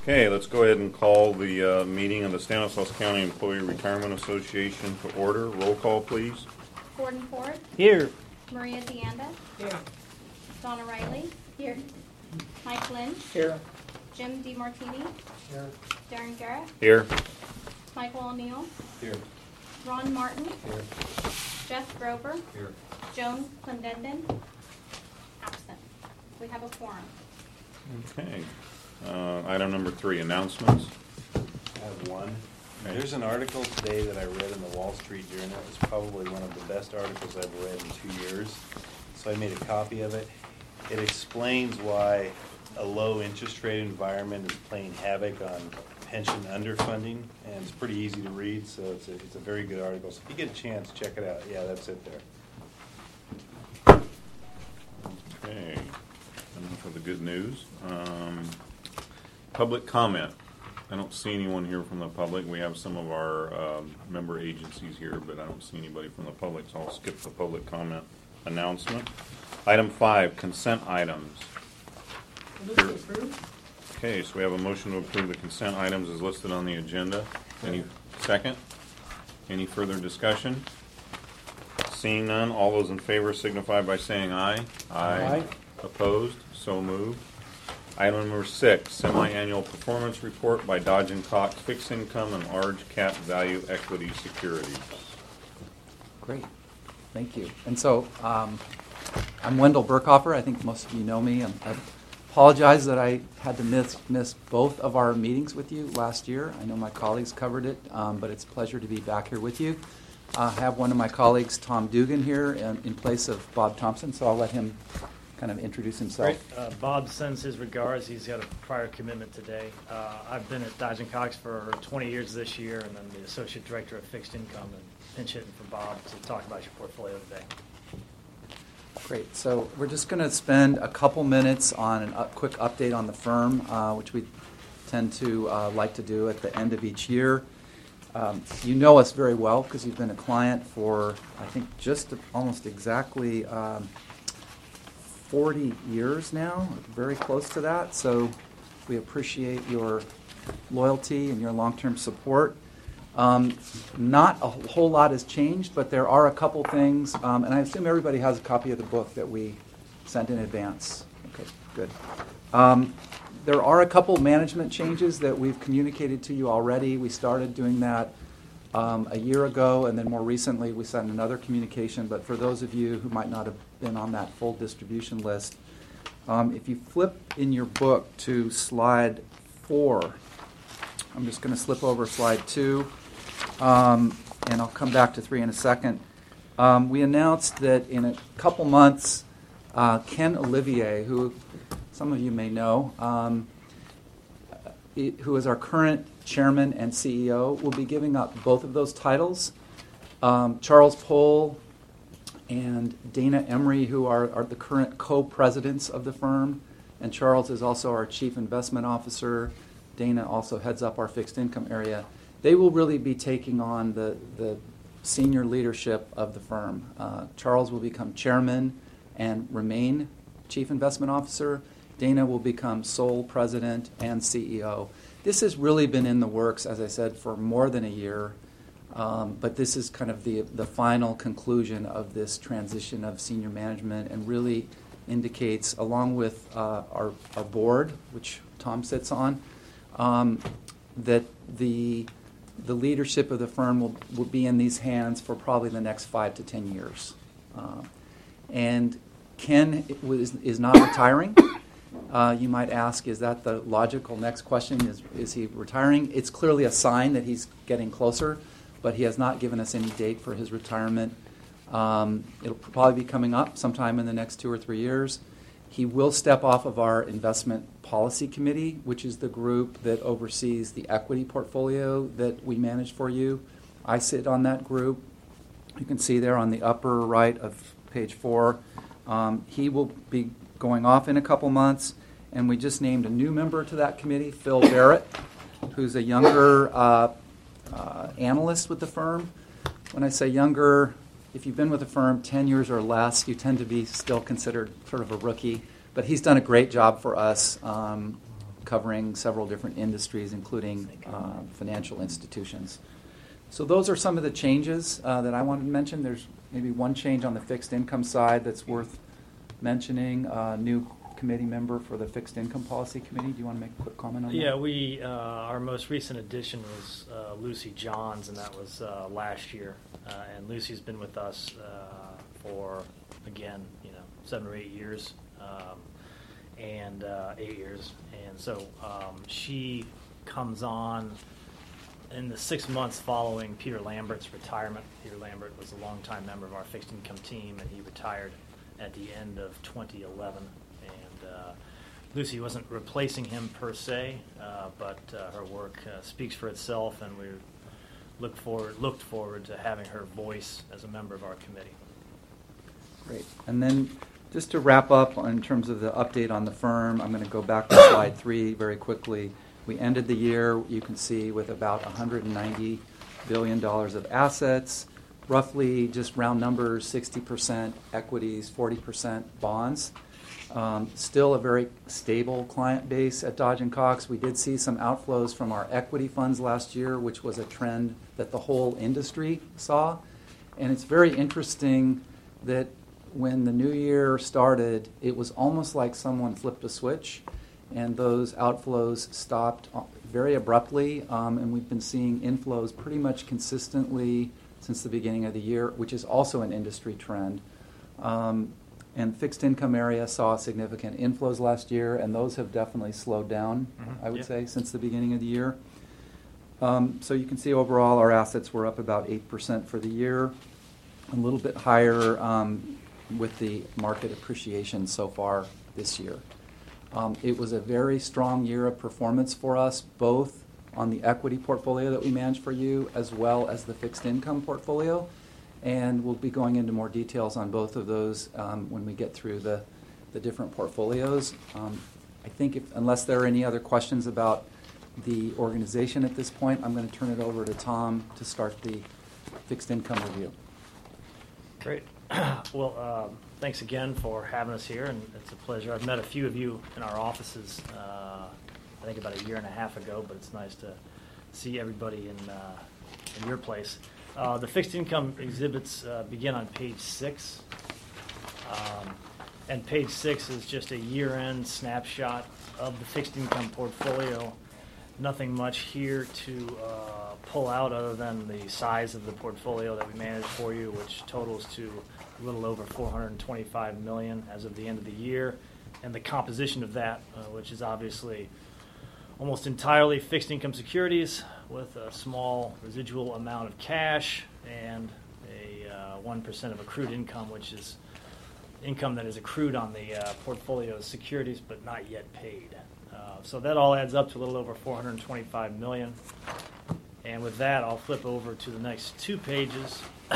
Okay, let's go ahead and call the meeting of the Stanislaus County Employee Retirement Association to order. Roll call, please. Gordon Ford. Here. Maria Deanda. Here. Donna Riley. Here. Mike Lynch. Here. Jim DeMartini. Here. Darren Garrett. Here. Michael O'Neill. Here. Ron Martin. Here. Jeff Grover. Here. Joan Clendenden. Absent. We have a quorum. Okay. Item number 3, announcements. I have one. Okay. There's an article today that I read in the Wall Street Journal. It's probably one of the best articles I've read in 2 years. So I made a copy of it. It explains why a low interest rate environment is playing havoc on pension underfunding, and it's pretty easy to read, so it's a very good article. So if you get a chance, check it out. Yeah, that's it there. Okay. Enough of the good news. Public comment. I don't see anyone here from the public. We have some of our member agencies here, but I don't see anybody from the public, so I'll skip the public comment announcement. Item 5, consent items. Okay, so we have a motion to approve the consent items as listed on the agenda. Any second? Any further discussion? Seeing none, all those in favor signify by saying aye. Aye. Opposed? So moved. Item number 6, semi-annual performance report by Dodge & Cox Fixed Income and Large Cap Value Equity Securities. Great, thank you. And so I'm Wendell Burkhofer. I think most of you know me. I apologize that I had to miss both of our meetings with you last year. I know my colleagues covered it, but it's a pleasure to be back here with you. I have one of my colleagues, Tom Dugan, here in place of Bob Thompson, so I'll let him kind of introduce himself. Great. Bob sends his regards. He's got a prior commitment today. I've been at Dodge & Cox for 20 years this year, and I'm the Associate Director of Fixed Income, and pinch hitting for Bob to talk about your portfolio today. Great. So we're just going to spend a couple minutes on a quick update on the firm, which we tend to like to do at the end of each year. You know us very well because you've been a client for, I think, just almost exactly 40 years now, very close to that. So we appreciate your loyalty and your long-term support. Not a whole lot has changed, but there are a couple things, and I assume everybody has a copy of the book that we sent in advance. Okay, good. There are a couple management changes that we've communicated to you already. We started doing that a year ago, and then more recently we sent another communication. But for those of you who might not have been on that full distribution list, if you flip in your book to slide 4, I'm just going to slip over slide 2, and I'll come back to 3 in a second. We announced that in a couple months, Ken Olivier, who some of you may know, who is our current chairman and CEO, will be giving up both of those titles. Charles Pohl and Dana Emery, who are the current co-presidents of the firm, and Charles is also our chief investment officer. Dana also heads up our fixed income area. They will really be taking on the senior leadership of the firm. Charles will become chairman and remain chief investment officer. Dana will become sole president and CEO. This has really been in the works, as I said, for more than a year, but this is kind of the final conclusion of this transition of senior management, and really indicates, along with our board, which Tom sits on, that the leadership of the firm will be in these hands for probably the next 5 to 10 years. And Ken is not retiring. You might ask, is that the logical next question? Is he retiring? It's clearly a sign that he's getting closer, but he has not given us any date for his retirement. It'll probably be coming up sometime in the next 2 or 3 years. He will step off of our investment policy committee, which is the group that oversees the equity portfolio that we manage for you. I sit on that group. You can see there on the upper right of page 4. He will be going off in a couple months, and we just named a new member to that committee, Phil Barrett, who's a younger analyst with the firm. When I say younger, if you've been with the firm 10 years or less, you tend to be still considered sort of a rookie. But he's done a great job for us. covering several different industries, including financial institutions. So those are some of the changes that I wanted to mention. There's maybe one change on the fixed income side that's worth mentioning. New committee member for the Fixed Income Policy Committee. Do you want to make a quick comment on that? Yeah, our most recent addition was Lucy Johns, and that was last year. And Lucy's been with us for, again, 7 or 8 years, and 8 years. And so she comes on in the 6 months following Peter Lambert's retirement. Peter Lambert was a longtime member of our fixed income team, and he retired at the end of 2011. And Lucy wasn't replacing him per se, but her work speaks for itself, and we looked forward to having her voice as a member of our committee. Great. And then just to wrap up in terms of the update on the firm, I'm going to go back to slide 3 very quickly. We ended the year, you can see, with about $190 billion of assets, roughly, just round numbers, 60% equities, 40% bonds. Still a very stable client base at Dodge & Cox. We did see some outflows from our equity funds last year, which was a trend that the whole industry saw. And it's very interesting that when the new year started, it was almost like someone flipped a switch, and those outflows stopped very abruptly, and we've been seeing inflows pretty much consistently since the beginning of the year, which is also an industry trend. And fixed income area saw significant inflows last year, and those have definitely slowed down, I would say, since the beginning of the year. So you can see overall our assets were up about 8% for the year, a little bit higher with the market appreciation so far this year. It was a very strong year of performance for us, both on the equity portfolio that we manage for you, as well as the fixed income portfolio. And we'll be going into more details on both of those when we get through the different portfolios. I think unless there are any other questions about the organization at this point, I'm going to turn it over to Tom to start the fixed income review. Great. Well, thanks again for having us here, and it's a pleasure. I've met a few of you in our offices, I think about a year and a half ago, but it's nice to see everybody in your place. The fixed income exhibits begin on page 6. And page 6 is just a year-end snapshot of the fixed income portfolio. Nothing much here to pull out other than the size of the portfolio that we manage for you, which totals to a little over $425 million as of the end of the year, and the composition of that, which is obviously almost entirely fixed income securities with a small residual amount of cash and a 1% of accrued income, which is income that is accrued on the portfolio's securities but not yet paid. So that all adds up to a little over $425 million. And with that, I'll flip over to the next 2 pages,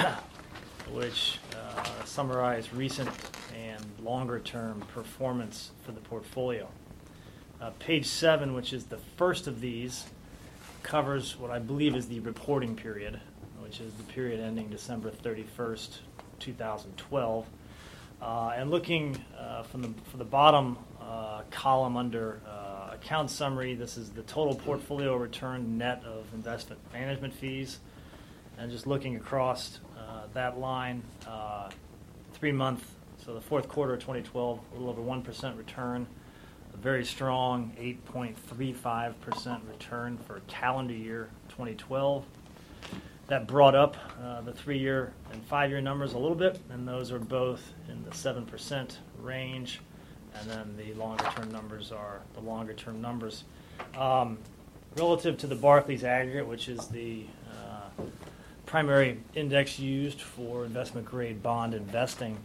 which summarize recent and longer-term performance for the portfolio. Page 7, which is the first of these, covers what I believe is the reporting period, which is the period ending December 31st, 2012. And looking from the bottom column under account summary, this is the total portfolio return net of investment management fees. And just looking across that line, 3-month, so the fourth quarter of 2012, a little over 1% return, a very strong 8.35% return for calendar year 2012. That brought up the 3-year and 5-year numbers a little bit, and those are both in the 7% range. And then the longer-term numbers are the longer-term numbers. Relative to the Barclays Aggregate, which is the primary index used for investment-grade bond investing,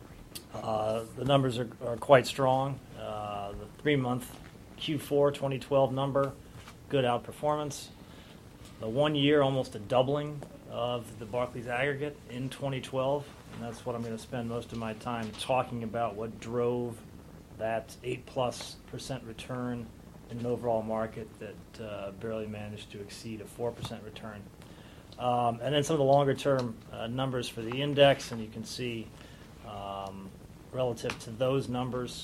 the numbers are quite strong. The 3-month Q4 2012 number, good outperformance. The 1 year, almost a doubling of the Barclays Aggregate in 2012, and that's what I'm going to spend most of my time talking about, what drove that 8+% return in an overall market that barely managed to exceed a 4% return. And then some of the longer-term numbers for the index, and you can see relative to those numbers,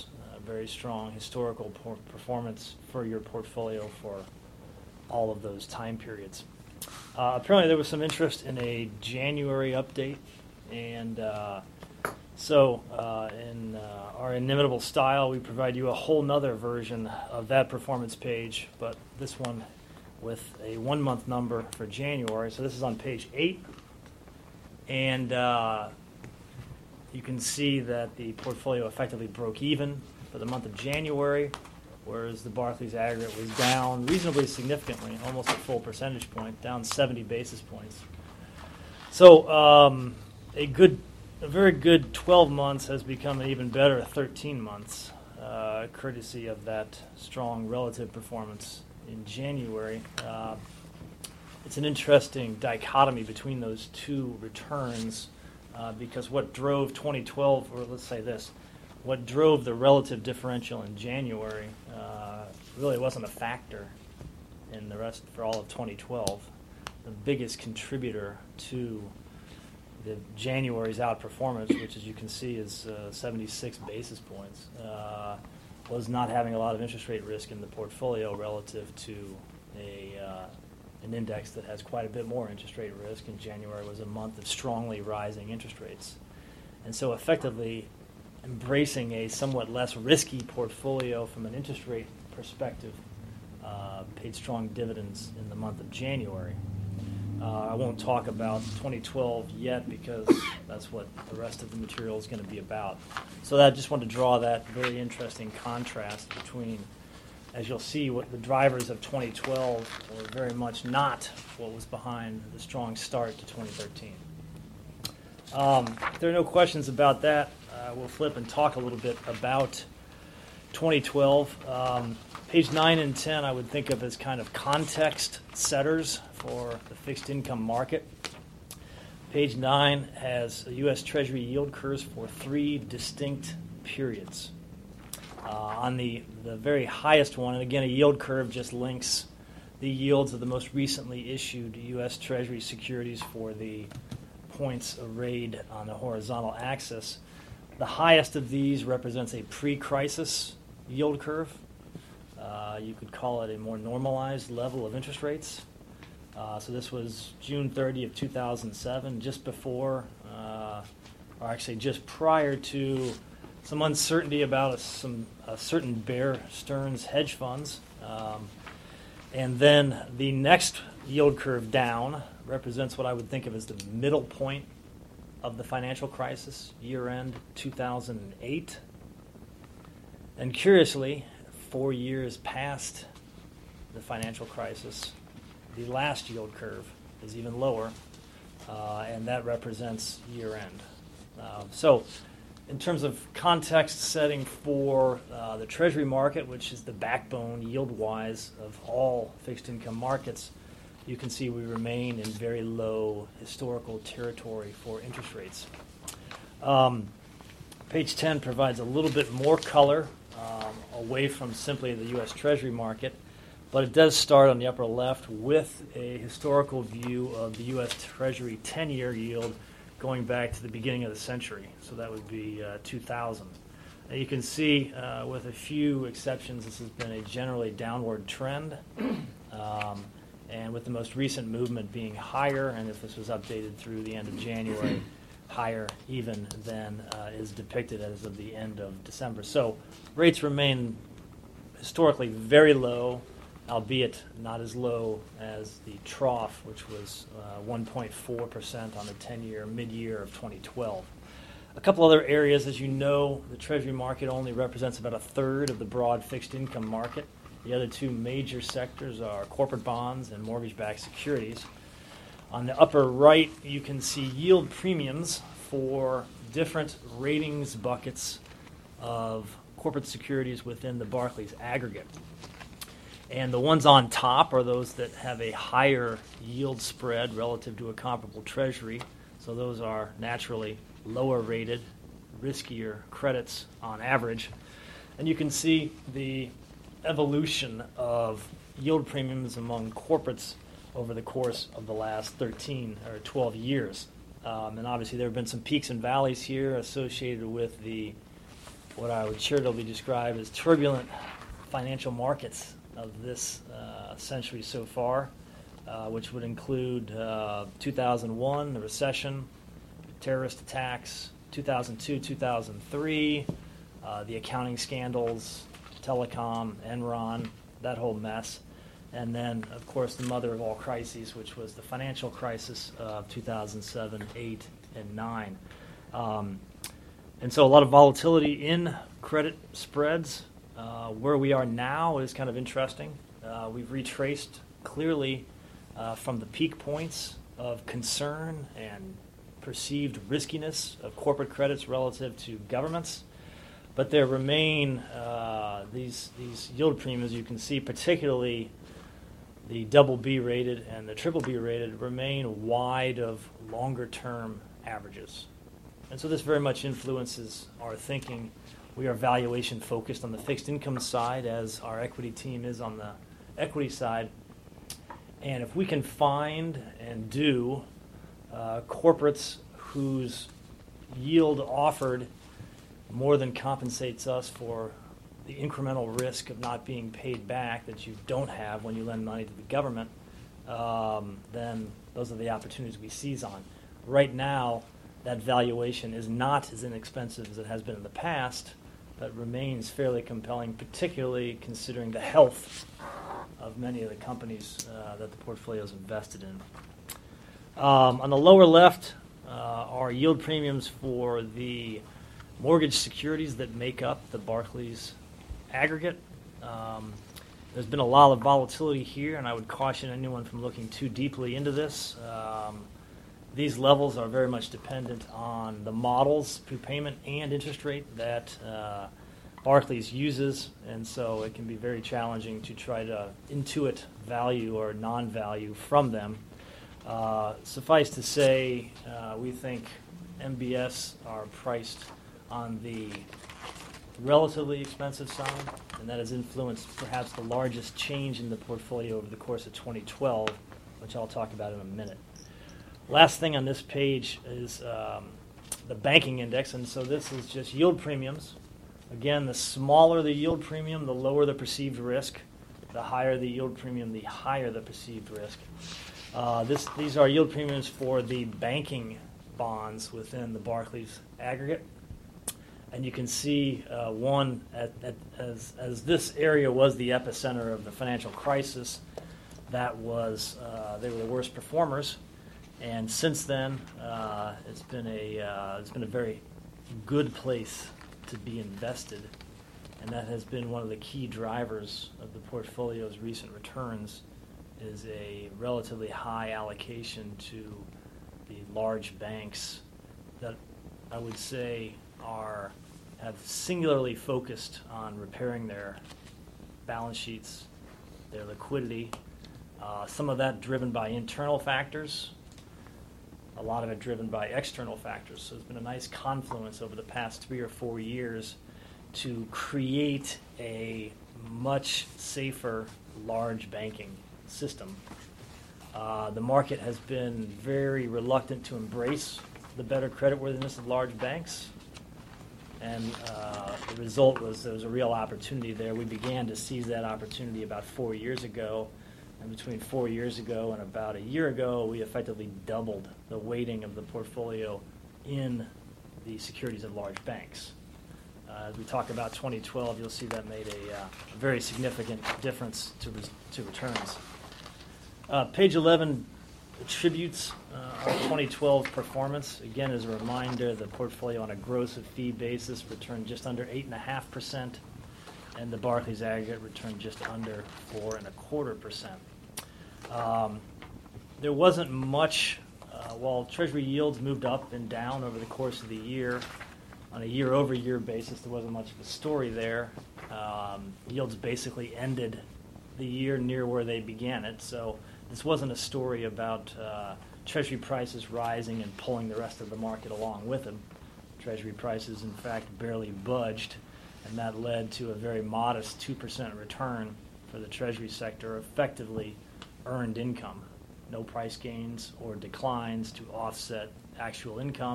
very strong historical performance for your portfolio for all of those time periods. Apparently there was some interest in a January update, and so in our inimitable style, we provide you a whole nother version of that performance page, but this one with a 1 month number for January. So this is on page 8, and you can see that the portfolio effectively broke even for the month of January, whereas the Barclays aggregate was down reasonably significantly, almost a full percentage point, down 70 basis points. So a very good 12 months has become an even better 13 months, courtesy of that strong relative performance in January. It's an interesting dichotomy between those two returns, because what drove 2012, or let's say this, what drove the relative differential in January really wasn't a factor in the rest for all of 2012. The biggest contributor to the January's outperformance, which as you can see is 76 basis points, was not having a lot of interest rate risk in the portfolio relative to an index that has quite a bit more interest rate risk, and January was a month of strongly rising interest rates. And so effectively embracing a somewhat less risky portfolio from an interest rate perspective paid strong dividends in the month of January. I won't talk about 2012 yet because that's what the rest of the material is going to be about. So I just wanted to draw that very interesting contrast between, as you'll see, what the drivers of 2012 were very much not what was behind the strong start to 2013. If there are no questions about that, we'll flip and talk a little bit about 2012. Page 9 and 10 I would think of as kind of context setters for the fixed income market. Page 9 has U.S. Treasury yield curves for 3 distinct periods. On the very highest one, and again, a yield curve just links the yields of the most recently issued U.S. Treasury securities for the points arrayed on the horizontal axis. The highest of these represents a pre-crisis yield curve. You could call it a more normalized level of interest rates. So this was June 30 of 2007, just before, or actually just prior to some uncertainty about a certain Bear Stearns hedge funds. And then the next yield curve down represents what I would think of as the middle point of the financial crisis, year-end 2008. And curiously, 4 years past the financial crisis, the last yield curve is even lower, and that represents year-end. So in terms of context setting for the Treasury market, which is the backbone yield-wise of all fixed income markets, you can see we remain in very low historical territory for interest rates. Page 10 provides a little bit more color away from simply the U.S. Treasury market, but it does start on the upper left with a historical view of the U.S. Treasury 10-year yield going back to the beginning of the century. So that would be 2000. Now you can see, with a few exceptions, this has been a generally downward trend, and with the most recent movement being higher, and if this was updated through the end of January, higher even than is depicted as of the end of December. So rates remain historically very low, albeit not as low as the trough, which was 1.4% on the 10-year mid-year of 2012. A couple other areas, as you know, the Treasury market only represents about a third of the broad fixed income market. The other two major sectors are corporate bonds and mortgage-backed securities. On the upper right, you can see yield premiums for different ratings buckets of corporate securities within the Barclays aggregate. And the ones on top are those that have a higher yield spread relative to a comparable Treasury. So those are naturally lower rated, riskier credits on average. And you can see the evolution of yield premiums among corporates over the course of the last 13 or 12 years. And obviously there have been some peaks and valleys here associated with the what I would charitably describe as turbulent financial markets of this century so far, which would include 2001, the recession, terrorist attacks, 2002, 2003, the accounting scandals, telecom, Enron, that whole mess. And then, of course, the mother of all crises, which was the financial crisis of 2007, 8, and 9. And so a lot of volatility in credit spreads. Where we are now is kind of interesting. We've retraced clearly from the peak points of concern and perceived riskiness of corporate credits relative to governments. But there remain these yield premiums, you can see, particularly the double B rated and the triple B rated, remain wide of longer term averages. And so this very much influences our thinking. We are valuation focused on the fixed income side, as our equity team is on the equity side. And if we can find and do corporates whose yield offered more than compensates us for the incremental risk of not being paid back that you don't have when you lend money to the government, then those are the opportunities we seize on. Right now, that valuation is not as inexpensive as it has been in the past, but remains fairly compelling, particularly considering the health of many of the companies that the portfolio is invested in. On the lower left are yield premiums for the mortgage securities that make up the Barclays aggregate. There's been a lot of volatility here, and I would caution anyone from looking too deeply into this. These levels are very much dependent on the models, prepayment and interest rate that Barclays uses, and so it can be very challenging to try to intuit value or non-value from them. Suffice to say, we think MBS are priced on the relatively expensive side, and that has influenced perhaps the largest change in the portfolio over the course of 2012, which I'll talk about in a minute. Last thing on this page is the banking index, and so this is just yield premiums. Again, the smaller the yield premium, the lower the perceived risk. The higher the yield premium, the higher the perceived risk. These are yield premiums for the banking bonds within the Barclays aggregate. And you can see as this area was the epicenter of the financial crisis, that was they were the worst performers. And since then, it's been a very good place to be invested, and that has been one of the key drivers of the portfolio's recent returns. Is a relatively high allocation to the large banks that I would say have singularly focused on repairing their balance sheets, their liquidity. Some of that driven by internal factors, a lot of it driven by external factors. So there's been a nice confluence over the past 3 or 4 years to create a much safer large banking system. The market has been very reluctant to embrace the better creditworthiness of large banks, and the result was there was a real opportunity there. We began to seize that opportunity about 4 years ago, and between 4 years ago and about a year ago, we effectively doubled the weighting of the portfolio in the securities of large banks. As we talk about 2012, you'll see that made a very significant difference to returns. Page 11 attributes our 2012 performance. Again, as a reminder, the portfolio on a gross of fee basis returned just under 8.5%, and the Barclays aggregate returned just under 4.25%. There wasn't much, while Treasury yields moved up and down over the course of the year. On a year-over-year basis, there wasn't much of a story there. Yields basically ended the year near where they began it, so this wasn't a story about Treasury prices rising and pulling the rest of the market along with them. Treasury prices, in fact, barely budged, and that led to a very modest 2% return for the Treasury sector, effectively earned income. No price gains or declines to offset actual income,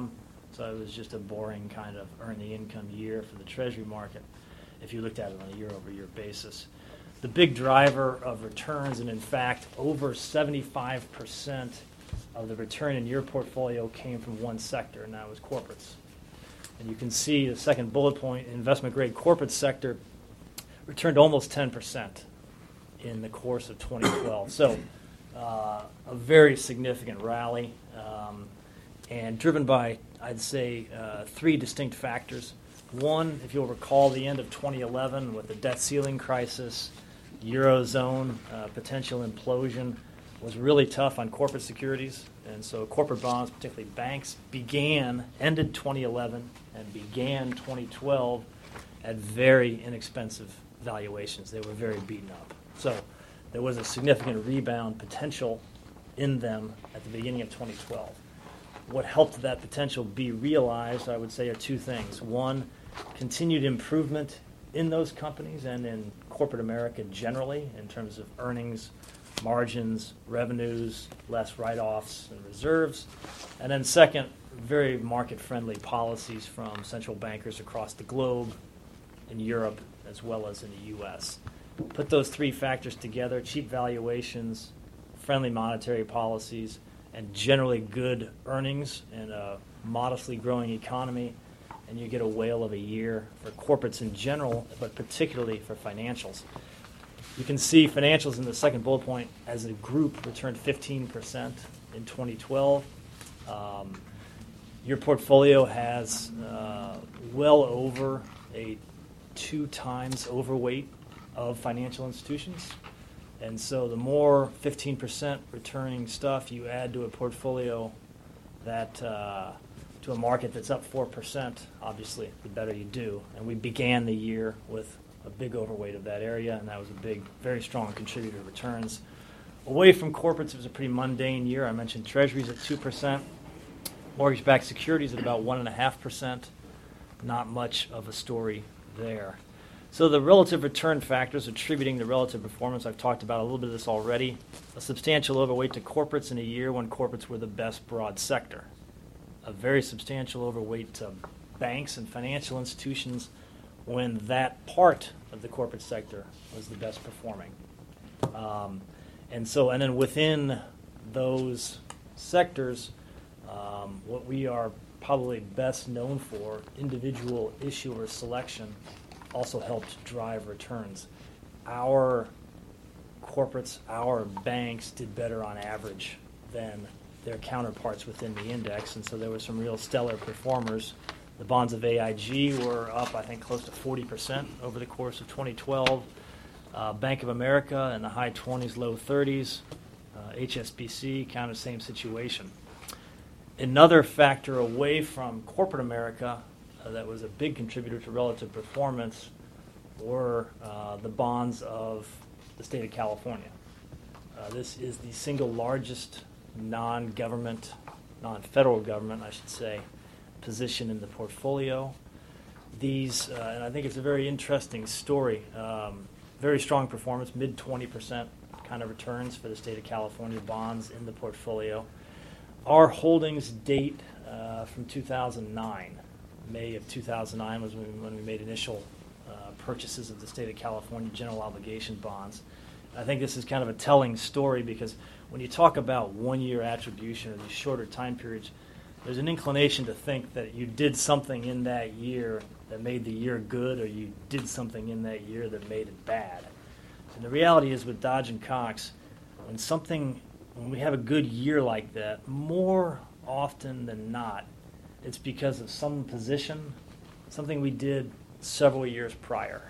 So it was just a boring kind of earn the income year for the Treasury market if you looked at it on a year-over-year basis. The big driver of returns, and in fact, over 75% of the return in your portfolio came from one sector, and that was corporates. And you can see the second bullet point, investment-grade corporate sector returned almost 10% in the course of 2012. So a very significant rally, and driven by, I'd say, three distinct factors. One, if you'll recall, the end of 2011 with the debt ceiling crisis, Eurozone potential implosion was really tough on corporate securities. And so corporate bonds, particularly banks, ended 2011 and began 2012 at very inexpensive valuations. They were very beaten up. So there was a significant rebound potential in them at the beginning of 2012. What helped that potential be realized, I would say, are two things. One, continued improvement in those companies and in corporate America generally in terms of earnings, margins, revenues, less write-offs and reserves. And then second, very market-friendly policies from central bankers across the globe, in Europe, as well as in the U.S. Put those three factors together, cheap valuations, friendly monetary policies, and generally good earnings in a modestly growing economy, and you get a whale of a year for corporates in general, but particularly for financials. You can see financials in the second bullet point as a group returned 15% in 2012. Your portfolio has well over a 2 times overweight of financial institutions. And so the more 15% returning stuff you add to a portfolio that to a market that's up 4%, obviously, the better you do. And we began the year with a big overweight of that area, and that was a big, very strong contributor to returns. Away from corporates, it was a pretty mundane year. I mentioned treasuries at 2%, mortgage-backed securities at about 1.5%. Not much of a story there. So the relative return factors attributing the relative performance, I've talked about a little bit of this already. A substantial overweight to corporates in a year when corporates were the best broad sector. A very substantial overweight to banks and financial institutions when that part of the corporate sector was the best performing. And then within those sectors, what we are probably best known for, individual issuer selection, also helped drive returns. Our corporates, our banks did better on average than their counterparts within the index, and so there were some real stellar performers. The bonds of AIG were up, I think, close to 40% over the course of 2012. Bank of America in the high 20s, low 30s. HSBC, kind of same situation. Another factor away from corporate America that was a big contributor to relative performance were the bonds of the state of California. This is the single largest non-government, non-federal government, I should say, position in the portfolio. These, and I think it's a very interesting story, very strong performance, mid-20% kind of returns for the state of California bonds in the portfolio. Our holdings date from 2009. May of 2009 was when we made initial purchases of the state of California general obligation bonds. I think this is kind of a telling story because when you talk about one-year attribution or these shorter time periods, there's an inclination to think that you did something in that year that made the year good or you did something in that year that made it bad. And the reality is with Dodge & Cox, when we have a good year like that, more often than not, it's because of some position, something we did several years prior.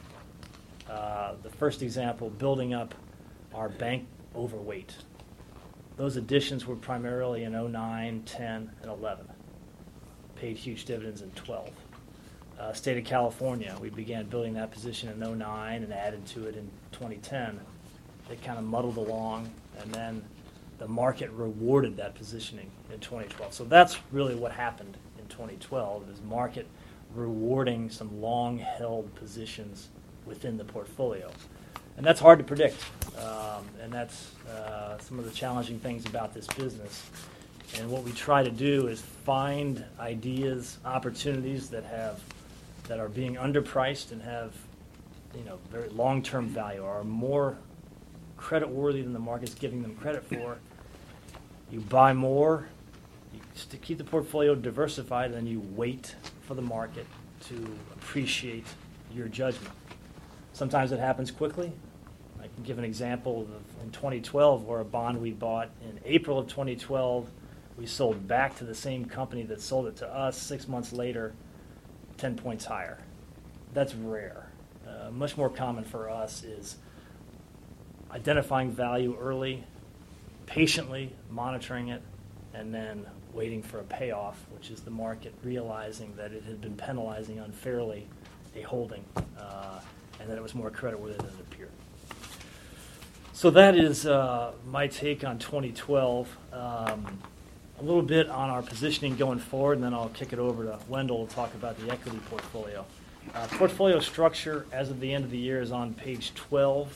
The first example, building up our bank overweight. Those additions were primarily in 09, 10, and 11. Paid huge dividends in 12. State of California, we began building that position in 09 and added to it in 2010. It kind of muddled along, and then the market rewarded that positioning in 2012. So that's really what happened in 2012, is market rewarding some long-held positions within the portfolio. And that's hard to predict, and that's some of the challenging things about this business. And what we try to do is find ideas, opportunities that are being underpriced and have, very long-term value, are more credit-worthy than the market's giving them credit for. You buy more, to keep the portfolio diversified, and then you wait for the market to appreciate your judgment. Sometimes it happens quickly. I can give an example of in 2012 where a bond we bought in April of 2012, we sold back to the same company that sold it to us 6 months later, 10 points higher. That's rare. Much more common for us is identifying value early, patiently monitoring it, and then waiting for a payoff, which is the market realizing that it had been penalizing unfairly a holding, and that it was more creditworthy than it appeared. So that is my take on 2012. A little bit on our positioning going forward, and then I'll kick it over to Wendell to talk about the equity portfolio. Portfolio structure as of the end of the year is on page 12.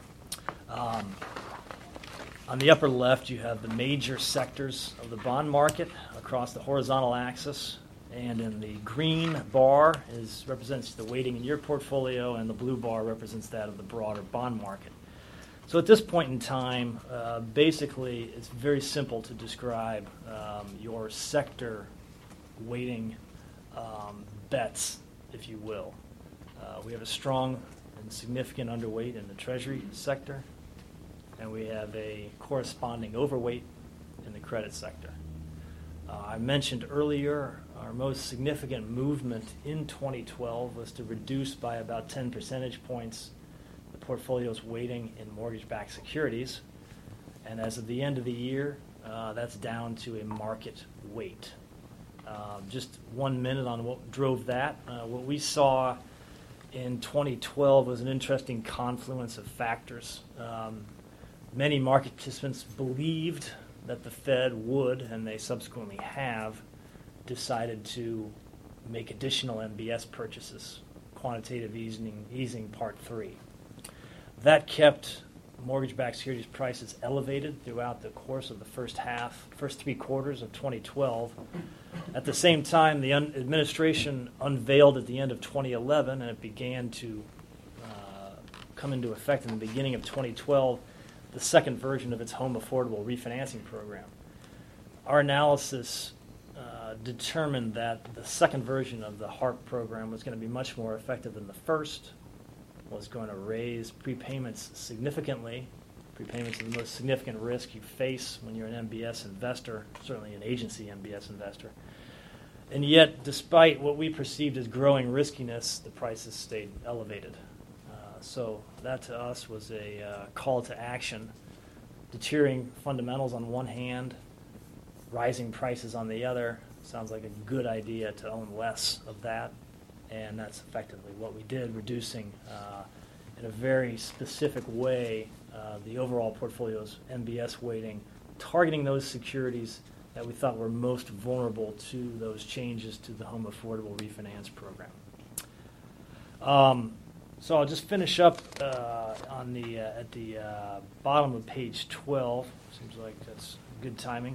On the upper left, you have the major sectors of the bond market across the horizontal axis, and in the green bar represents the weighting in your portfolio, and the blue bar represents that of the broader bond market. So at this point in time, basically, it's very simple to describe your sector weighting bets, if you will. We have a strong and significant underweight in the Treasury sector, and we have a corresponding overweight in the credit sector. I mentioned earlier our most significant movement in 2012 was to reduce by about 10 percentage points the portfolio's weighting in mortgage-backed securities, and as of the end of the year, that's down to a market weight. Just 1 minute on what drove that. What we saw in 2012 was an interesting confluence of factors. Many market participants believed that the Fed would, and they subsequently have, decided to make additional MBS purchases, quantitative easing part 3. That kept mortgage-backed securities prices elevated throughout the course of the first 3 quarters of 2012. At the same time, the administration unveiled at the end of 2011, and it began to come into effect in the beginning of 2012, the second version of its home affordable refinancing program. Our analysis determined that the second version of the HARP program was going to be much more effective than the first, was going to raise prepayments significantly. Prepayments are the most significant risk you face when you're an MBS investor, certainly an agency MBS investor. And yet, despite what we perceived as growing riskiness, the prices stayed elevated. So that to us was a call to action. Deteriorating fundamentals on one hand, rising prices on the other. Sounds like a good idea to own less of that, and that's effectively what we did, reducing in a very specific way the overall portfolio's MBS weighting, targeting those securities that we thought were most vulnerable to those changes to the home affordable refinance program. So I'll just finish up at the bottom of page 12. Seems like that's good timing.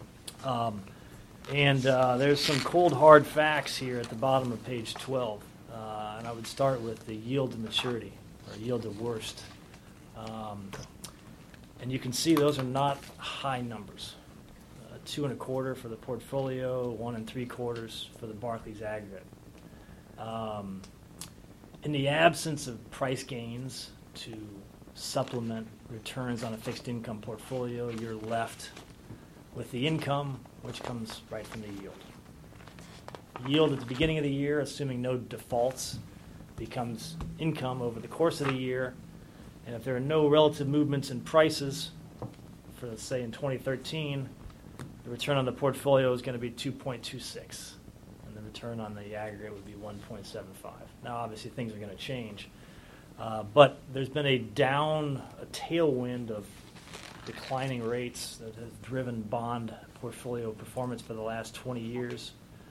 And there's some cold, hard facts here at the bottom of page 12. And I would start with the yield to maturity, or yield to worst. And you can see those are not high numbers. 2.25 for the portfolio, 1 3/4 for the Barclays aggregate. In the absence of price gains to supplement returns on a fixed income portfolio, you're left with the income, which comes right from the yield. Yield at the beginning of the year, assuming no defaults, becomes income over the course of the year. And if there are no relative movements in prices, for let's say in 2013, the return on the portfolio is going to be 2.26. The return on the aggregate would be 1.75. Now, obviously, things are going to change, but there's been a tailwind of declining rates that has driven bond portfolio performance for the last 20 years.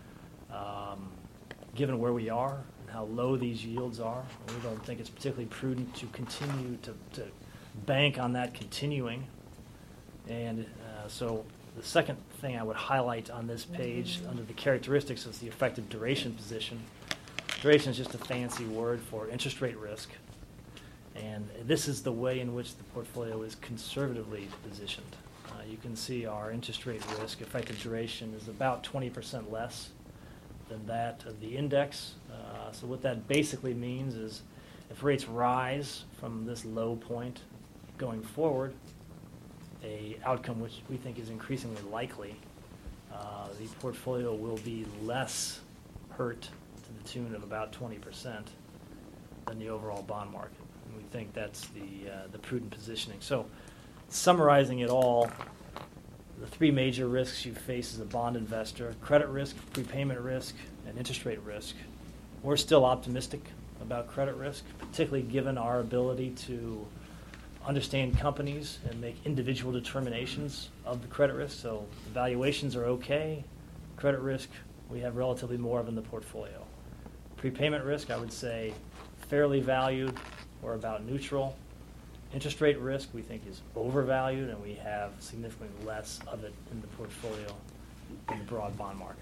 Given where we are and how low these yields are, we don't think it's particularly prudent to continue to bank on that continuing. And so The second thing I would highlight on this page under the characteristics is the effective duration position. Duration is just a fancy word for interest rate risk. And this is the way in which the portfolio is conservatively positioned. You can see our interest rate risk effective duration is about 20% less than that of the index. So what that basically means is if rates rise from this low point going forward, a outcome which we think is increasingly likely, the portfolio will be less hurt to the tune of about 20% than the overall bond market. And we think that's the prudent positioning. So summarizing it all, the three major risks you face as a bond investor: credit risk, prepayment risk, and interest rate risk. We're still optimistic about credit risk, particularly given our ability to understand companies and make individual determinations of the credit risk. So the valuations are okay. Credit risk, we have relatively more of in the portfolio. Prepayment risk, I would say fairly valued or about neutral. Interest rate risk, we think, is overvalued, and we have significantly less of it in the portfolio in the broad bond market.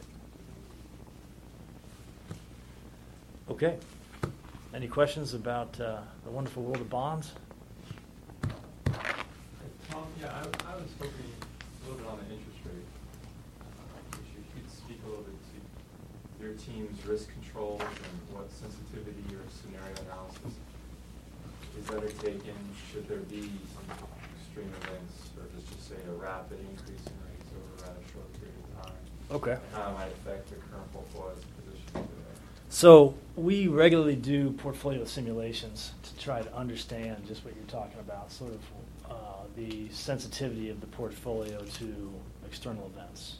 Okay. Any questions about the wonderful world of bonds? Tom, yeah, I was hoping a little bit on the interest rate issue. If you could speak a little bit to your team's risk controls and what sensitivity or scenario analysis is better taken. Should there be some extreme events, or just say a rapid increase in rates over a rather short period of time? Okay. And how it might affect the current portfolio's position today? So we regularly do portfolio simulations to try to understand just what you're talking about, sort of the sensitivity of the portfolio to external events.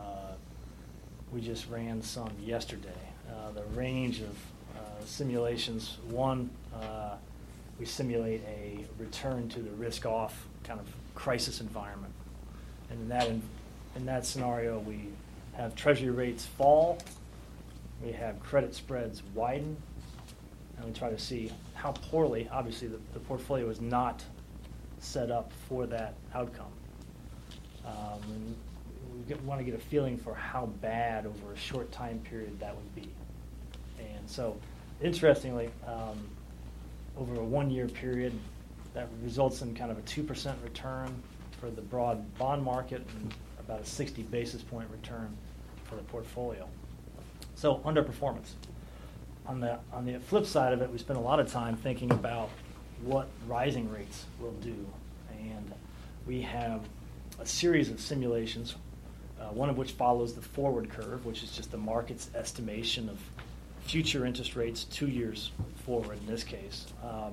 We just ran some yesterday. The range of simulations, one, we simulate a return to the risk-off kind of crisis environment. And in that scenario, we have treasury rates fall, we have credit spreads widen, and we try to see how poorly, obviously the portfolio is not set up for that outcome. And we want to get a feeling for how bad over a short time period that would be. And so, interestingly, over a 1-year period, that results in kind of a 2% return for the broad bond market and about a 60 basis point return for the portfolio. So underperformance. On the flip side of it, we spend a lot of time thinking about what rising rates will do. And we have a series of simulations, one of which follows the forward curve, which is just the market's estimation of future interest rates 2 years forward in this case,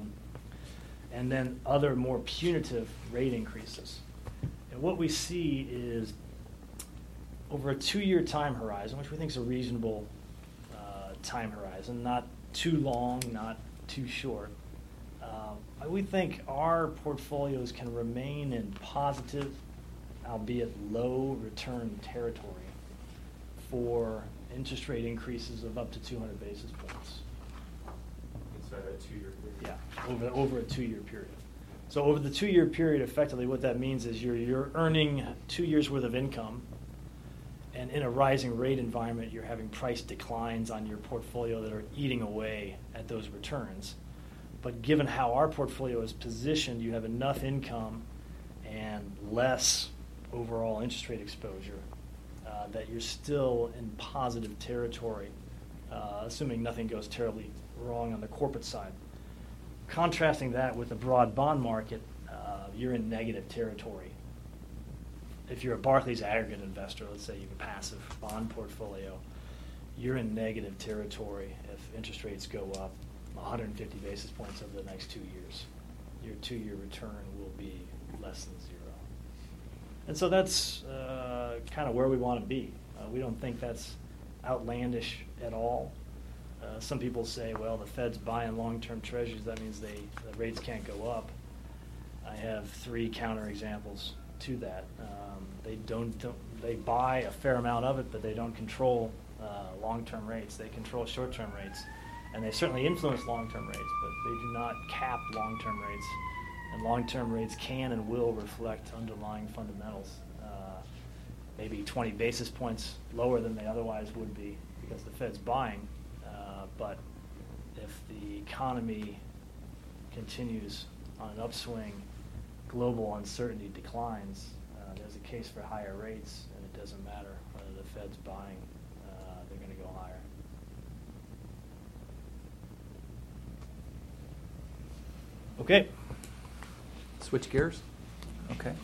and then other more punitive rate increases. And what we see is over a 2-year time horizon, which we think is a reasonable time horizon, not too long, not too short, we think our portfolios can remain in positive, albeit low return territory for interest rate increases of up to 200 basis points. Inside that 2-year period? Yeah, over a 2-year period. So over the 2-year period, effectively what that means is you're earning 2 years' worth of income, and in a rising rate environment, you're having price declines on your portfolio that are eating away at those returns. But given how our portfolio is positioned, you have enough income and less overall interest rate exposure that you're still in positive territory, assuming nothing goes terribly wrong on the corporate side. Contrasting that with the broad bond market, you're in negative territory. If you're a Barclays aggregate investor, let's say you have a passive bond portfolio, you're in negative territory if interest rates go up 150 basis points over the next 2 years. Your 2-year return will be less than zero. And so that's kind of where we want to be. We don't think that's outlandish at all. Some people say, well, the Fed's buying long-term treasuries. That means the rates can't go up. I have 3 counterexamples to that. They buy a fair amount of it, but they don't control long-term rates. They control short-term rates. And they certainly influence long-term rates, but they do not cap long-term rates. And long-term rates can and will reflect underlying fundamentals. maybe 20 basis points lower than they otherwise would be because the Fed's buying. But if the economy continues on an upswing, global uncertainty declines, there's a case for higher rates, and it doesn't matter whether the Fed's buying, they're going to go higher. Okay. Switch gears? Okay.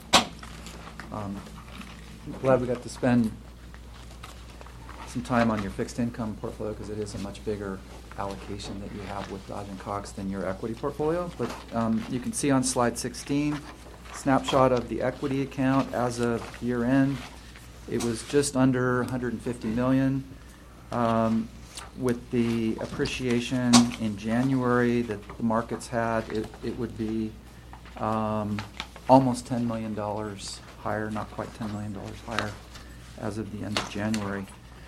Glad we got to spend some time on your fixed income portfolio because it is a much bigger allocation that you have with Dodge & Cox than your equity portfolio. But you can see on slide 16, snapshot of the equity account as of year end. It was just under $150 million. With the appreciation in January that the markets had, it would be almost $10 million higher, not quite $10 million higher as of the end of January.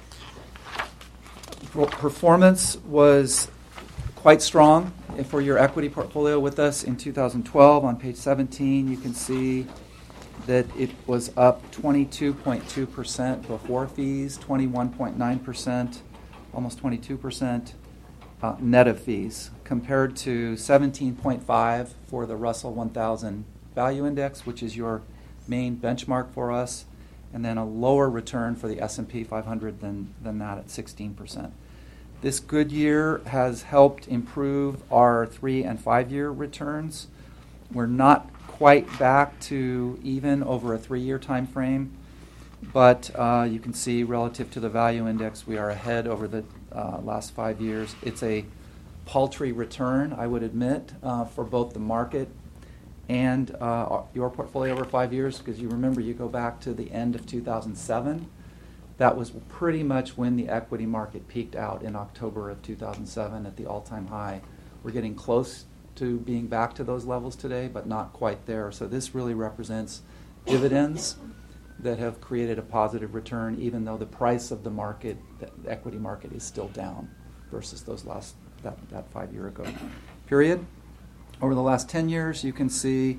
Performance was quite strong for your equity portfolio with us in 2012. On page 17, you can see that it was up 22.2% before fees, 21.9%, almost 22% net of fees, compared to 17.5% for the Russell 1000 Value Index, which is your main benchmark for us, and then a lower return for the S&P 500 than that at 16%. This good year has helped improve our 3 and 5 year returns. We're not quite back to even over a 3-year time frame, but you can see relative to the value index, we are ahead over the last 5 years. It's a paltry return, I would admit, for both the market and your portfolio over 5 years, because you remember you go back to the end of 2007. That was pretty much when the equity market peaked out in October of 2007 at the all-time high. We're getting close to being back to those levels today, but not quite there. So this really represents dividends that have created a positive return, even though the price of the market, the equity market, is still down versus that 5 year ago period. Over the last 10 years, you can see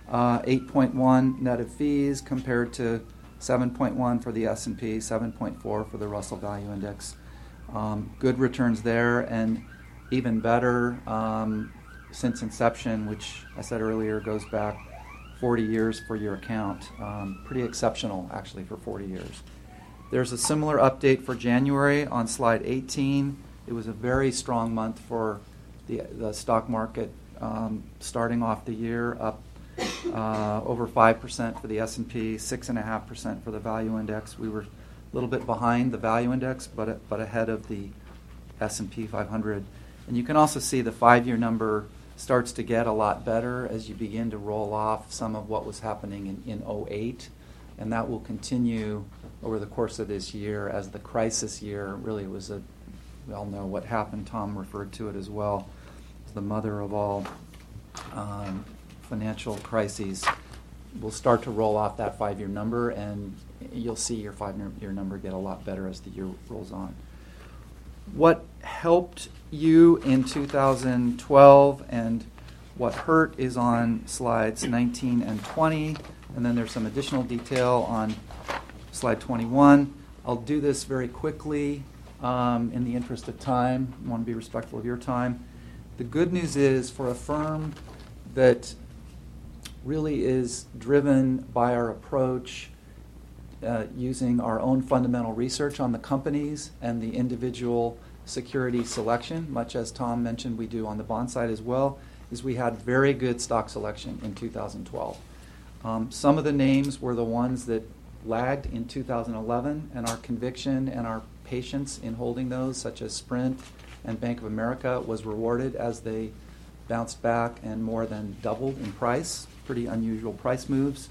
8.1 net of fees compared to 7.1 for the S&P, 7.4 for the Russell Value Index. Good returns there, and even better since inception, which I said earlier goes back 40 years for your account. Pretty exceptional, actually, for 40 years. There's a similar update for January on slide 18. It was a very strong month for the stock market, starting off the year up over 5% for the S&P, 6.5% for the value index. We were a little bit behind the value index, but ahead of the S&P 500. And you can also see the 5 year number starts to get a lot better as you begin to roll off some of what was happening in 08, and that will continue over the course of this year as the crisis year really was we all know what happened. Tom referred to it as well. It's the mother of all financial crises. We'll start to roll off that 5 year number, and you'll see your 5 year number get a lot better as the year rolls on. What helped you in 2012 and what hurt is on slides 19 and 20, and then there's some additional detail on slide 21. I'll do this very quickly in the interest of time. I want to be respectful of your time. The good news is, for a firm that really is driven by our approach using our own fundamental research on the companies and the individual security selection, much as Tom mentioned we do on the bond side as well, is we had very good stock selection in 2012. Some of the names were the ones that lagged in 2011, and our conviction and our patience in holding those, such as Sprint and Bank of America, was rewarded as they bounced back and more than doubled in price. Pretty unusual price moves.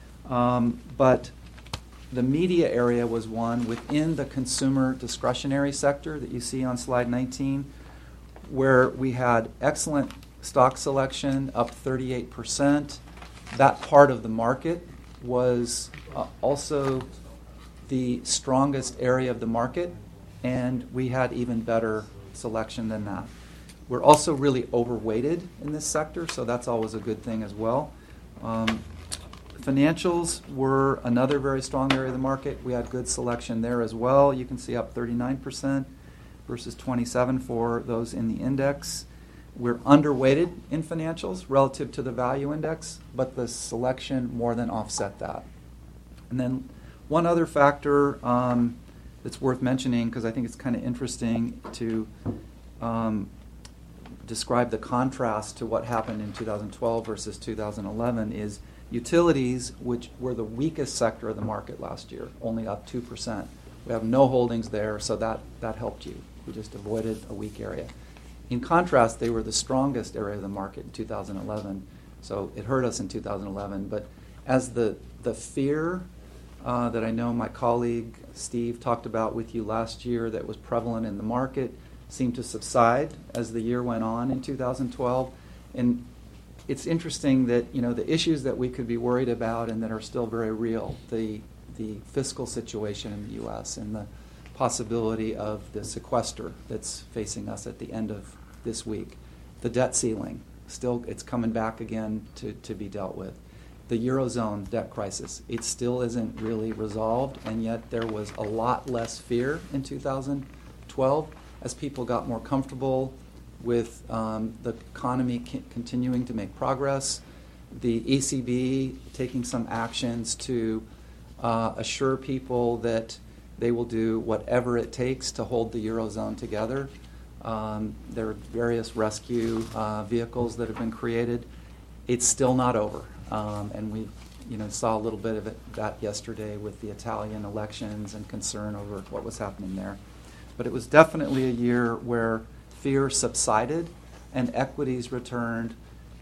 But the media area was one within the consumer discretionary sector that you see on slide 19, where we had excellent stock selection, up 38%. That part of the market was also the strongest area of the market, and we had even better selection than that. We're also really overweighted in this sector, so that's always a good thing as well. Financials were another very strong area of the market. We had good selection there as well. You can see up 39% versus 27% for those in the index. We're underweighted in financials relative to the value index, but the selection more than offset that. And then one other factor that's worth mentioning, because I think it's kind of interesting to describe the contrast to what happened in 2012 versus 2011, is utilities, which were the weakest sector of the market last year, only up 2%. We have no holdings there, so that helped you. We just avoided a weak area. In contrast, they were the strongest area of the market in 2011, so it hurt us in 2011. But as the fear that I know my colleague Steve talked about with you last year that was prevalent in the market seemed to subside as the year went on in 2012. And it's interesting that, you know, the issues that we could be worried about and that are still very real, the fiscal situation in the U.S. and the possibility of the sequester that's facing us at the end of this week, the debt ceiling, still it's coming back again to be dealt with. The Eurozone debt crisis, it still isn't really resolved, and yet there was a lot less fear in 2012 as people got more comfortable with the economy continuing to make progress, the ECB taking some actions to assure people that they will do whatever it takes to hold the Eurozone together. There are various rescue vehicles that have been created. It's still not over, and we saw a little bit of that yesterday with the Italian elections and concern over what was happening there. But it was definitely a year where fear subsided and equities returned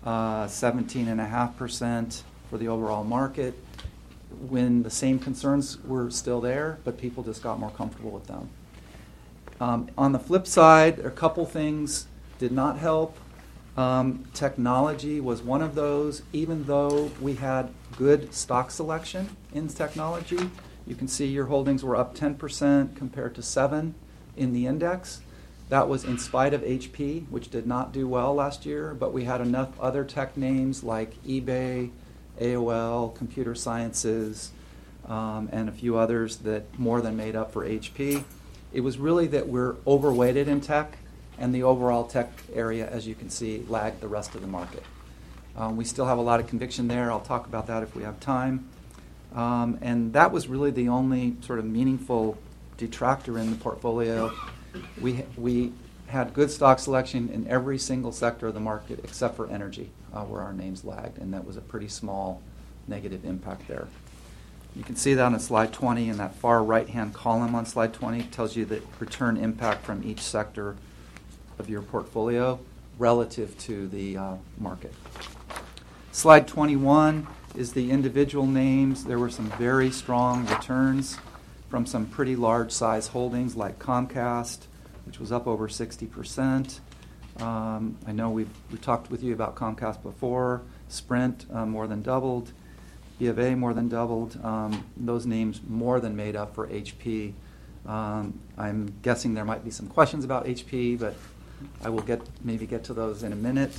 17.5% for the overall market, when the same concerns were still there, but people just got more comfortable with them. On the flip side, a couple things did not help. Technology was one of those. Even though we had good stock selection in technology, you can see your holdings were up 10% compared to 7% in the index. That was in spite of HP, which did not do well last year, but we had enough other tech names like eBay, AOL, Computer Sciences, and a few others that more than made up for HP. It was really that we're overweighted in tech, and the overall tech area, as you can see, lagged the rest of the market. We still have a lot of conviction there. I'll talk about that if we have time. And that was really the only sort of meaningful detractor in the portfolio. We had good stock selection in every single sector of the market except for energy, where our names lagged, and that was a pretty small negative impact there. You can see that on slide 20, in that far right-hand column on slide 20. It tells you the return impact from each sector of your portfolio relative to the market. Slide 21 is the individual names. There were some very strong returns from some pretty large size holdings like Comcast, which was up over 60%. I know we've talked with you about Comcast before. Sprint more than doubled. B of A more than doubled. Those names more than made up for HP. I'm guessing there might be some questions about HP, but I will maybe get to those in a minute.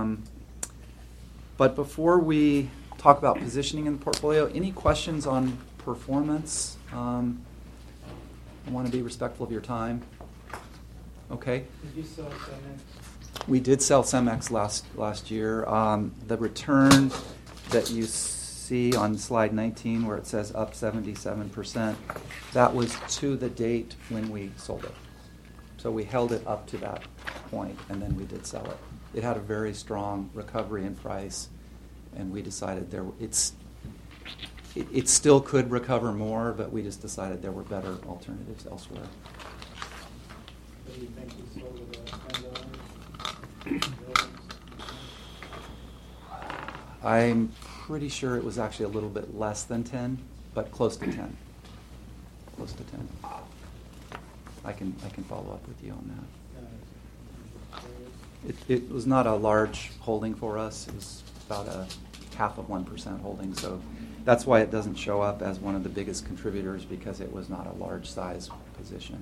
But before we talk about positioning in the portfolio, any questions on performance? I want to be respectful of your time. Okay. Did you sell Cemex? We did sell Cemex last year. The return that you see on slide 19, where it says up 77%, that was to the date when we sold it. So we held it up to that point, and then we did sell it. It had a very strong recovery in price, and we decided it still could recover more, but we just decided there were better alternatives elsewhere. What do you think you sold it at $10? I'm pretty sure it was actually a little bit less than 10, but close to 10. Close to 10. I can follow up with you on that. It was not a large holding for us. It was about a 0.5% holding, so that's why it doesn't show up as one of the biggest contributors, because it was not a large size position.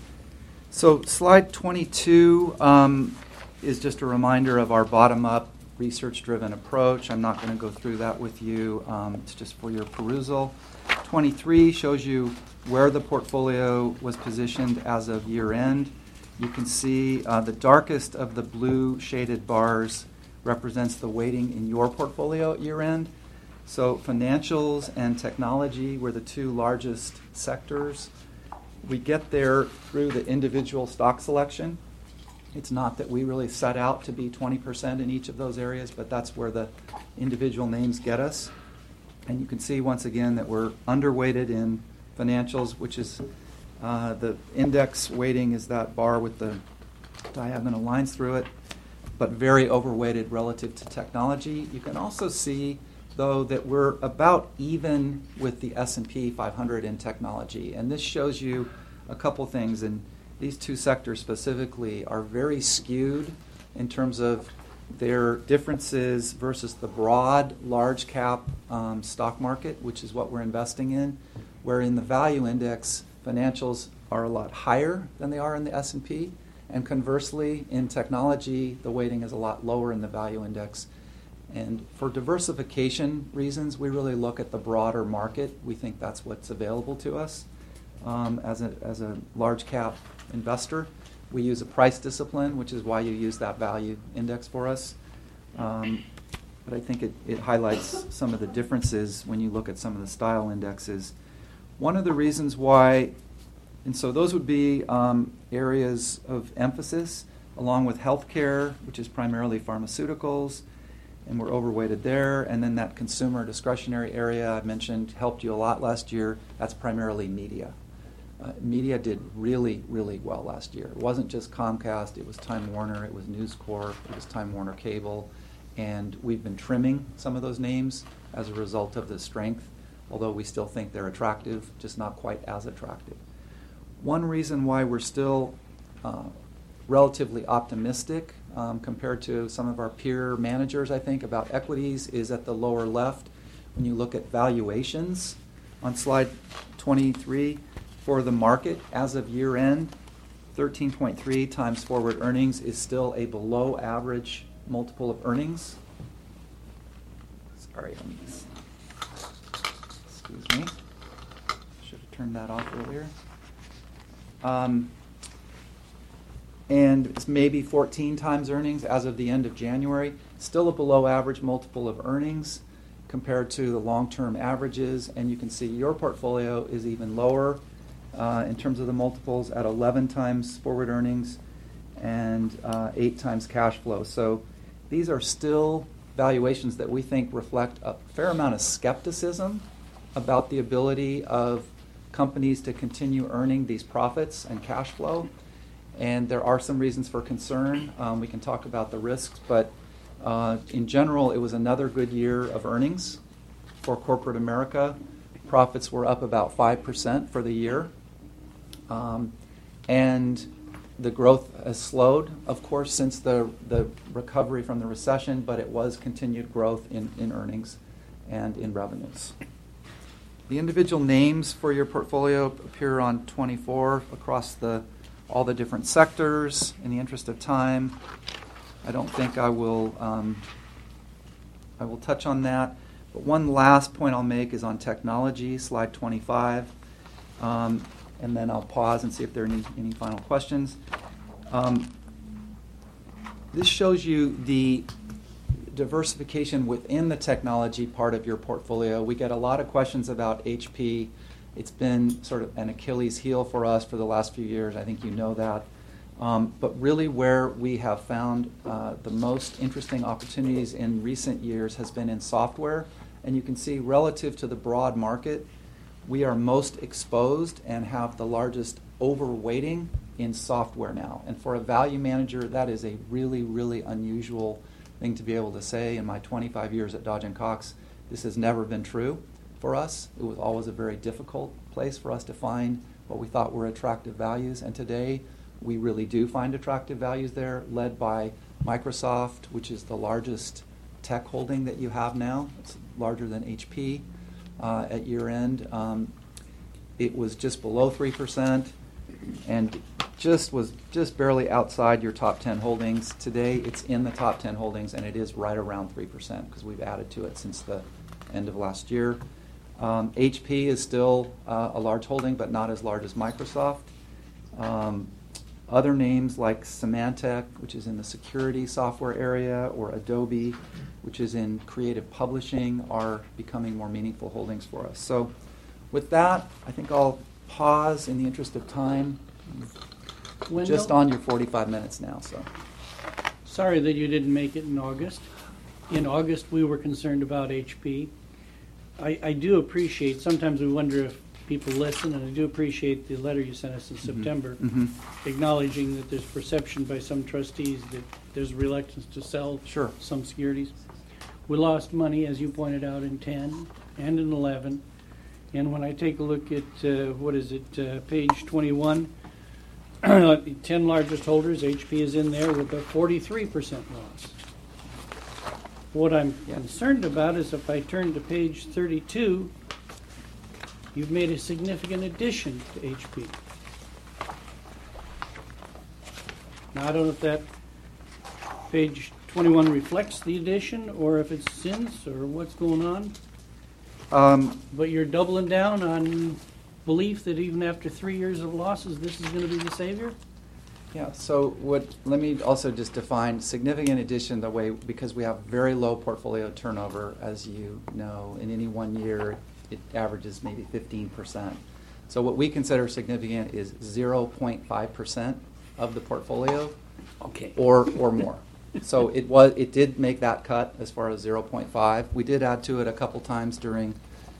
So slide 22 is just a reminder of our bottom-up research-driven approach. I'm not going to go through that with you. It's just for your perusal. 23 shows you where the portfolio was positioned as of year end. You can see the darkest of the blue shaded bars represents the weighting in your portfolio at year end. So financials and technology were the two largest sectors. We get there through the individual stock selection. It's not that we really set out to be 20% in each of those areas, but that's where the individual names get us. And you can see once again that we're underweighted in financials, which is the index weighting is that bar with the diagonal lines through it, but very overweighted relative to technology. You can also see, though, that we're about even with the S&P 500 in technology. And this shows you a couple things. And these two sectors specifically are very skewed in terms of their differences versus the broad, large cap stock market, which is what we're investing in, where in the value index, financials are a lot higher than they are in the S&P. And conversely, in technology, the weighting is a lot lower in the value index. And for diversification reasons, we really look at the broader market. We think that's what's available to us as a large cap investor. We use a price discipline, which is why you use that value index for us. But I think it highlights some of the differences when you look at some of the style indexes. One of the reasons why, and so those would be areas of emphasis, along with healthcare, which is primarily pharmaceuticals, and we're overweighted there. And then that consumer discretionary area I mentioned helped you a lot last year. That's primarily media. Media did really, really well last year. It wasn't just Comcast. It was Time Warner. It was News Corp. It was Time Warner Cable. And we've been trimming some of those names as a result of the strength, although we still think they're attractive, just not quite as attractive. One reason why we're still relatively optimistic compared to some of our peer managers, I think, about equities is at the lower left. When you look at valuations on slide 23 for the market as of year end, 13.3 times forward earnings is still a below average multiple of earnings. Sorry, let me excuse me. Should have turned that off earlier. And it's maybe 14 times earnings as of the end of January. Still a below average multiple of earnings compared to the long-term averages. And you can see your portfolio is even lower in terms of the multiples at 11 times forward earnings and 8 times cash flow. So these are still valuations that we think reflect a fair amount of skepticism about the ability of companies to continue earning these profits and cash flow. And there are some reasons for concern. We can talk about the risks, but in general, it was another good year of earnings for corporate America. Profits were up about 5% for the year. And the growth has slowed, of course, since the recovery from the recession, but it was continued growth in earnings and in revenues. The individual names for your portfolio appear on 24 across all the different sectors. In the interest of time, I don't think I will touch on that. But one last point I'll make is on technology, slide 25. And then I'll pause and see if there are any final questions. This shows you the diversification within the technology part of your portfolio. We get a lot of questions about HP. It's been sort of an Achilles heel for us for the last few years. I think you know that. But really where we have found the most interesting opportunities in recent years has been in software. And you can see relative to the broad market, we are most exposed and have the largest overweighting in software now. And for a value manager, that is a really, really unusual thing to be able to say. In my 25 years at Dodge & Cox, this has never been true for us. It was always a very difficult place for us to find what we thought were attractive values. And today, we really do find attractive values there, led by Microsoft, which is the largest tech holding that you have now. It's larger than HP at year end. It was just below 3%, and was just barely outside your top 10 holdings. Today, it's in the top 10 holdings, and it is right around 3% because we've added to it since the end of last year. HP is still a large holding, but not as large as Microsoft. Other names like Symantec, which is in the security software area, or Adobe, which is in creative publishing, are becoming more meaningful holdings for us. So with that, I think I'll pause in the interest of time. Wendell? Just on your 45 minutes now. So Sorry that you didn't make it in August. In August, we were concerned about HP. I do appreciate, sometimes we wonder if people listen, and I do appreciate the letter you sent us in September, acknowledging that there's perception by some trustees that there's reluctance to sell Sure. some securities. We lost money, as you pointed out, in 10 and in 11. And when I take a look at, page 21, 10 largest holders, HP is in there with a 43% loss. What I'm concerned about is if I turn to page 32, you've made a significant addition to HP. Now, I don't know if that page 21 reflects the addition or if it's since or what's going on. But you're doubling down on belief that even after 3 years of losses, this is going to be the savior? Yeah, so let me also just define significant addition the way, because we have very low portfolio turnover, as you know. In any 1 year, it averages maybe 15%. So what we consider significant is 0.5% of the portfolio, or more. So it did make that cut as far as 0.5. We did add to it a couple times during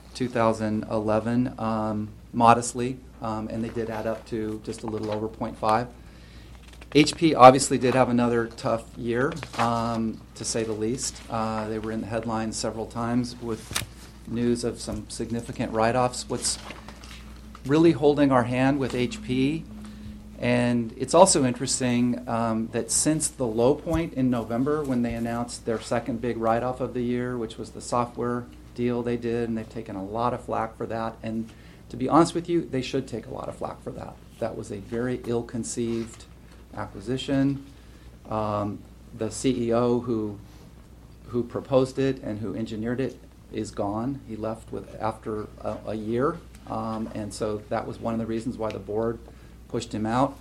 2011, modestly, and they did add up to just a little over 0.5. HP obviously did have another tough year, to say the least. They were in the headlines several times with news of some significant write-offs. What's really holding our hand with HP, and it's also interesting that since the low point in November when they announced their second big write-off of the year, which was the software deal they did, and they've taken a lot of flack for that. And to be honest with you, they should take a lot of flack for that. That was a very ill-conceived acquisition. The CEO who proposed it and who engineered it is gone. He left after a year, and so that was one of the reasons why the board pushed him out.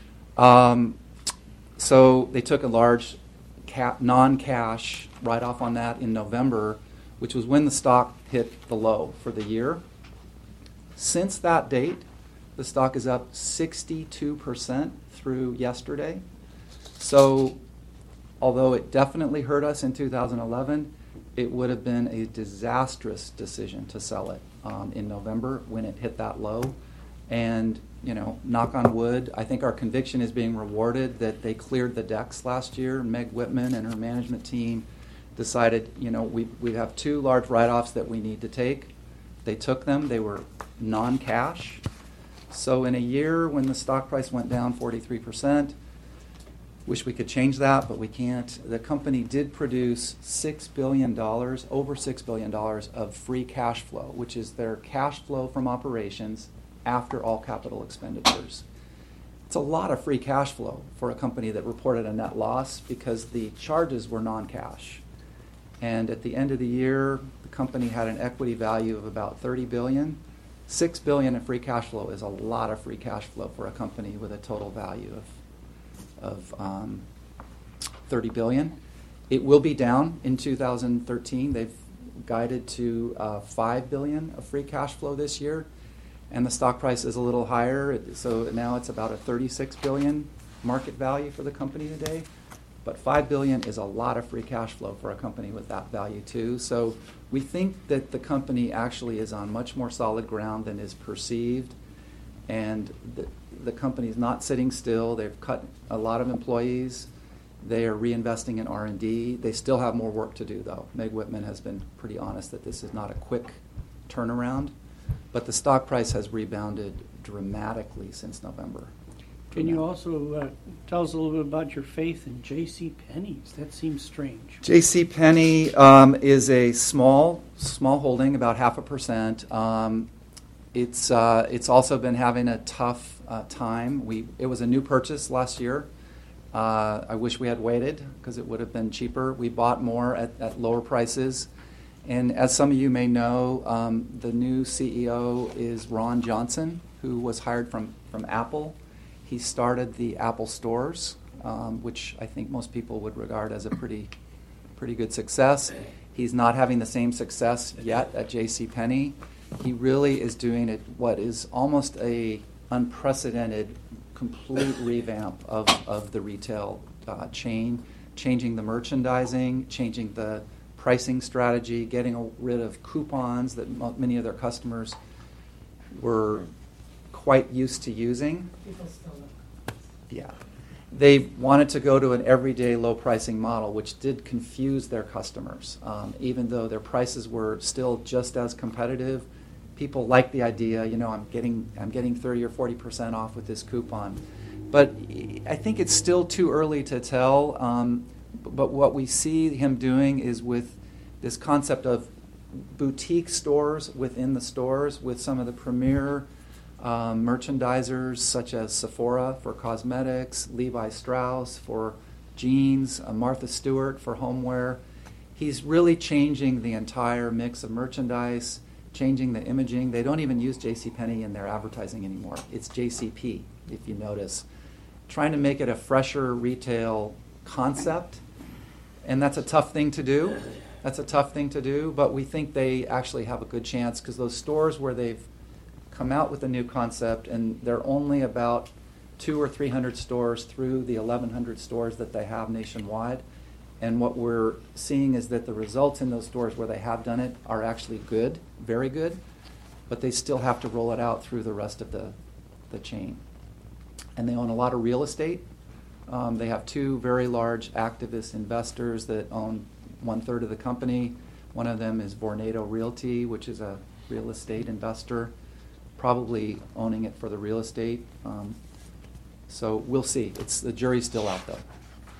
So they took a large non-cash write-off on that in November, which was when the stock hit the low for the year. Since that date, the stock is up 62% through yesterday. So although it definitely hurt us in 2011, it would have been a disastrous decision to sell it in November when it hit that low. And, knock on wood, I think our conviction is being rewarded that they cleared the decks last year. Meg Whitman and her management team decided, we have two large write-offs that we need to take. They took them. They were non-cash. So in a year when the stock price went down 43%, wish we could change that, but we can't. The company did produce $6 billion, over $6 billion of free cash flow, which is their cash flow from operations after all capital expenditures. It's a lot of free cash flow for a company that reported a net loss because the charges were non-cash. And at the end of the year, the company had an equity value of about $30 billion. $6 billion in free cash flow is a lot of free cash flow for a company with a total value of $30 billion. It will be down in 2013. They've guided to $5 billion of free cash flow this year, and the stock price is a little higher. So now it's about a $36 billion market value for the company today. But $5 billion is a lot of free cash flow for a company with that value too. So we think that the company actually is on much more solid ground than is perceived, and the company is not sitting still. They've cut a lot of employees. They are reinvesting in R&D. They still have more work to do, though. Meg Whitman has been pretty honest that this is not a quick turnaround, but the stock price has rebounded dramatically since November. Can you also tell us a little bit about your faith in J.C. Penney's? That seems strange. J.C. Penney is a small holding, about 0.5%. It's also been having a tough time. It was a new purchase last year. I wish we had waited because it would have been cheaper. We bought more at lower prices. And as some of you may know, the new CEO is Ron Johnson, who was hired from Apple. He started the Apple stores, which I think most people would regard as a pretty good success. He's not having the same success yet at JCPenney. He really is doing what is almost a unprecedented complete revamp of the retail chain, changing the merchandising, changing the pricing strategy, getting rid of coupons that many of their customers were quite used to using. People still look. Yeah. They wanted to go to an everyday low pricing model, which did confuse their customers. Even though their prices were still just as competitive, people liked the idea, I'm getting 30 or 40% off with this coupon. But I think it's still too early to tell. But what we see him doing is with this concept of boutique stores within the stores with some of the premier merchandisers such as Sephora for cosmetics, Levi Strauss for jeans, Martha Stewart for homeware. He's really changing the entire mix of merchandise, changing the imaging. They don't even use JCPenney in their advertising anymore. It's JCP, if you notice. Trying to make it a fresher retail concept, and that's a tough thing to do. But we think they actually have a good chance because those stores where they've come out with a new concept, and they're only about 200 or 300 stores through the 1,100 stores that they have nationwide. And what we're seeing is that the results in those stores where they have done it are actually good, very good, but they still have to roll it out through the rest of the chain. And they own a lot of real estate. They have two very large activist investors that own 1/3 of the company. One of them is Vornado Realty, which is a real estate investor, probably owning it for the real estate. So we'll see. The jury's still out, though.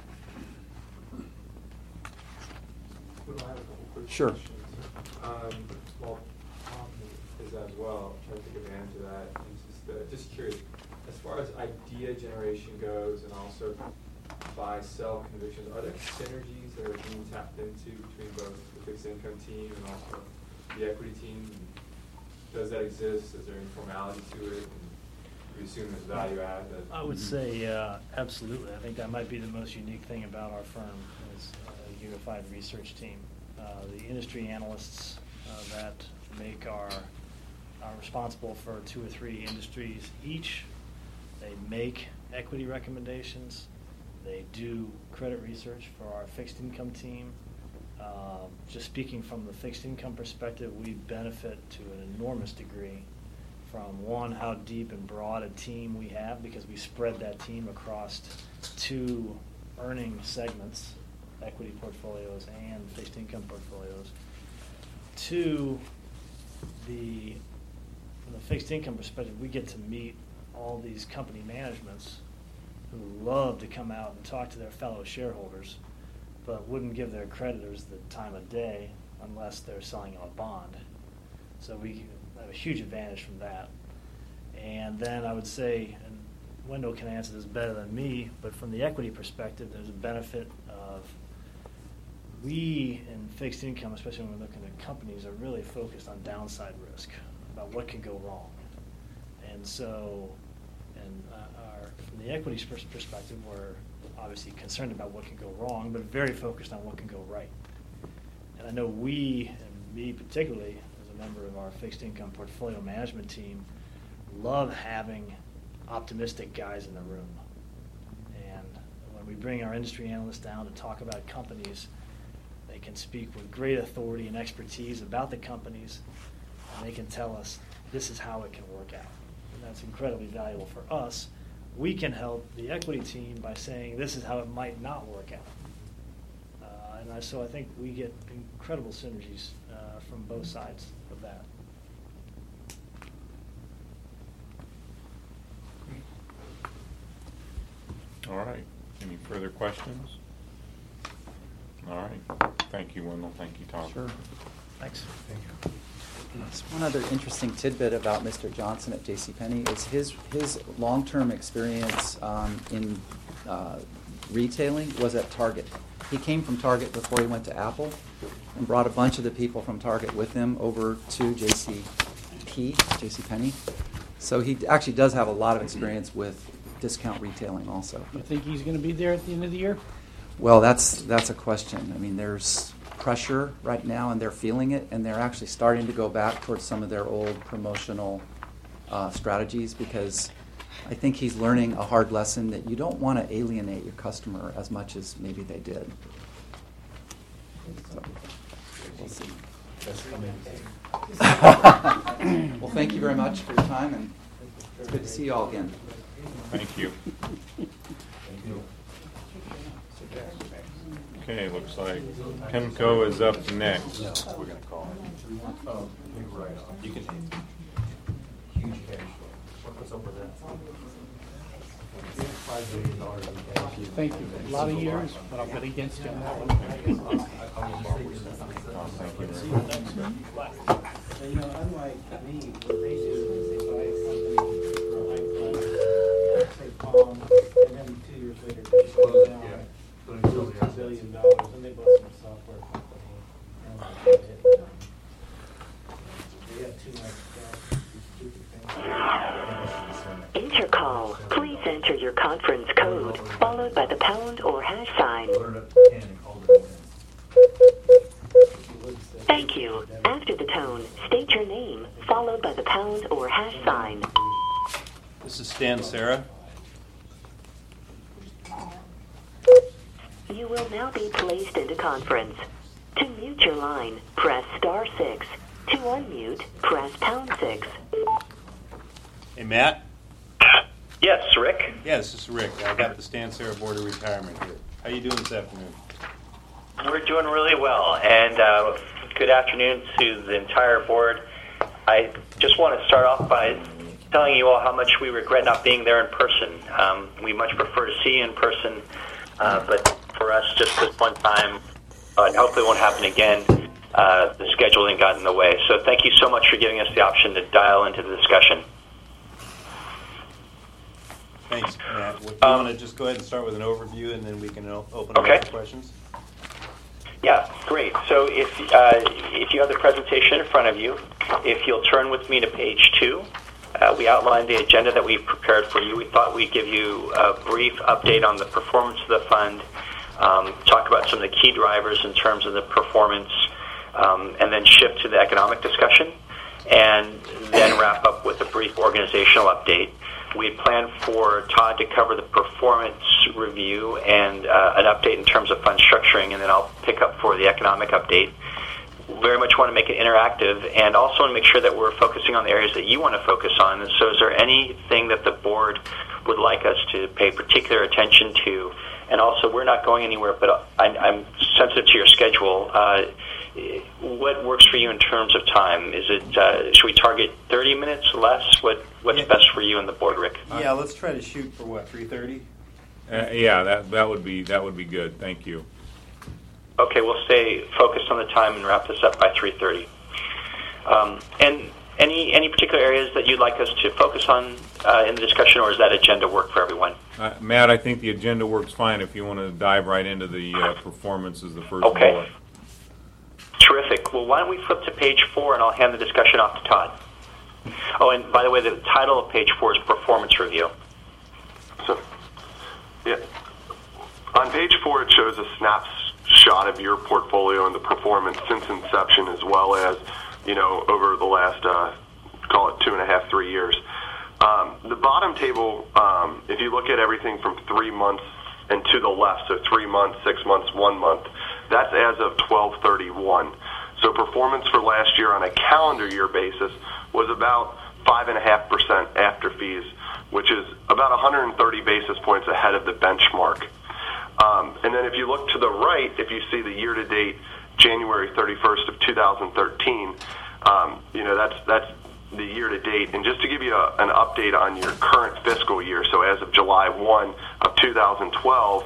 Well, I have a couple quick Sure. questions. Well, Tom is as well, trying to take advantage of that. And just curious, as far as idea generation goes and also buy-sell convictions, are there synergies that are being tapped into between both the fixed income team and also the equity team? Does that exist? Is there any formality to it? And we assume there's value add? I would say absolutely. I think that might be the most unique thing about our firm is a unified research team. The industry analysts that are responsible for 2 or 3 industries each. They make equity recommendations. They do credit research for our fixed income team. Just speaking from the fixed income perspective, we benefit to an enormous degree from, one, how deep and broad a team we have because we spread that team across 2 earning segments, equity portfolios and fixed income portfolios. 2, from the fixed income perspective, we get to meet all these company managements who love to come out and talk to their fellow shareholders, but wouldn't give their creditors the time of day unless they're selling them a bond. So we have a huge advantage from that. And then I would say, and Wendell can answer this better than me, but from the equity perspective, there's a benefit of we in fixed income, especially when we're looking at companies, are really focused on downside risk, about what can go wrong. And so, from the equities perspective, we're obviously concerned about what can go wrong, but very focused on what can go right. And I know we, and me particularly, as a member of our fixed income portfolio management team, love having optimistic guys in the room. And when we bring our industry analysts down to talk about companies, they can speak with great authority and expertise about the companies, and they can tell us this is how it can work out. And that's incredibly valuable for us. We can help the equity team by saying this is how it might not work out. So I think we get incredible synergies from both sides of that. All right. Any further questions? All right. Thank you, Wendell. Thank you, Tom. Sure. Thanks. Thank you. One other interesting tidbit about Mr. Johnson at JCPenney is his long-term experience in retailing was at Target. He came from Target before he went to Apple and brought a bunch of the people from Target with him over to JCPenney. So he actually does have a lot of experience with discount retailing also. You think he's going to be there at the end of the year? Well, that's a question. I mean, there's pressure right now, and they're feeling it, and they're actually starting to go back towards some of their old promotional strategies, because I think he's learning a hard lesson that you don't want to alienate your customer as much as maybe they did. So, we'll see. Well, thank you very much for your time, and it's good to see you all again. Thank you. Okay, looks like PIMCO is up next. No, we're going to call it. You can take it. Huge cash flow. What's up with that? $5 billion in cash. Thank you. A lot of years, but I'll bet against you on that one. And, unlike me, what they do is they buy a company for a high price, say Palm, and then 2 years later they close down, lose $2 billion, and they bought some software company, and they hit them. They have too much cash, these stupid things. Intercall. Please enter your conference code, followed by the pound or hash sign. Thank you. After the tone, state your name, followed by the pound or hash sign. This is Stan Sarah. You will now be placed into conference. To mute your line, press *6. To unmute, press #6. Hey, Matt? Yes, Rick. Yeah, this is Rick. I got the Stan Sarah Board of Retirement here. How you doing this afternoon? We're doing really well, and good afternoon to the entire board. I just want to start off by telling you all how much we regret not being there in person. We much prefer to see you in person, but for us, just this one time, and hopefully it won't happen again, the scheduling got in the way. So thank you so much for giving us the option to dial into the discussion. Thanks, Matt. Do you want to just go ahead and start with an overview, and then we can open up for questions? Yeah, great. So if you have the presentation in front of you, if you'll turn with me to page 2, we outlined the agenda that we prepared for you. We thought we'd give you a brief update on the performance of the fund, talk about some of the key drivers in terms of the performance, and then shift to the economic discussion, and then wrap up with a brief organizational update. We had planned for Todd to cover the performance review and an update in terms of fund structuring, and then I'll pick up for the economic update. Very much want to make it interactive, and also want to make sure that we're focusing on the areas that you want to focus on. And so is there anything that the board would like us to pay particular attention to? And also, we're not going anywhere, but I'm sensitive to your schedule. What works for you in terms of time? Is it should we target 30 minutes, less? What's best for you and the board, Rick? Yeah, let's try to shoot for what, 3:30? Yeah, that would be good. Thank you. Okay, we'll stay focused on the time and wrap this up by 3:30. And any particular areas that you'd like us to focus on in the discussion, or does that agenda work for everyone? Matt, I think the agenda works fine if you want to dive right into the performance as the first bullet. Terrific. Well, why don't we flip to page 4, and I'll hand the discussion off to Todd. Oh, and by the way, the title of page 4 is Performance Review. So, yeah. On page 4, it shows a snapshot of your portfolio and the performance since inception, as well as, over the last, call it 2.5, 3 years. The bottom table, if you look at everything from 3 months and to the left, so 3 months, 6 months, 1 month, that's as of 12/31. So performance for last year on a calendar year basis was about 5.5% after fees, which is about 130 basis points ahead of the benchmark. And then if you look to the right, if you see the year-to-date January 31st of 2013, that's the year-to-date. And just to give you an update on your current fiscal year, so as of July 1 of 2012,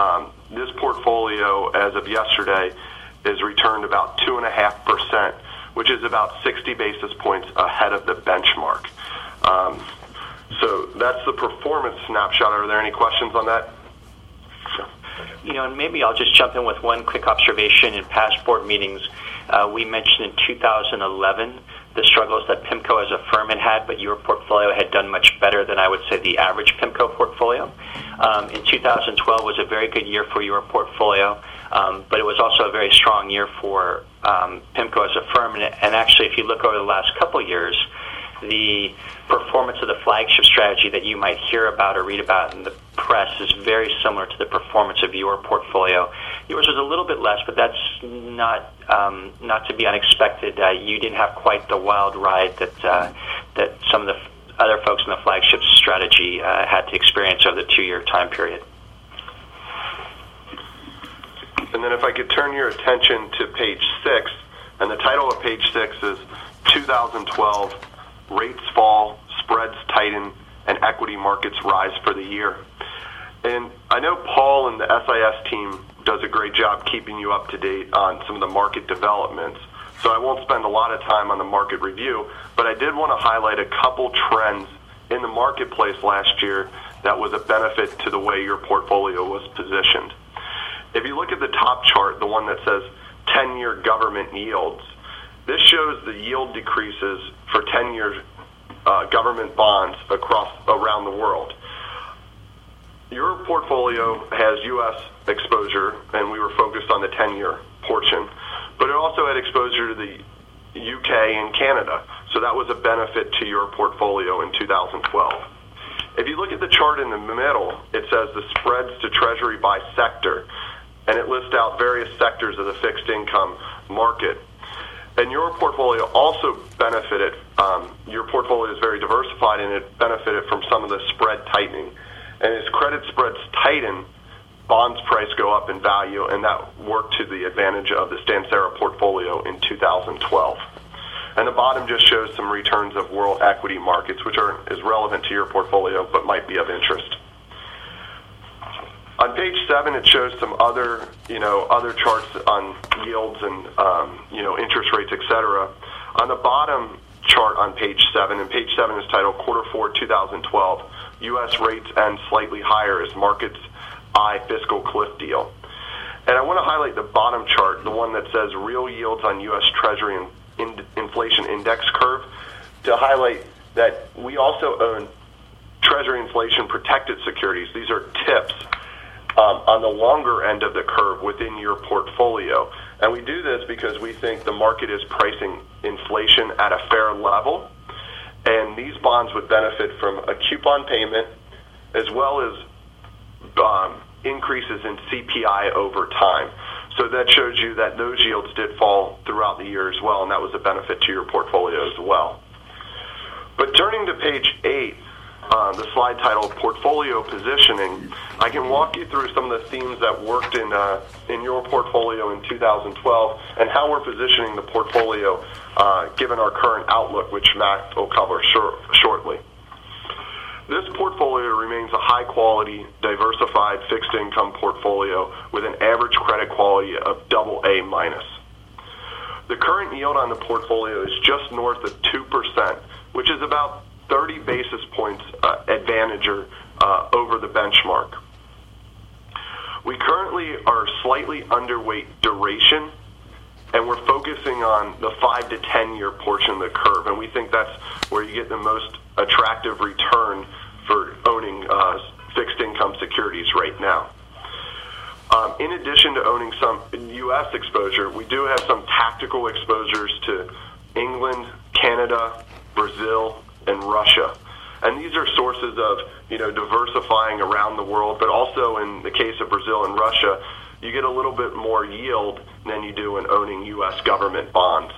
this portfolio, as of yesterday, is returned about 2.5%, which is about 60 basis points ahead of the benchmark. So that's the performance snapshot. Are there any questions on that? And maybe I'll just jump in with one quick observation. In past board meetings, we mentioned in 2011 the struggles that PIMCO as a firm had, but your portfolio had done much better than I would say the average PIMCO portfolio. In 2012 was a very good year for your portfolio, but it was also a very strong year for PIMCO as a firm. And actually, if you look over the last couple years, the performance of the flagship strategy that you might hear about or read about in the press is very similar to the performance of your portfolio. Yours was a little bit less, but that's not to be unexpected. You didn't have quite the wild ride that some of the other folks in the flagship strategy had to experience over the 2-year time period. And then if I could turn your attention to page 6, and the title of page 6 is 2012 Rates Fall, Spreads Tighten, and Equity Markets Rise for the Year. And I know Paul and the SIS team does a great job keeping you up to date on some of the market developments, so I won't spend a lot of time on the market review, but I did want to highlight a couple trends in the marketplace last year that was a benefit to the way your portfolio was positioned. If you look at the top chart, the one that says 10-year government yields, this shows the yield decreases for 10-year government bonds around the world. Your portfolio has U.S. exposure, and we were focused on the 10-year portion, but it also had exposure to the UK and Canada, so that was a benefit to your portfolio in 2012. If you look at the chart in the middle, it says the spreads to Treasury by sector, and it lists out various sectors of the fixed income market. And your portfolio also benefited, your portfolio is very diversified, and it benefited from some of the spread tightening. And as credit spreads tighten, bonds price go up in value, and that worked to the advantage of the Stansera portfolio in 2012. And the bottom just shows some returns of world equity markets, which aren't as relevant to your portfolio, but might be of interest. On page 7, it shows some other charts on yields and, interest rates, etc. On the bottom chart on page 7, and page 7 is titled Quarter 4 2012, U.S. rates end slightly higher as markets eye fiscal cliff deal. And I want to highlight the bottom chart, the one that says real yields on U.S. Treasury and inflation index curve, to highlight that we also own Treasury inflation protected securities. These are TIPS on the longer end of the curve within your portfolio. And we do this because we think the market is pricing inflation at a fair level, and these bonds would benefit from a coupon payment as well as increases in CPI over time. So that shows you that those yields did fall throughout the year as well, and that was a benefit to your portfolio as well. But turning to page 8, the slide titled Portfolio Positioning, I can walk you through some of the themes that worked in your portfolio in 2012 and how we're positioning the portfolio given our current outlook, which Matt will cover shortly. This portfolio remains a high-quality, diversified fixed income portfolio with an average credit quality of AA-. The current yield on the portfolio is just north of 2%, which is about 30 basis points advantage over the benchmark. We currently are slightly underweight duration, and we're focusing on the 5 to 10 year portion of the curve, and we think that's where you get the most attractive return for owning fixed income securities right now. In addition to owning some U.S. exposure, we do have some tactical exposures to England, Canada, Brazil, and Russia. And these are sources of, diversifying around the world, but also in the case of Brazil and Russia, you get a little bit more yield than you do in owning U.S. government bonds.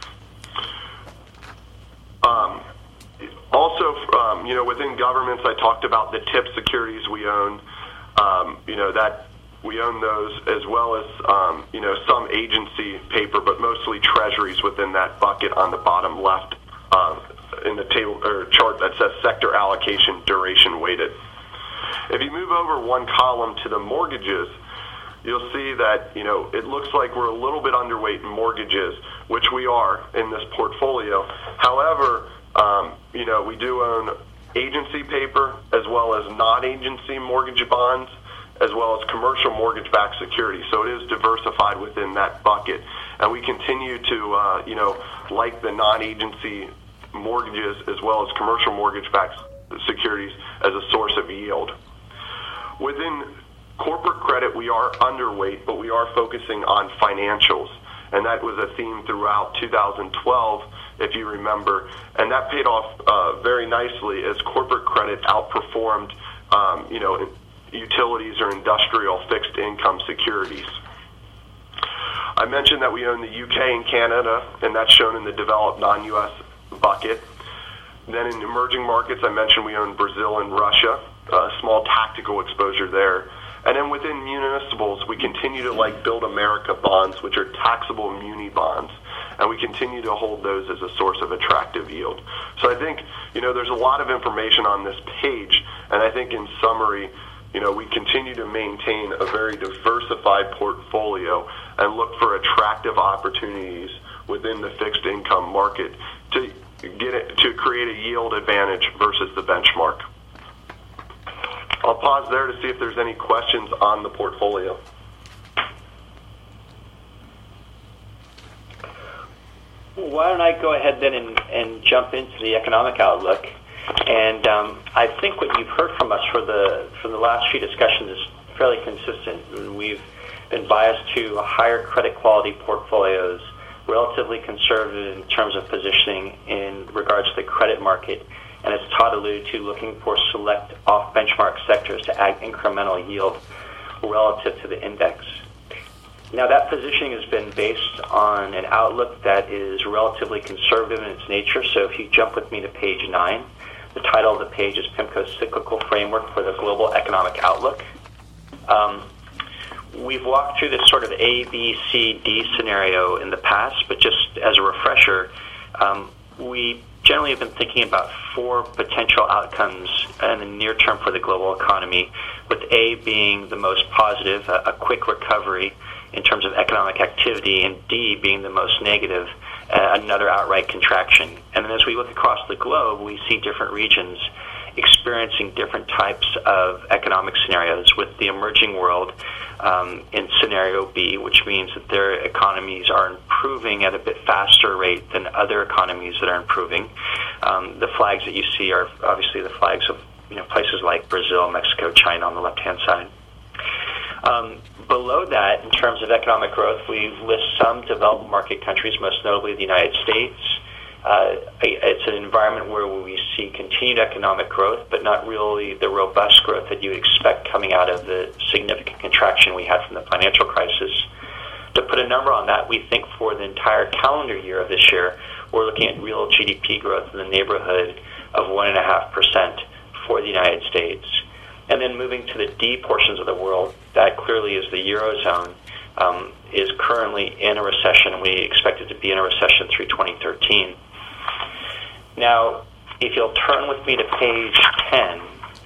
Within governments, I talked about the TIP securities we own, that we own those as well as, some agency paper, but mostly treasuries within that bucket on the bottom left in the table or chart that says sector allocation duration weighted. If you move over one column to the mortgages, you'll see that, it looks like we're a little bit underweight in mortgages, which we are in this portfolio. However, we do own agency paper as well as non-agency mortgage bonds, as well as commercial mortgage-backed securities. So it is diversified within that bucket. And we continue to, like the non-agency mortgages as well as commercial mortgage-backed securities as a source of yield. Within corporate credit, we are underweight, but we are focusing on financials. And that was a theme throughout 2012, if you remember. And that paid off very nicely as corporate credit outperformed, utilities or industrial fixed income securities. I mentioned that we own the UK and Canada, and that's shown in the developed non-U.S. bucket. Then in emerging markets, I mentioned we own Brazil and Russia, a small tactical exposure there. And then within municipals, we continue to Build America bonds, which are taxable muni bonds. And we continue to hold those as a source of attractive yield. So I think, there's a lot of information on this page. And I think in summary, we continue to maintain a very diversified portfolio and look for attractive opportunities within the fixed income market to create a yield advantage versus the benchmark. I'll pause there to see if there's any questions on the portfolio. Why don't I go ahead then and jump into the economic outlook? And I think what you've heard from us from the last few discussions is fairly consistent. We've been biased to higher credit quality portfolios, relatively conservative in terms of positioning in regards to the credit market, and as Todd alluded to, looking for select off-benchmark sectors to add incremental yield relative to the index. Now, that positioning has been based on an outlook that is relatively conservative in its nature. So if you jump with me to page 9, the title of the page is PIMCO's Cyclical Framework for the Global Economic Outlook. We've walked through this sort of A, B, C, D scenario in the past, but just as a refresher, we generally have been thinking about 4 potential outcomes in the near term for the global economy, with A being the most positive, a quick recovery in terms of economic activity, and D being the most negative, another outright contraction. And then as we look across the globe, we see different regions experiencing different types of economic scenarios, with the emerging world in scenario B, which means that their economies are improving at a bit faster rate than other economies that are improving. The flags that you see are obviously the flags of places like Brazil, Mexico, China on the left-hand side. Below that, in terms of economic growth, we list some developed market countries, most notably the United States. It's an environment where we see continued economic growth, but not really the robust growth that you would expect coming out of the significant contraction we had from the financial crisis. To put a number on that, we think for the entire calendar year of this year, we're looking at real GDP growth in the neighborhood of 1.5% for the United States. And then moving to the D portions of the world, that clearly is the Eurozone, is currently in a recession. We expect it to be in a recession through 2013. Now, if you'll turn with me to page 10,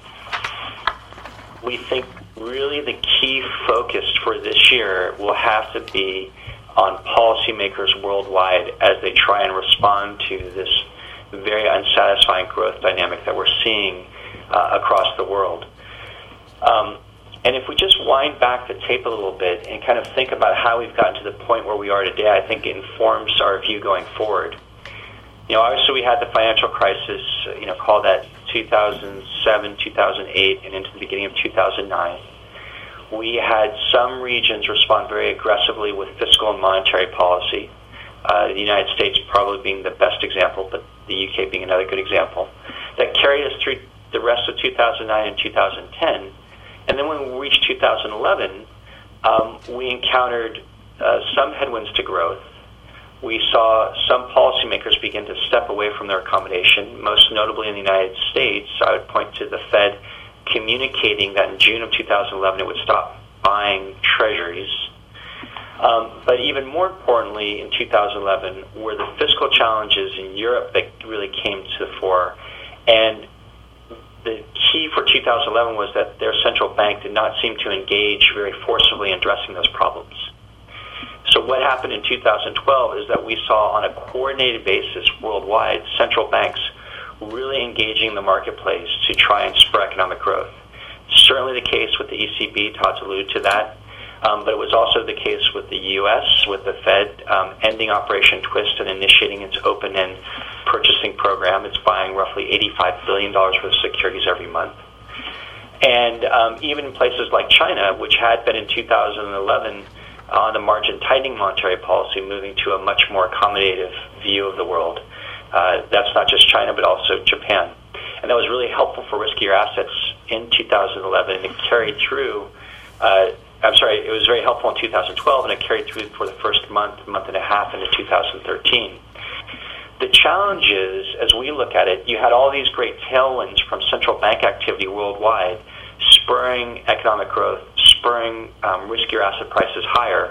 we think really the key focus for this year will have to be on policymakers worldwide as they try and respond to this very unsatisfying growth dynamic that we're seeing across the world. And if we just wind back the tape a little bit and kind of think about how we've gotten to the point where we are today, I think it informs our view going forward. Obviously we had the financial crisis, call that 2007, 2008, and into the beginning of 2009. We had some regions respond very aggressively with fiscal and monetary policy. The United States probably being the best example, but the UK being another good example. That carried us through the rest of 2009 and 2010. And then when we reached 2011, we encountered some headwinds to growth. We saw some policymakers begin to step away from their accommodation, most notably in the United States. I would point to the Fed communicating that in June of 2011 it would stop buying treasuries. But even more importantly, in 2011, were the fiscal challenges in Europe that really came to the fore. And the key for 2011 was that their central bank did not seem to engage very forcibly in addressing those problems. So what happened in 2012 is that we saw on a coordinated basis worldwide central banks really engaging the marketplace to try and spur economic growth. Certainly the case with the ECB, Todd's alluded to that, but it was also the case with the U.S., with the Fed ending Operation Twist and initiating its open-end purchasing program. It's buying roughly $85 billion worth of securities every month. And even in places like China, which had been in 2011 on the margin tightening monetary policy, moving to a much more accommodative view of the world. That's not just China, but also Japan. And that was really helpful for riskier assets in 2011, and it carried through, it was very helpful in 2012, and it carried through for the first month and a half into 2013. The challenge is, as we look at it, you had all these great tailwinds from central bank activity worldwide, spurring economic growth, spurring riskier asset prices higher.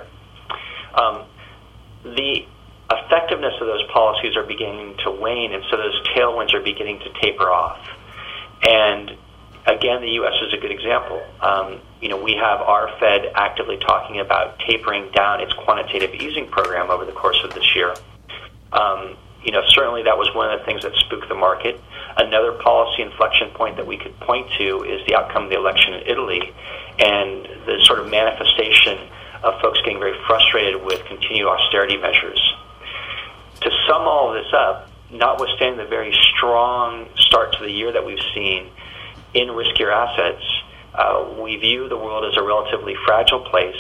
The effectiveness of those policies are beginning to wane, and so those tailwinds are beginning to taper off. And again, the U.S. is a good example. We have our Fed actively talking about tapering down its quantitative easing program over the course of this year. Certainly that was one of the things that spooked the market. Another policy inflection point that we could point to is the outcome of the election in Italy and the sort of manifestation of folks getting very frustrated with continued austerity measures. To sum all of this up, notwithstanding the very strong start to the year that we've seen in riskier assets, we view the world as a relatively fragile place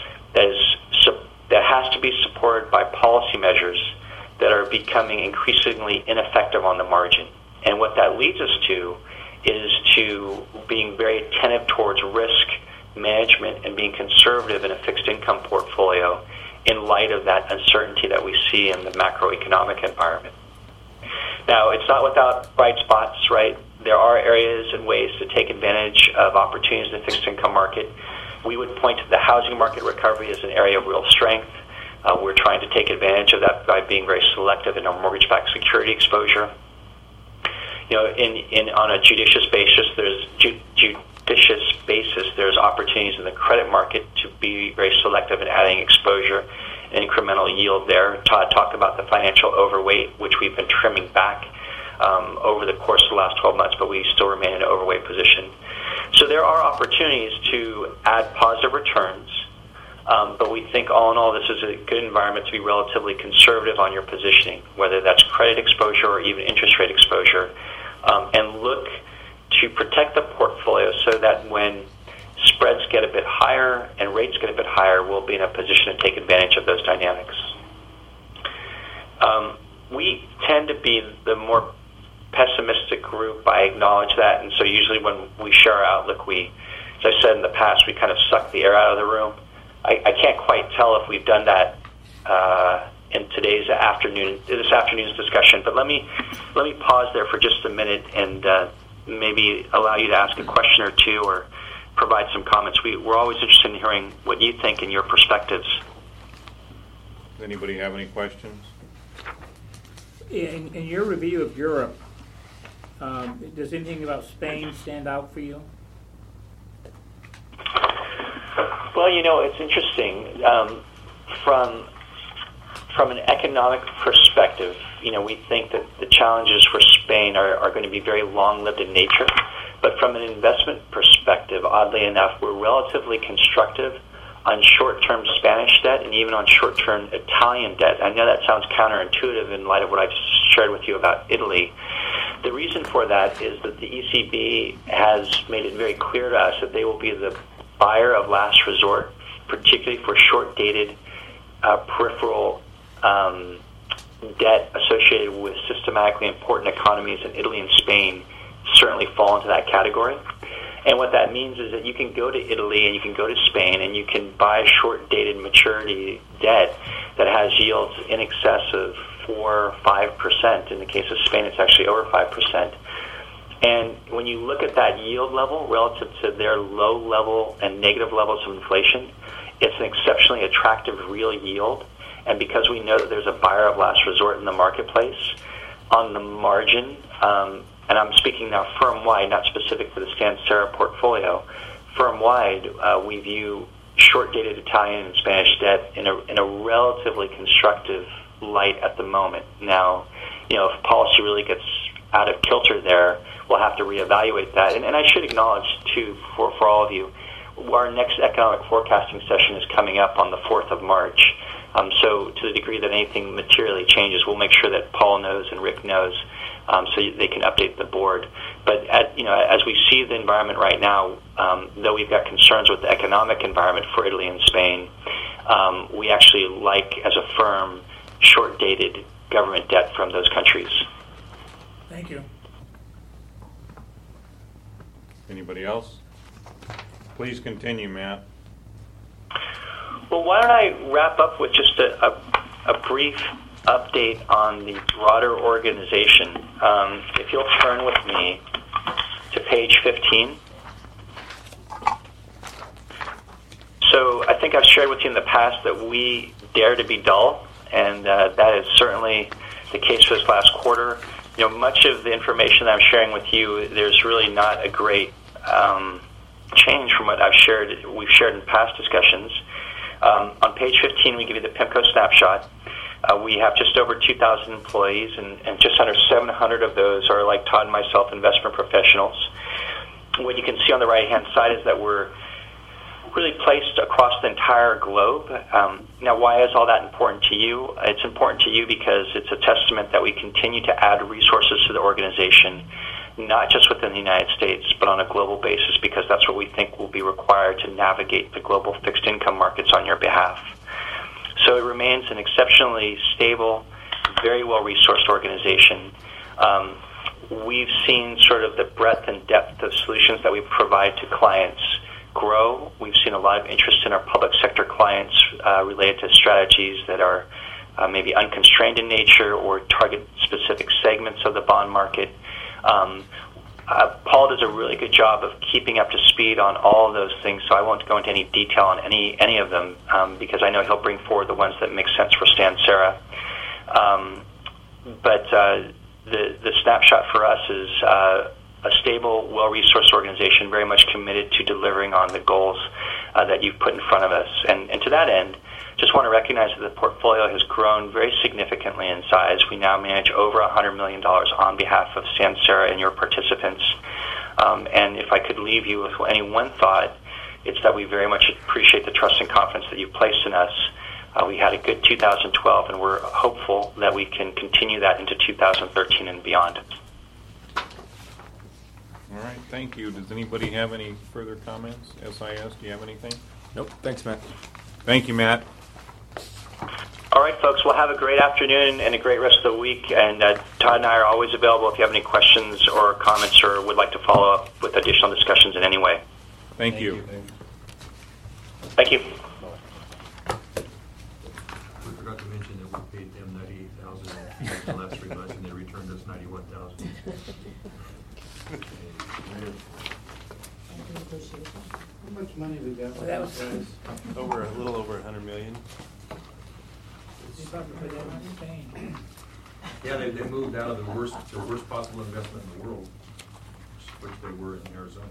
that has to be supported by policy measures that are becoming increasingly ineffective on the margin. And what that leads us to is to being very attentive towards risk management and being conservative in a fixed income portfolio in light of that uncertainty that we see in the macroeconomic environment. Now, it's not without bright spots, right? There are areas and ways to take advantage of opportunities in the fixed income market. We would point to the housing market recovery as an area of real strength. We're trying to take advantage of that by being very selective in our mortgage-backed security exposure. On a judicious basis, there's opportunities in the credit market to be very selective in adding exposure and incremental yield there. Todd talked about the financial overweight, which we've been trimming back over the course of the last 12 months, but we still remain in an overweight position. So there are opportunities to add positive returns, but we think all in all this is a good environment to be relatively conservative on your positioning, whether that's credit exposure or even interest rate exposure, and look to protect the portfolio so that when spreads get a bit higher and rates get a bit higher, we'll be in a position to take advantage of those dynamics. We tend to be the more pessimistic group, I acknowledge that, and so usually when we share our outlook, as I said in the past, we kind of suck the air out of the room. I can't quite tell if we've done that in this afternoon's discussion, but let me pause there for just a minute and maybe allow you to ask a question or two or provide some comments. We're always interested in hearing what you think and your perspectives. Does anybody have any questions? In your review of Europe, does anything about Spain stand out for you? Well, it's interesting. From an economic perspective, we think that the challenges for Spain are going to be very long-lived in nature. But from an investment perspective, oddly enough, we're relatively constructive on short-term Spanish debt and even on short-term Italian debt. I know that sounds counterintuitive in light of what I've shared with you about Italy. The reason for that is that the ECB has made it very clear to us that they will be the buyer of last resort, particularly for short-dated peripheral debt associated with systematically important economies, and Italy and Spain certainly fall into that category. And what that means is that you can go to Italy and you can go to Spain and you can buy short-dated maturity debt that has yields in excess of 4 or 5%. In the case of Spain, it's actually over 5%. And when you look at that yield level relative to their low level and negative levels of inflation, it's an exceptionally attractive real yield. And because we know that there's a buyer of last resort in the marketplace, on the margin, and I'm speaking now firm-wide, not specific to the Stansera portfolio, firm-wide, we view short-dated Italian and Spanish debt in a relatively constructive light at the moment. Now, if policy really gets out of kilter there, we'll have to reevaluate that. And I should acknowledge, too, for all of you, our next economic forecasting session is coming up on the 4th of March. So to the degree that anything materially changes, we'll make sure that Paul knows and Rick knows, so they can update the board. But as we see the environment right now, though we've got concerns with the economic environment for Italy and Spain, we actually like, as a firm, short-dated government debt from those countries. Thank you. Anybody else? Please continue, Matt. Well, why don't I wrap up with just a brief update on the broader organization. If you'll turn with me to page 15. So I think I've shared with you in the past that we dare to be dull, and that is certainly the case for this last quarter. Much of the information that I'm sharing with you, there's really not a great change from what we've shared in past discussions. On page 15, we give you the PIMCO snapshot. We have just over 2,000 employees, and just under 700 of those are, like Todd and myself, investment professionals. What you can see on the right-hand side is that we're really placed across the entire globe. Now, why is all that important to you? It's important to you because it's a testament that we continue to add resources to the organization, not just within the United States, but on a global basis, because that's what we think will be required to navigate the global fixed income markets on your behalf. So it remains an exceptionally stable, very well-resourced organization. We've seen sort of the breadth and depth of solutions that we provide to clients grow. We've seen a lot of interest in our public sector clients related to strategies that are maybe unconstrained in nature or target specific segments of the bond market. Paul does a really good job of keeping up to speed on all of those things, so I won't go into any detail on any of them because I know he'll bring forward the ones that make sense for Stansera. But the snapshot for us is a stable, well-resourced organization, very much committed to delivering on the goals that you've put in front of us. And to that end, just want to recognize that the portfolio has grown very significantly in size. We now manage over $100 million on behalf of Stansera and your participants. And if I could leave you with any one thought, it's that we very much appreciate the trust and confidence that you've placed in us. We had a good 2012, and we're hopeful that we can continue that into 2013 and beyond. All right, thank you. Does anybody have any further comments? SIS, do you have anything? Nope. Thanks, Matt. Thank you, Matt. All right, folks, we'll have a great afternoon and a great rest of the week. And Todd and I are always available if you have any questions or comments or would like to follow up with additional discussions in any way. Thank you. Thank you. We forgot to mention that we paid them $98,000 in the last 3 months, and they returned us $91,000. How much money we got? Well, that was A little over $100 million. you probably put that on Spain. Yeah, they moved out of the worst possible investment in the world, which they were in Arizona.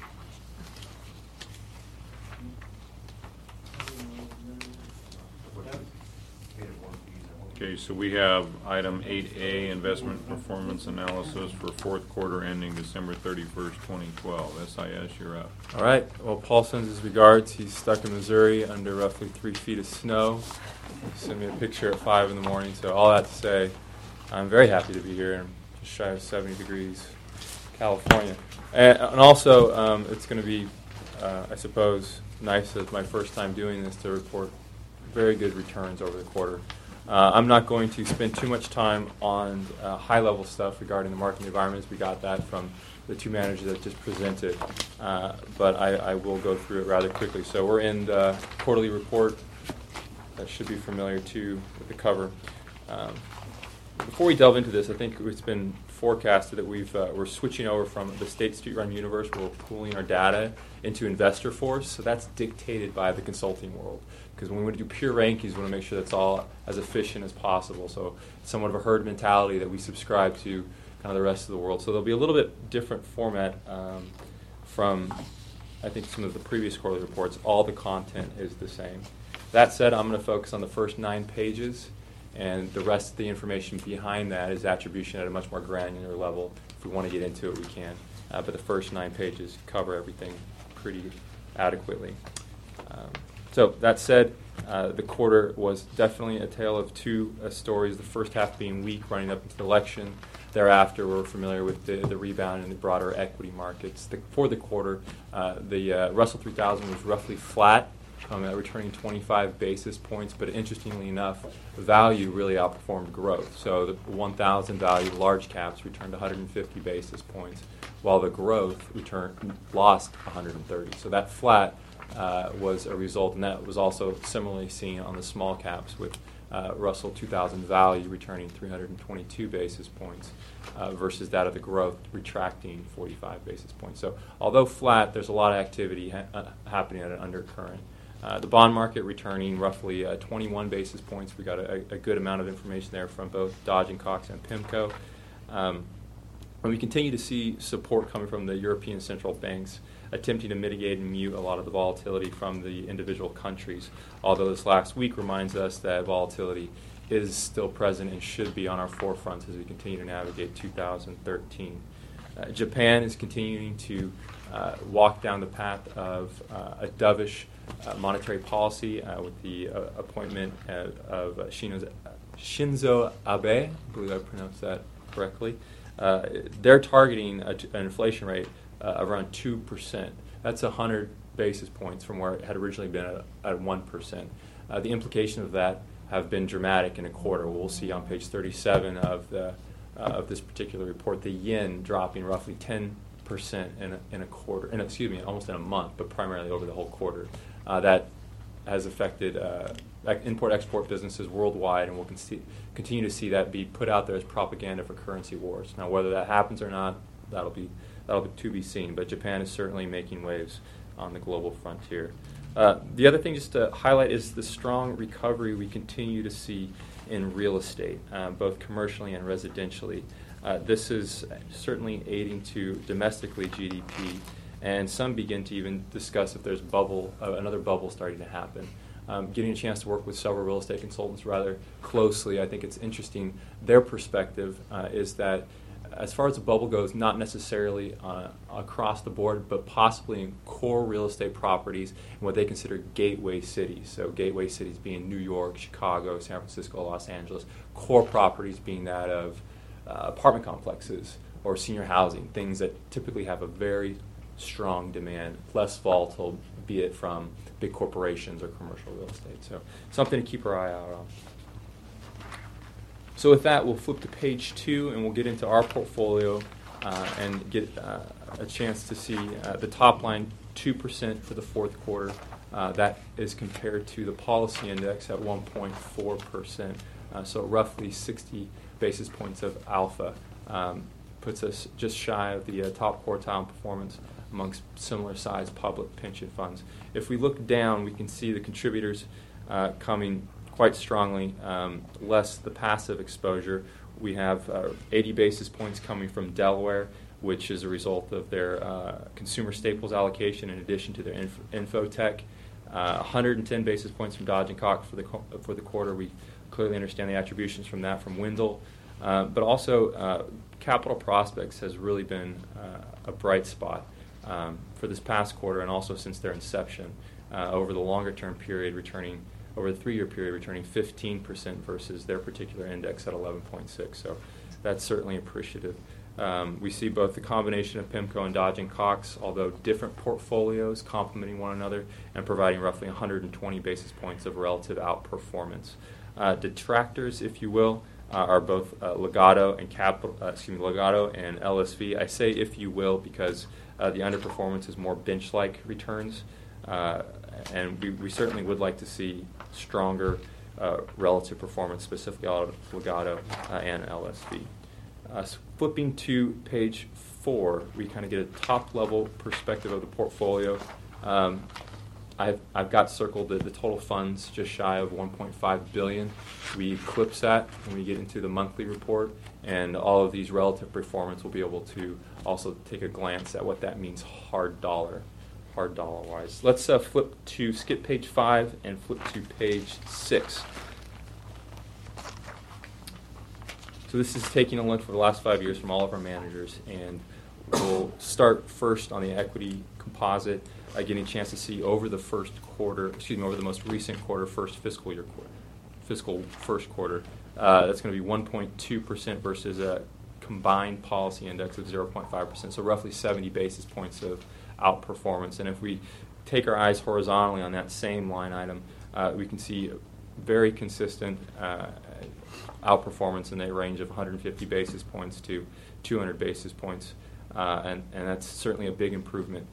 Okay, so we have item 8A, investment performance analysis for fourth quarter ending December 31st, 2012. SIS, you're up. All right. Well, Paul sends his regards. He's stuck in Missouri under roughly 3 feet of snow. He sent me a picture at 5 in the morning. So all that to say, I'm very happy to be here. I'm just shy of 70 degrees, California. And also, it's going to be, I suppose, nice as my first time doing this to report very good returns over the quarter. I'm not going to spend too much time on high-level stuff regarding the market environment, as we got that from the two managers that just presented, but I will go through it rather quickly. So we're in the quarterly report. That should be familiar, too, with the cover. Before we delve into this, I think it's been forecasted that we're switching over from the State Street Run universe, where we're pooling our data into Investor Force. So that's dictated by the consulting world. Because when we want to do pure rankings, we want to make sure that's all as efficient as possible. So it's somewhat of a herd mentality that we subscribe to kind of the rest of the world. So there'll be a little bit different format from I think, some of the previous quarterly reports, all the content is the same. That said, I'm going to focus on the first 9 pages, and the rest of the information behind that is attribution at a much more granular level. If we want to get into it, we can. But the first 9 pages cover everything pretty adequately. So that said, the quarter was definitely a tale of two stories, the first half being weak running up into the election. Thereafter, we're familiar with the rebound in the broader equity markets. For the quarter, the Russell 3000 was roughly flat, returning 25 basis points, but interestingly enough, value really outperformed growth. So the 1,000 value large caps returned 150 basis points, while the growth lost 130. So that flat was a result, and that was also similarly seen on the small caps, with Russell 2000 value returning 322 basis points versus that of the growth retracting 45 basis points. So although flat, there's a lot of activity happening at an undercurrent. The bond market returning roughly 21 basis points. We got a good amount of information there from both Dodge & Cox and PIMCO. And we continue to see support coming from the European central banks, attempting to mitigate and mute a lot of the volatility from the individual countries, although this last week reminds us that volatility is still present and should be on our forefront as we continue to navigate 2013. Japan is continuing to walk down the path of a dovish monetary policy with the appointment of Shinzo Abe. I believe I pronounced that correctly. They're targeting an inflation rate around 2%. That's 100 basis points from where it had originally been at 1%. The implication of that have been dramatic in a quarter. We'll see on page 37 of this particular report the yen dropping roughly 10% in a quarter, almost in a month, but primarily over the whole quarter. That has affected import-export businesses worldwide, and we'll continue to see that be put out there as propaganda for currency wars. Now, whether that happens or not, that'll be to be seen. But Japan is certainly making waves on the global frontier. The other thing just to highlight is the strong recovery we continue to see in real estate, both commercially and residentially. This is certainly aiding to domestically GDP, and some begin to even discuss if there's another bubble starting to happen. Getting a chance to work with several real estate consultants rather closely, I think it's interesting. Their perspective is that as far as the bubble goes, not necessarily across the board, but possibly in core real estate properties in what they consider gateway cities. So gateway cities being New York, Chicago, San Francisco, Los Angeles. Core properties being that of apartment complexes or senior housing, things that typically have a very strong demand, less volatile, be it from big corporations or commercial real estate. So something to keep our eye out on. So with that, we'll flip to page 2, and we'll get into our portfolio and get a chance to see the top line 2% for the fourth quarter. That is compared to the policy index at 1.4%. So roughly 60 basis points of alpha puts us just shy of the top quartile in performance amongst similar-sized public pension funds. If we look down, we can see the contributors coming quite strongly, less the passive exposure. We have 80 basis points coming from Delaware, which is a result of their consumer staples allocation in addition to their infotech. 110 basis points from Dodge & Cox for the quarter. We clearly understand the attributions from that from Wendell. But also, Capital Prospects has really been a bright spot for this past quarter and also since their inception. Over the longer-term period, over the 3-year period, returning 15% versus their particular index at 11.6. So that's certainly appreciative. We see both the combination of PIMCO and Dodge & Cox, although different portfolios complementing one another and providing roughly 120 basis points of relative outperformance. Detractors, if you will, are both Legato and LSV. I say if you will because the underperformance is more bench-like returns. And we certainly would like to see stronger relative performance, specifically out of Legato and LSV. Flipping to page 4, we kind of get a top-level perspective of the portfolio. I've got circled the total funds just shy of $1.5 billion. We eclipse that when we get into the monthly report, and all of these relative performance will be able to also take a glance at what that means hard dollar. hard dollar-wise. Let's skip page 5 and flip to page 6. So this is taking a look for the last 5 years from all of our managers, and we'll start first on the equity composite, getting a chance to see over the over the most recent quarter, fiscal first quarter. That's going to be 1.2% versus a combined policy index of 0.5%, so roughly 70 basis points of outperformance. And if we take our eyes horizontally on that same line item, we can see very consistent outperformance in the range of 150 basis points to 200 basis points, and that's certainly a big improvement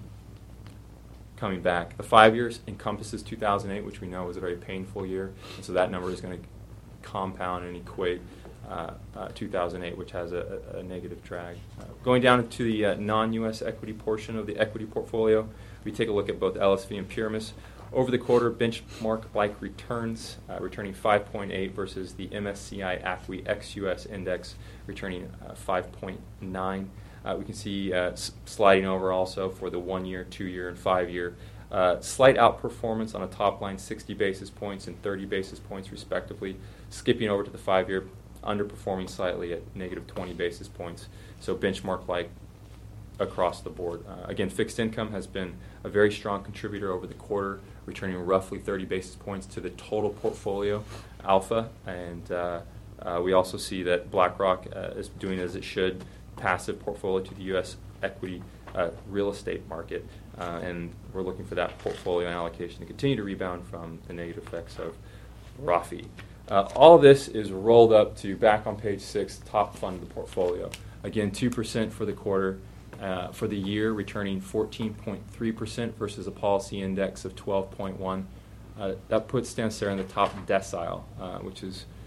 coming back. The 5 years encompasses 2008, which we know was a very painful year, and so that number is going to compound and equate 2008, which has a negative drag. Going down to the non-U.S. equity portion of the equity portfolio, we take a look at both LSV and Pyramus. Over the quarter, benchmark-like returns, returning 5.8 versus the MSCI ACWI ex-US index returning 5.9. We can see sliding over also for the 1 year, 2 year, and 5 year. Slight outperformance on a top line, 60 basis points and 30 basis points respectively. Skipping over to the 5 year, underperforming slightly at negative 20 basis points. So benchmark-like across the board. Again, fixed income has been a very strong contributor over the quarter, returning roughly 30 basis points to the total portfolio alpha. And we also see that BlackRock is doing as it should, passive portfolio to the U.S. equity real estate market. And we're looking for that portfolio allocation to continue to rebound from the negative effects of ROFI. All of this is rolled up to, back on page 6, top fund of the portfolio. Again, 2% for the quarter. For the year, returning 14.3% versus a policy index of 12.1. That puts Stansaera in the top decile, which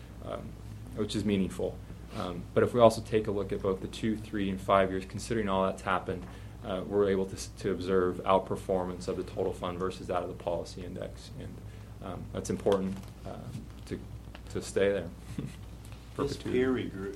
is meaningful. But if we also take a look at both the 2, 3, and 5 years, considering all that's happened, we're able to observe outperformance of the total fund versus that of the policy index, and that's important to stay there. This peer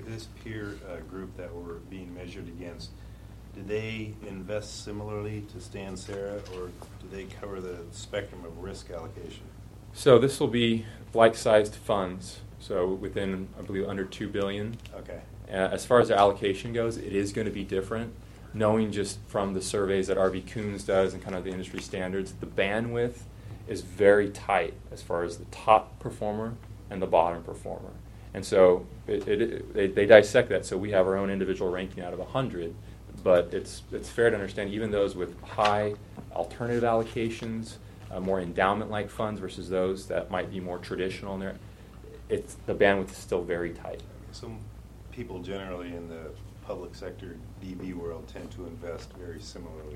group that we're being measured against, do they invest similarly to Stansaera, or do they cover the spectrum of risk allocation? So this will be like-sized funds, so within, I believe, under $2 billion. Okay. As far as the allocation goes, it is going to be different. Knowing just from the surveys that RV Coons does and kind of the industry standards, the bandwidth is very tight as far as the top performer and the bottom performer. And so they dissect that. So we have our own individual ranking out of 100. But it's fair to understand even those with high alternative allocations, more endowment-like funds versus those that might be more traditional in there, the bandwidth is still very tight. Some people generally in the public sector DB world tend to invest very similarly.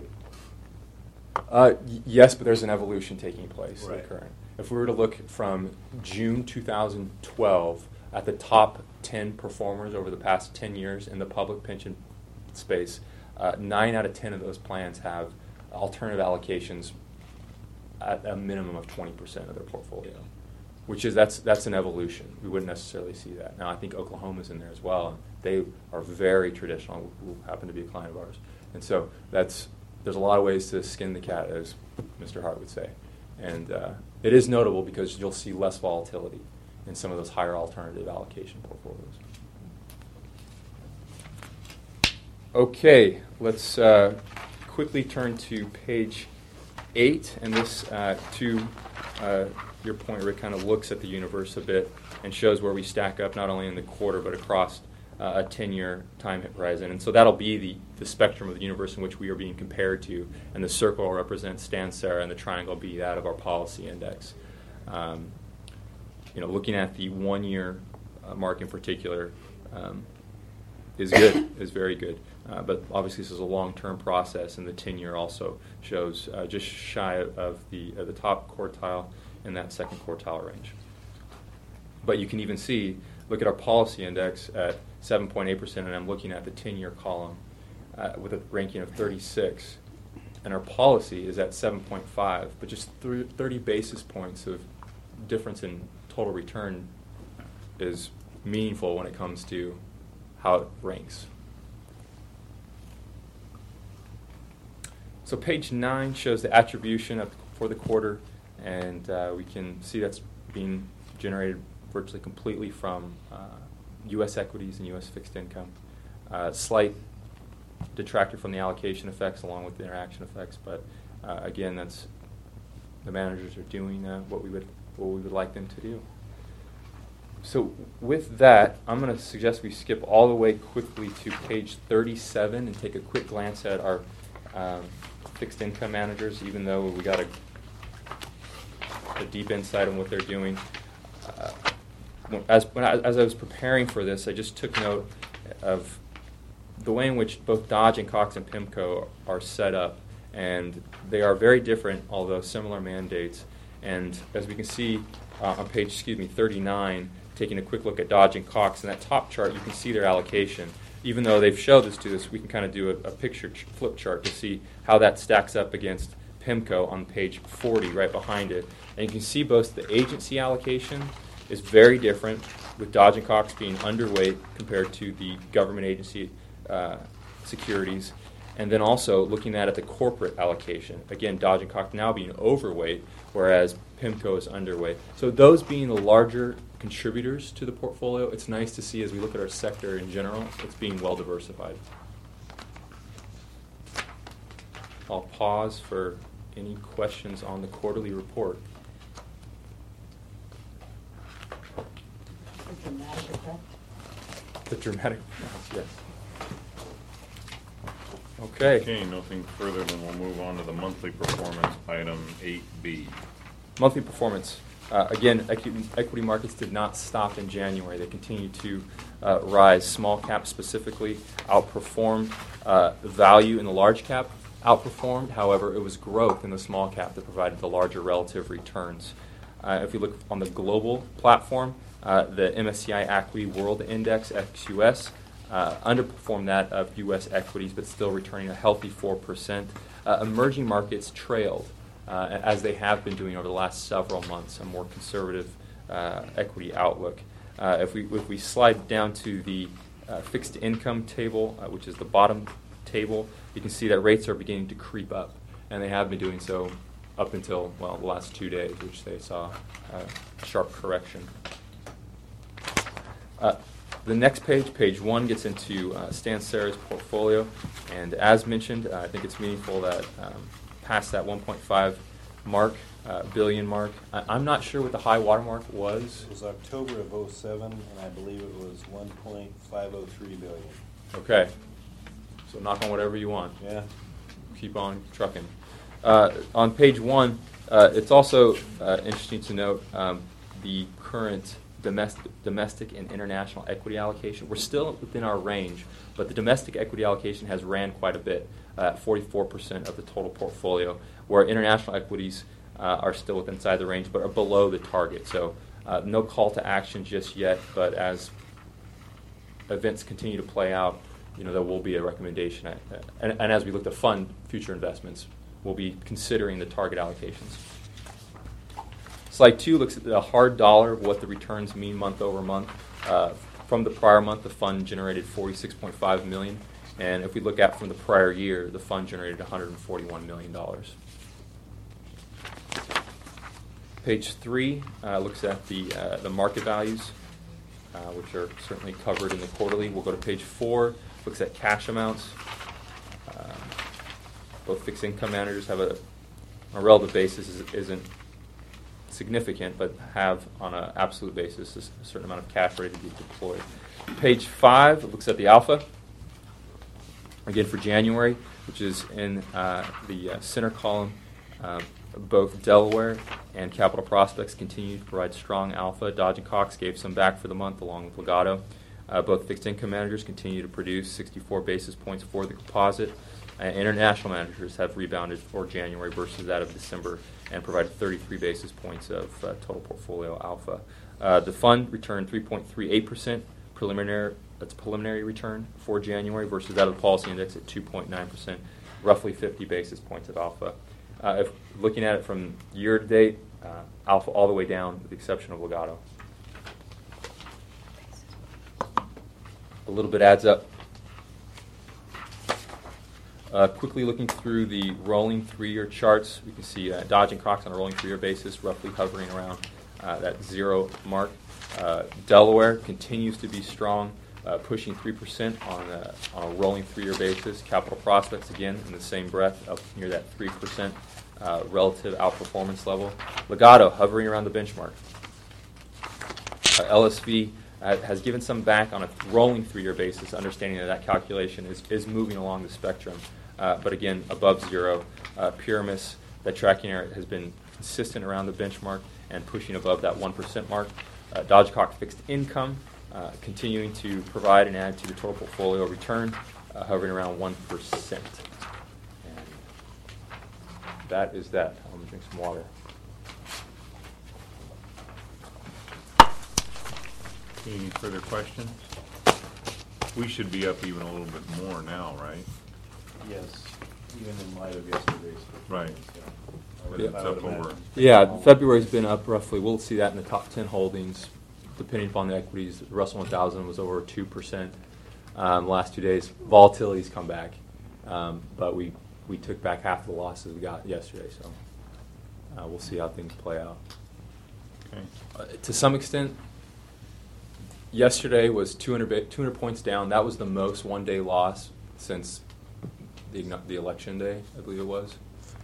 Yes, but there's an evolution taking place. Right. Occurring. If we were to look from June 2012 at the top 10 performers over the past 10 years in the public pension space, 9 out of 10 of those plans have alternative allocations at a minimum of 20% of their portfolio, which is that's an evolution. We wouldn't necessarily see that. Now, I think Oklahoma's in there as well, and they are very traditional, who happen to be a client of ours. And so there's a lot of ways to skin the cat, as Mr. Hart would say. And it is notable because you'll see less volatility in some of those higher alternative allocation portfolios. Okay, let's quickly turn to page 8, and this, to your point, Rick, kind of looks at the universe a bit and shows where we stack up not only in the quarter but across a 10-year time horizon. And so that'll be the spectrum of the universe in which we are being compared to, and the circle represents Stansaera, and the triangle will be that of our policy index. Looking at the 1 year mark in particular is good, is very good. But obviously this is a long-term process, and the 10-year also shows just shy of the top quartile in that second quartile range. But you can even see, look at our policy index at 7.8%, and I'm looking at the 10-year column with a ranking of 36. And our policy is at 7.5, but just 30 basis points of difference in total return is meaningful when it comes to how it ranks. So So page 9 shows the attribution for the quarter, and we can see that's being generated virtually completely from U.S. equities and U.S. fixed income. Slight detractor from the allocation effects along with the interaction effects, but again, that's the managers are doing what we would like them to do. So with that, I'm going to suggest we skip all the way quickly to page 37 and take a quick glance at our fixed income managers, even though we got a deep insight on what they're doing. As I was preparing for this, I just took note of the way in which both Dodge and Cox and PIMCO are set up, and they are very different, although similar mandates. And as we can see on page 39, taking a quick look at Dodge and Cox, in that top chart, you can see their allocation. Even though they've showed this to us, we can kind of do a picture flip chart to see how that stacks up against PIMCO on page 40, right behind it. And you can see both the agency allocation is very different, with Dodge and Cox being underweight compared to the government agency securities. And then also looking at the corporate allocation. Again, Dodge and Cox now being overweight, whereas PIMCO is underweight. So those being the larger contributors to the portfolio, it's nice to see as we look at our sector in general, it's being well diversified. I'll pause for any questions on the quarterly report. The dramatic effect? The dramatic, yes. Okay. Okay, nothing further, then we'll move on to the monthly performance, item 8B. Monthly performance. Again, equity markets did not stop in January. They continued to rise. Small cap specifically outperformed. Value in the large cap outperformed. However, it was growth in the small cap that provided the larger relative returns. If you look on the global platform, the MSCI Equity World Index, XUS, underperformed that of U.S. equities, but still returning a healthy 4%. Emerging markets trailed, as they have been doing over the last several months, a more conservative equity outlook. If we slide down to the fixed income table, which is the bottom table, you can see that rates are beginning to creep up, and they have been doing so up until, well, the last 2 days, which they saw a sharp correction. The next page, page 1, gets into Stan Sara's portfolio, and as mentioned, I think it's meaningful that past that 1.5 billion mark. I'm not sure what the high water mark was. It was October of 2007, and I believe it was 1.503 billion. Okay, so knock on whatever you want. Yeah. Keep on trucking. On page 1, it's also interesting to note the current domestic and international equity allocation. We're still within our range, but the domestic equity allocation has ran quite a bit, 44% of the total portfolio, where international equities are still inside the range but are below the target. So no call to action just yet, but as events continue to play out, there will be a recommendation. And as we look to fund future investments, we'll be considering the target allocations. Slide 2 looks at the hard dollar of what the returns mean month over month. From the prior month, the fund generated $46.5 million, and if we look at from the prior year, the fund generated $141 million. Page 3 looks at the market values, which are certainly covered in the quarterly. We'll go to page 4, looks at cash amounts. Both fixed income managers have a relative basis isn't significant, but have on an absolute basis a certain amount of cash ready to be deployed. Page 5 looks at the alpha, again for January, which is in the center column. Both Delaware and Capital Prospects continue to provide strong alpha. Dodge and Cox gave some back for the month along with Legato. Both fixed income managers continue to produce 64 basis points for the composite. International managers have rebounded for January versus that of December and provided 33 basis points of total portfolio alpha. The fund returned 3.38% preliminary return for January versus that of the policy index at 2.9%, roughly 50 basis points of alpha. If looking at it from year to date, alpha all the way down with the exception of Legato. A little bit adds up. Quickly looking through the rolling 3-year charts, we can see Dodge and Cox on a rolling 3-year basis, roughly hovering around that 0 mark. Delaware continues to be strong, pushing 3% on a rolling 3-year basis. Capital Prospects, again, in the same breath, up near that 3% relative outperformance level. Legato hovering around the benchmark. LSV has given some back on a rolling 3-year basis, understanding that calculation is moving along the spectrum, but again, above 0. Pyramis, that tracking area has been consistent around the benchmark and pushing above that 1% mark. Dodge Cox Fixed Income continuing to provide and add to the total portfolio return, hovering around 1%. And that is that. I'm going to drink some water. Any further questions? We should be up even a little bit more now, right? Yes, even in light of yesterday's. Right. Yeah. It's up over. Yeah, February's been up roughly. We'll see that in the top 10 holdings, depending upon the equities. The Russell 1000 was over 2% the last 2 days. Volatility's come back, but we took back half the losses we got yesterday, so we'll see how things play out. Okay. To some extent, yesterday was 200 points down. That was the most one-day loss since the election day, I believe it was.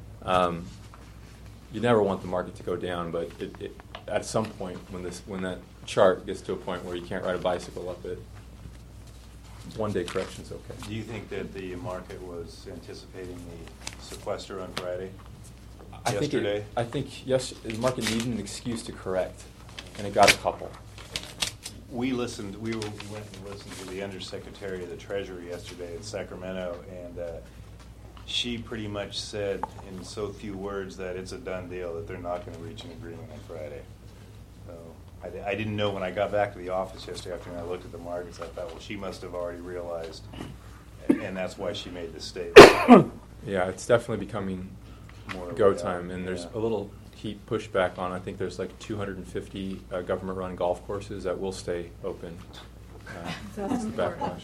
You never want the market to go down, but at some point, when that chart gets to a point where you can't ride a bicycle up it, one-day correction's okay. Do you think that the market was anticipating the sequester on Friday? Yesterday? I think yes. The market needed an excuse to correct, and it got a couple. We went and listened to the Undersecretary of the Treasury yesterday in Sacramento, and she pretty much said in so few words that it's a done deal, that they're not going to reach an agreement on Friday. So I didn't know when I got back to the office yesterday afternoon. I looked at the markets. I thought, well, she must have already realized, and that's why she made this statement. Yeah, it's definitely becoming More go of a, time, and there's yeah. a little heat pushback on. I think there's like 250 government-run golf courses that will stay open. That's the backlash.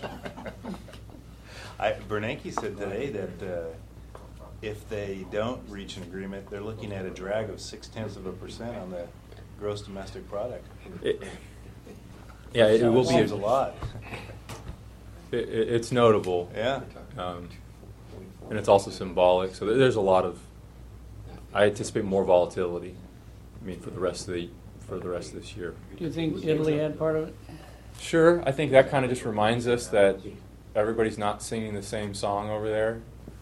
Bernanke said today that if they don't reach an agreement, they're looking at a drag of 0.6% on the gross domestic product. It will be Seems a lot. It's notable. Yeah. And it's also symbolic. So there's a lot of. I anticipate more volatility. I mean, for the rest of this year. Do you think Italy had part of it? Sure. I think that kind of just reminds us that everybody's not singing the same song over there.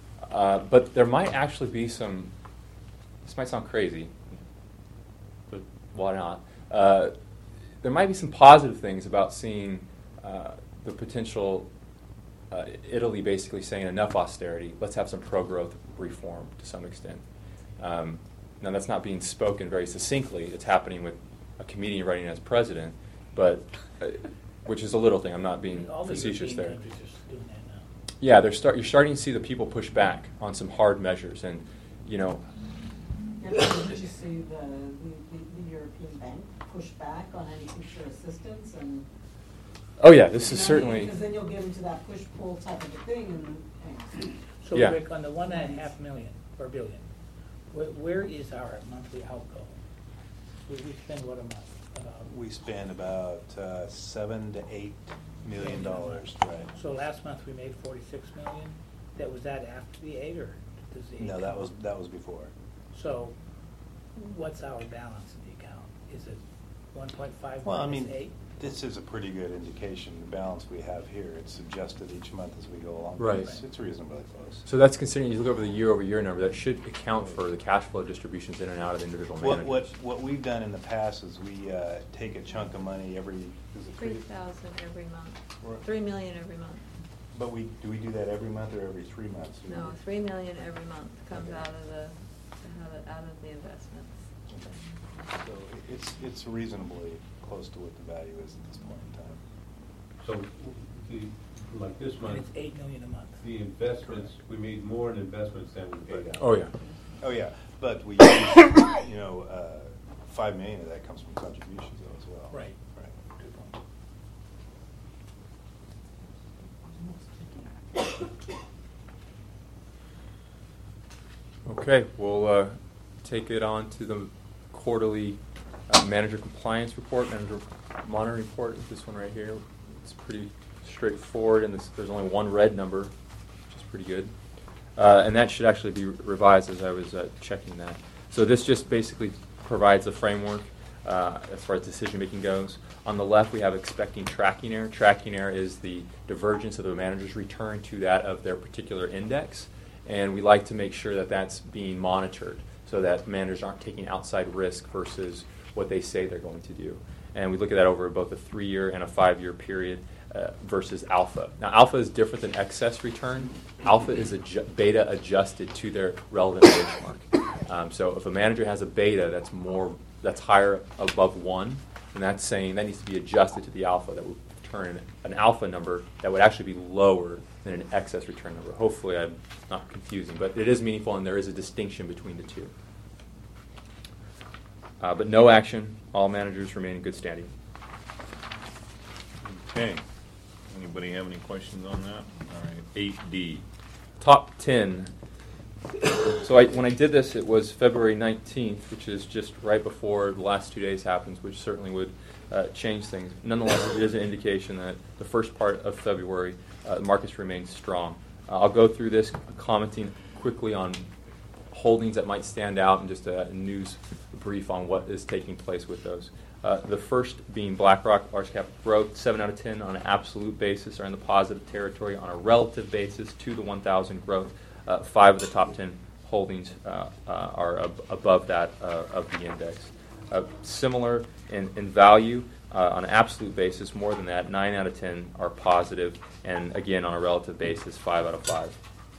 But there might actually be some. This might sound crazy, but why not? There might be some positive things about seeing the potential. Italy basically saying enough austerity. Let's have some pro-growth reform to some extent. Now that's not being spoken very succinctly. It's happening with a comedian running as president, but which is a little thing. I'm not being facetious there. Yeah, you're starting to see the people push back on some hard measures, and you know. Did you see the European Bank push back on any future assistance and? Oh yeah, this is certainly. Because then you'll get into that push-pull type of a thing, and. So yeah. Rick, on the $1.5 million or billion, where is our monthly outgo? We spend what a month? We spend about $7 to $8 million, right? So last month we made $46 million. Was that after the 8 or does the 8? No, that was before. So, what's our balance in the account? Is it 1.5 Well, I minus mean, 8? this is a pretty good indication. The balance we have here, it's adjusted each month as we go along. Right. It's reasonably close. So that's considering you look over the year-over-year number. That should account for the cash flow distributions in and out of the individual managers. What we've done in the past is we take a chunk of money every. Is it 3,000 every month. 3 million every month. But do we do that every month or every 3 months? No, 3 million every month comes out of the investments. So it's reasonably close to what the value is at this point in time. So, like this month. And it's $8 million a month. The investments, we made more in investments than we paid out. Oh yeah. Oh yeah, but we use, $5 million of that comes from contributions though as well. Right. Right. Good point. Okay, we'll take it on to the quarterly manager compliance report, manager monitoring report. This one right here. It's pretty straightforward, and there's only one red number, which is pretty good. And that should actually be revised as I was checking that. So this just basically provides a framework as far as decision making goes. On the left, we have expecting tracking error. Tracking error is the divergence of the manager's return to that of their particular index. And we like to make sure that that's being monitored so that managers aren't taking outside risk versus what they say they're going to do. And we look at that over both a 3-year and a 5-year period versus alpha. Now, alpha is different than excess return. Alpha is beta adjusted to their relevant benchmark. So if a manager has a beta that's higher above 1, then that's saying that needs to be adjusted to the alpha that would return an alpha number that would actually be lower than an excess return number. Hopefully I'm not confusing, but it is meaningful and there is a distinction between the two. But no action. All managers remain in good standing. Okay. Anybody have any questions on that? All right. 8D. Top 10. So when I did this, it was February 19th, which is just right before the last 2 days happens, which certainly would change things. Nonetheless, it is an indication that the first part of February, the markets remain strong. I'll go through this, commenting quickly on holdings that might stand out and just a news brief on what is taking place with those. The first being BlackRock Large Cap Growth. 7 out of 10 on an absolute basis are in the positive territory. On a relative basis to the 1,000 growth, 5 of the top 10 holdings are above that of the index. Similar in value, on an absolute basis, more than that, 9 out of 10 are positive, and again, on a relative basis, 5 out of 5.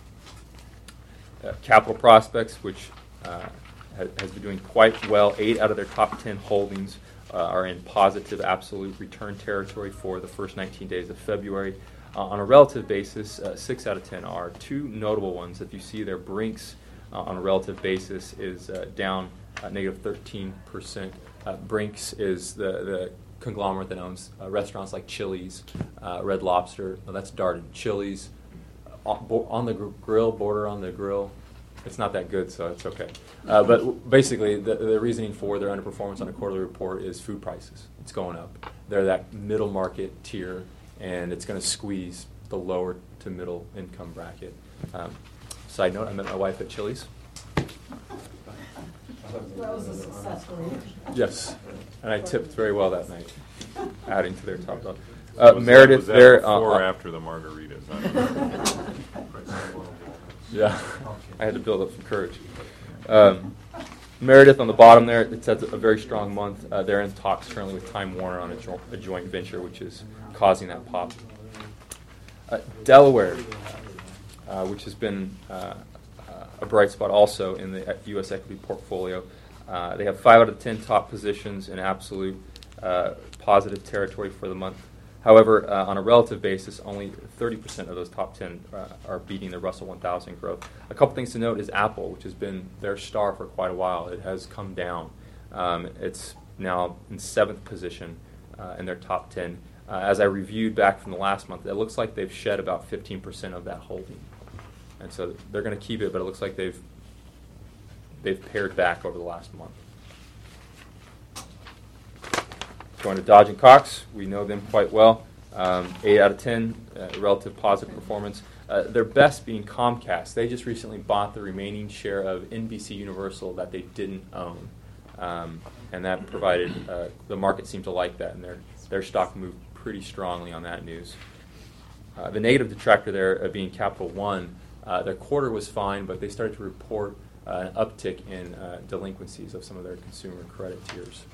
Capital Prospects, which has been doing quite well. 8 out of their top 10 holdings are in positive absolute return territory for the first 19 days of February. On a relative basis, 6 out of 10 are. 2 notable ones. If you see there, Brinks on a relative basis is down negative 13%. Brinks is the conglomerate that owns restaurants like Chili's, Red Lobster. No, that's Darden. Chili's, on the grill, border on the grill. It's not that good, so it's okay. But basically, the reasoning for their underperformance on a quarterly report is food prices. It's going up. They're that middle market tier, and it's going to squeeze the lower to middle income bracket. Side note, I met my wife at Chili's. That was a success for you. Yes, and I tipped very well that night, adding to their top dog. Meredith, was that there before or after the margaritas? Yeah, I had to build up some courage. Meredith on the bottom there, it says a very strong month. They're in talks currently with Time Warner on a joint venture, which is causing that pop. Delaware, which has been a bright spot also in the U.S. equity portfolio. They have 5 out of 10 top positions in absolute positive territory for the month. However, on a relative basis, only 30% of those top 10 are beating the Russell 1000 growth. A couple things to note is Apple, which has been their star for quite a while. It has come down. It's now in 7th position in their top 10. As I reviewed back from the last month, it looks like they've shed about 15% of that holding. And so they're going to keep it, but it looks like they've pared back over the last month. Going to Dodge & Cox, we know them quite well. 8 out of 10, relative positive performance. Their best being Comcast. They just recently bought the remaining share of NBC Universal that they didn't own. And that provided, the market seemed to like that, and their stock moved pretty strongly on that news. The negative detractor there being Capital One. Their quarter was fine, but they started to report an uptick in delinquencies of some of their consumer credit tiers.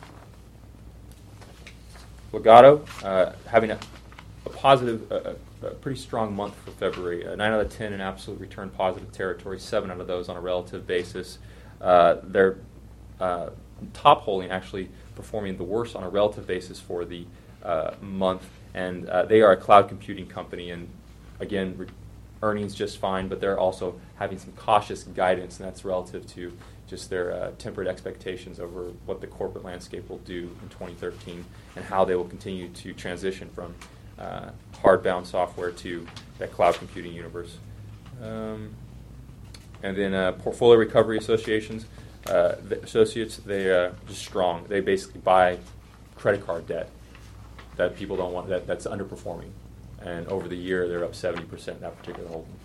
Legato, having a positive, a pretty strong month for February. 9 out of 10 in absolute return positive territory, 7 out of those on a relative basis. Their top holding actually performing the worst on a relative basis for the month, and they are a cloud computing company, and again, earnings just fine, but they're also having some cautious guidance, and that's relative to just their tempered expectations over what the corporate landscape will do in 2013 and how they will continue to transition from hardbound software to that cloud computing universe. And then portfolio recovery associations, the associates, they're just strong. They basically buy credit card debt that people don't want, that's underperforming. And over the year, they're up 70% in that particular holding.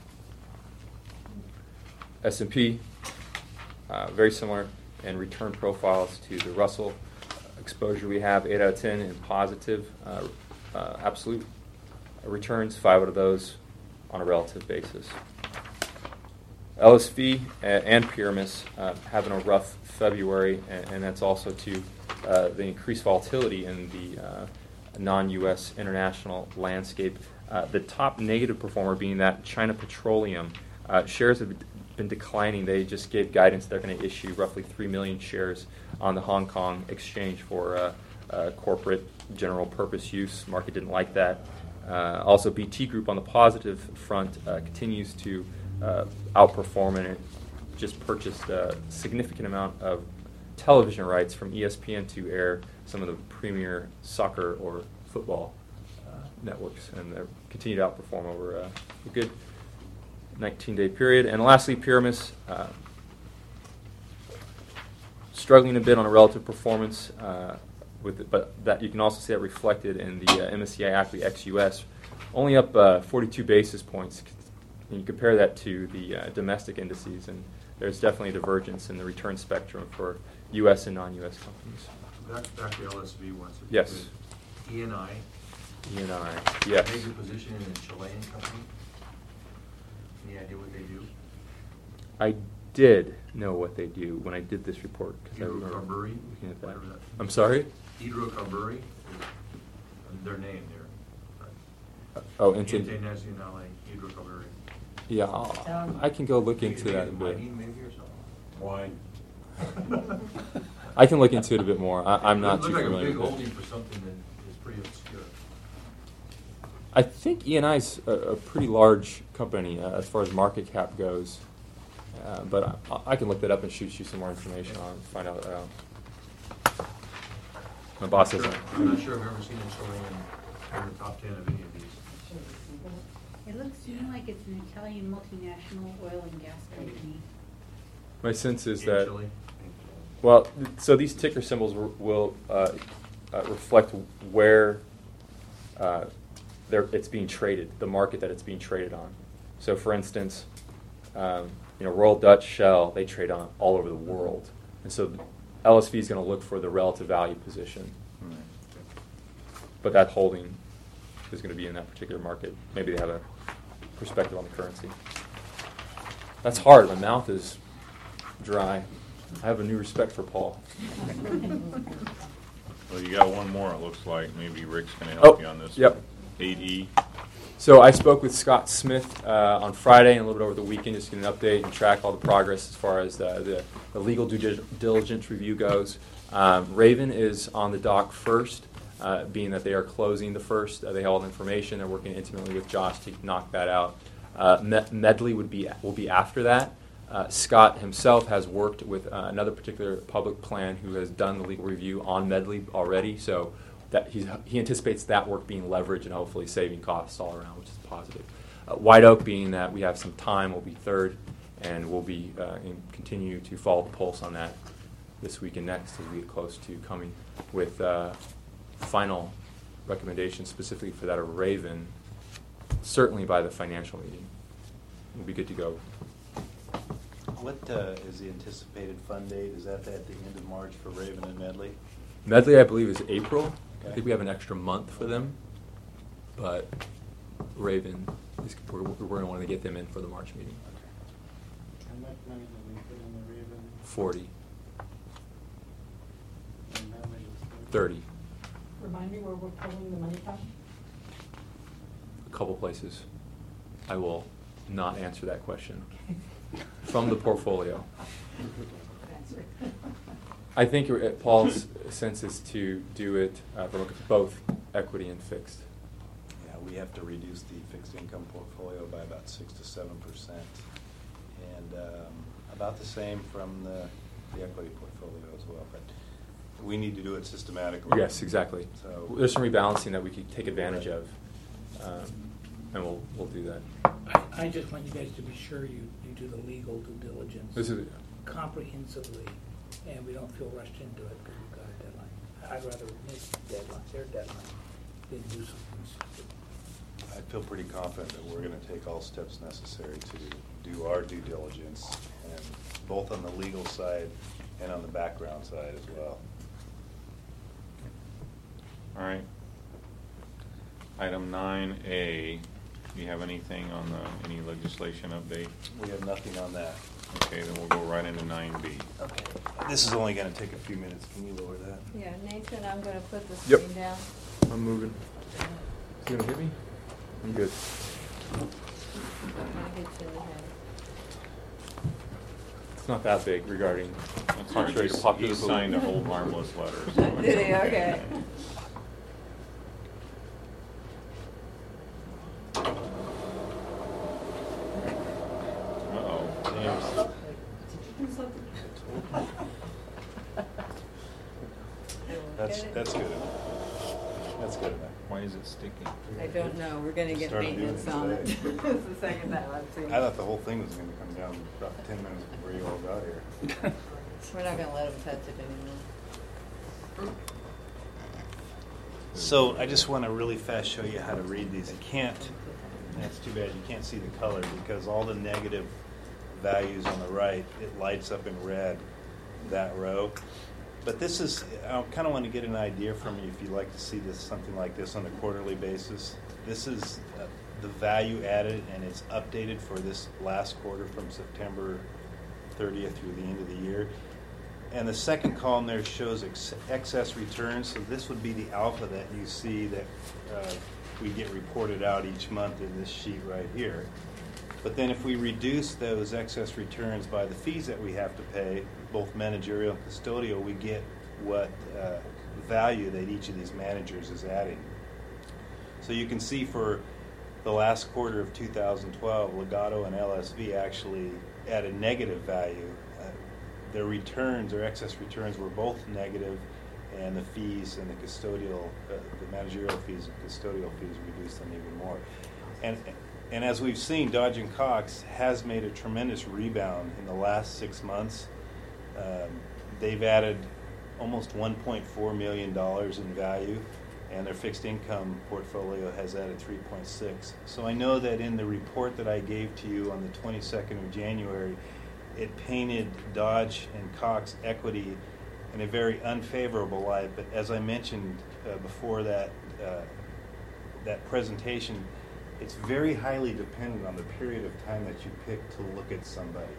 S&P, very similar in return profiles to the Russell exposure we have, 8 out of 10 in positive absolute returns, 5 out of those on a relative basis. LSV and Pyramus having a rough February, and that's also to the increased volatility in the non-U.S. international landscape. The top negative performer being that China Petroleum. Shares have been declining. They just gave guidance they're going to issue roughly 3 million shares on the Hong Kong exchange for corporate general purpose use. Market didn't like that. Also, BT Group on the positive front continues to outperform, and it just purchased a significant amount of television rights from ESPN to air some of the premier soccer or football networks, and they continue to outperform over a good 19-day period. And lastly, Pyramus, struggling a bit on a relative performance, but that you can also see that reflected in the MSCI ACWI ex-US, only up 42 basis points. And you compare that to the domestic indices, and there's definitely a divergence in the return spectrum for U.S. and non-U.S. companies. Back to LSV once. Yes. ENI. ENI, yes. Major position in a Chilean company. Any idea what they do? I did know what they do when I did this report. Hydrocarburi? I'm sorry? Hydrocarburi, their name there. Internationale Hydrocarburi. Yeah, I can go look into that a bit. Maybe or something? Wine. I can look into it a bit more. I'm not too familiar with it. It looks like a big holding for something that is pretty obscure. I think ENI is a pretty large company as far as market cap goes, but I can look that up and shoot you some more information on it, find out. My boss doesn't. I'm not sure I've ever seen a Chilean in the top 10 of any of these. It looks to me like it's an Italian multinational oil and gas company. My sense is In that, Chile? well, so these ticker symbols will reflect where it's being traded, the market that it's being traded on. So, for instance, Royal Dutch Shell, they trade on all over the world, and so LSV is going to look for the relative value position. But that holding is going to be in that particular market. Maybe they have a perspective on the currency. That's hard. My mouth is dry. I have a new respect for Paul. Well, you got one more, it looks like. Maybe Rick's going to help you on this. Yep. 8E. So I spoke with Scott Smith on Friday and a little bit over the weekend just to get an update and track all the progress as far as the legal due diligence review goes. Raven is on the dock first, being that they are closing the first. They have all the information. They're working intimately with Josh to knock that out. Medley will be after that. Scott himself has worked with another particular public plan who has done the legal review on Medley already, so that he anticipates that work being leveraged and hopefully saving costs all around, which is positive. White Oak, being that we have some time, will be third, and we'll be continue to follow the pulse on that this week and next as we get close to coming with final recommendations specifically for that of Raven, certainly by the financial meeting. We'll be good to go. What is the anticipated fund date? Is that at the end of March for Raven and Medley? Medley, I believe, is April. Okay. I think we have an extra month for them, but Raven, we're going to want to get them in for the March meeting. How much money did we put in the Raven? 40. And Medley was 30. Remind me where we're pulling the money from? A couple places. I will not answer that question. From the portfolio. I think Paul's sense is to do it from both equity and fixed. Yeah, we have to reduce the fixed income portfolio by about 6 to 7%, and about the same from the equity portfolio as well. But we need to do it systematically. Yes, exactly. So there's some rebalancing that we could take advantage of, and we'll do that. I just want you guys to be sure you do the legal due diligence This is comprehensively, and we don't feel rushed into it because we've got a deadline. I'd rather miss their deadline than do something stupid. I feel pretty confident that we're going to take all steps necessary to do our due diligence, and both on the legal side and on the background side as well. All right. Item 9A, do you have anything on any legislation update? We have nothing on that. Okay, then we'll go right into 9B. Okay. This is only going to take a few minutes. Can you lower that? Yeah, Nathan, I'm gonna put the Yep. screen down. I'm moving. Is he gonna hit me? I'm good. I'm gonna hit you in the head. It's not that big regarding. That's hard. Ready to pop through He the signed a balloon. whole harmless letter. So Did he? Okay. Uh-oh. That's good enough. That's good enough. Why is it sticky? I don't know, we're gonna get Started doing maintenance it on it. today. It's the second time I've seen I it. thought the whole thing was going to come down about 10 minutes before you all got here. We're not gonna let him touch it anymore. So I just want to really fast show you how to read these. You can't, that's too bad, you can't see the color because all the negative values on the right, it lights up in red, that row. But this is, I kind of want to get an idea from you if you'd like to see this, something like this on a quarterly basis. This is the value added, and it's updated for this last quarter from September 30th through the end of the year. And the second column there shows excess returns. So this would be the alpha that you see that we get reported out each month in this sheet right here. But then if we reduce those excess returns by the fees that we have to pay, both managerial and custodial, we get what value that each of these managers is adding. So you can see for the last quarter of 2012, Legato and LSV actually added negative value. Their returns, their excess returns, were both negative, and the fees and the custodial, the managerial fees and custodial fees reduced them even more. And as we've seen, Dodge & Cox has made a tremendous rebound in the last 6 months. They've added almost $1.4 million in value, and their fixed income portfolio has added 3.6. So I know that in the report that I gave to you on the 22nd of January, it painted Dodge & Cox equity in a very unfavorable light. But as I mentioned before that presentation, it's very highly dependent on the period of time that you pick to look at somebody.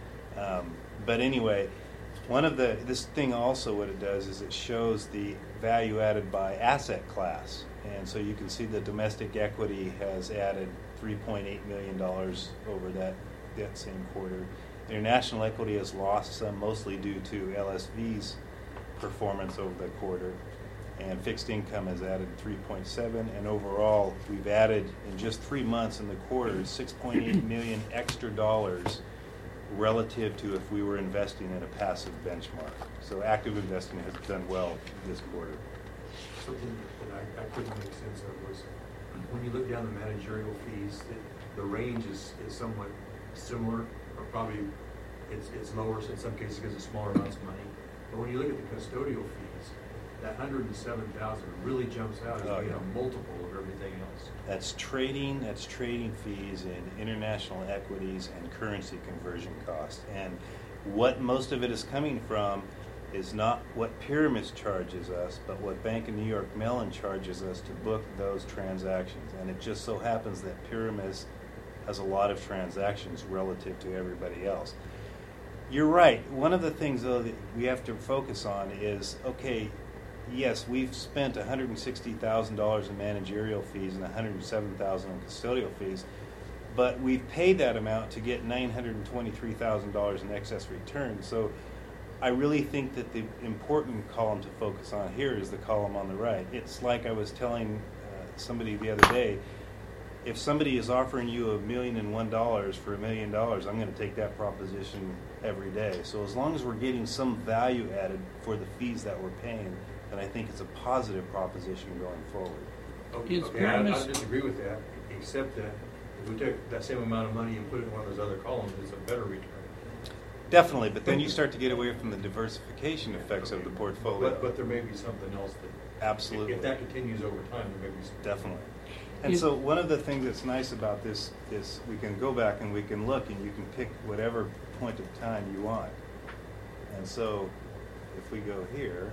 But anyway, this thing also, what it does is it shows the value added by asset class. And so you can see the domestic equity has added $3.8 million over that same quarter. International equity has lost some, mostly due to LSV's performance over the quarter. And fixed income has added 3.7, and overall we've added in just 3 months in the quarter $6.8 million extra dollars relative to if we were investing in a passive benchmark. So active investing has done well this quarter. Something that I couldn't make sense of was when you look down the managerial fees, the range is somewhat similar, or probably it's lower in some cases because it's smaller amounts of money. But when you look at the custodial fees, that $107,000 really jumps out as being a multiple of everything else. That's trading fees in international equities and currency conversion costs. And what most of it is coming from is not what Pyramis charges us, but what Bank of New York Mellon charges us to book those transactions. And it just so happens that Pyramis has a lot of transactions relative to everybody else. You're right. One of the things, though, that we have to focus on is, okay, yes, we've spent $160,000 in managerial fees and $107,000 in custodial fees, but we've paid that amount to get $923,000 in excess return. So I really think that the important column to focus on here is the column on the right. It's like I was telling somebody the other day, if somebody is offering you $1,001 for $1 million, I'm going to take that proposition every day. So as long as we're getting some value added for the fees that we're paying, then I think it's a positive proposition going forward. Okay, I disagree with that, except that If we take that same amount of money and put it in one of those other columns, it's a better return. Definitely, but then you start to get away from the diversification effects of the portfolio. But there may be something else that... Absolutely. If that continues over time, there may be something. Definitely. And so one of the things that's nice about this is we can go back and we can look and you can pick whatever point of time you want. And so if we go here,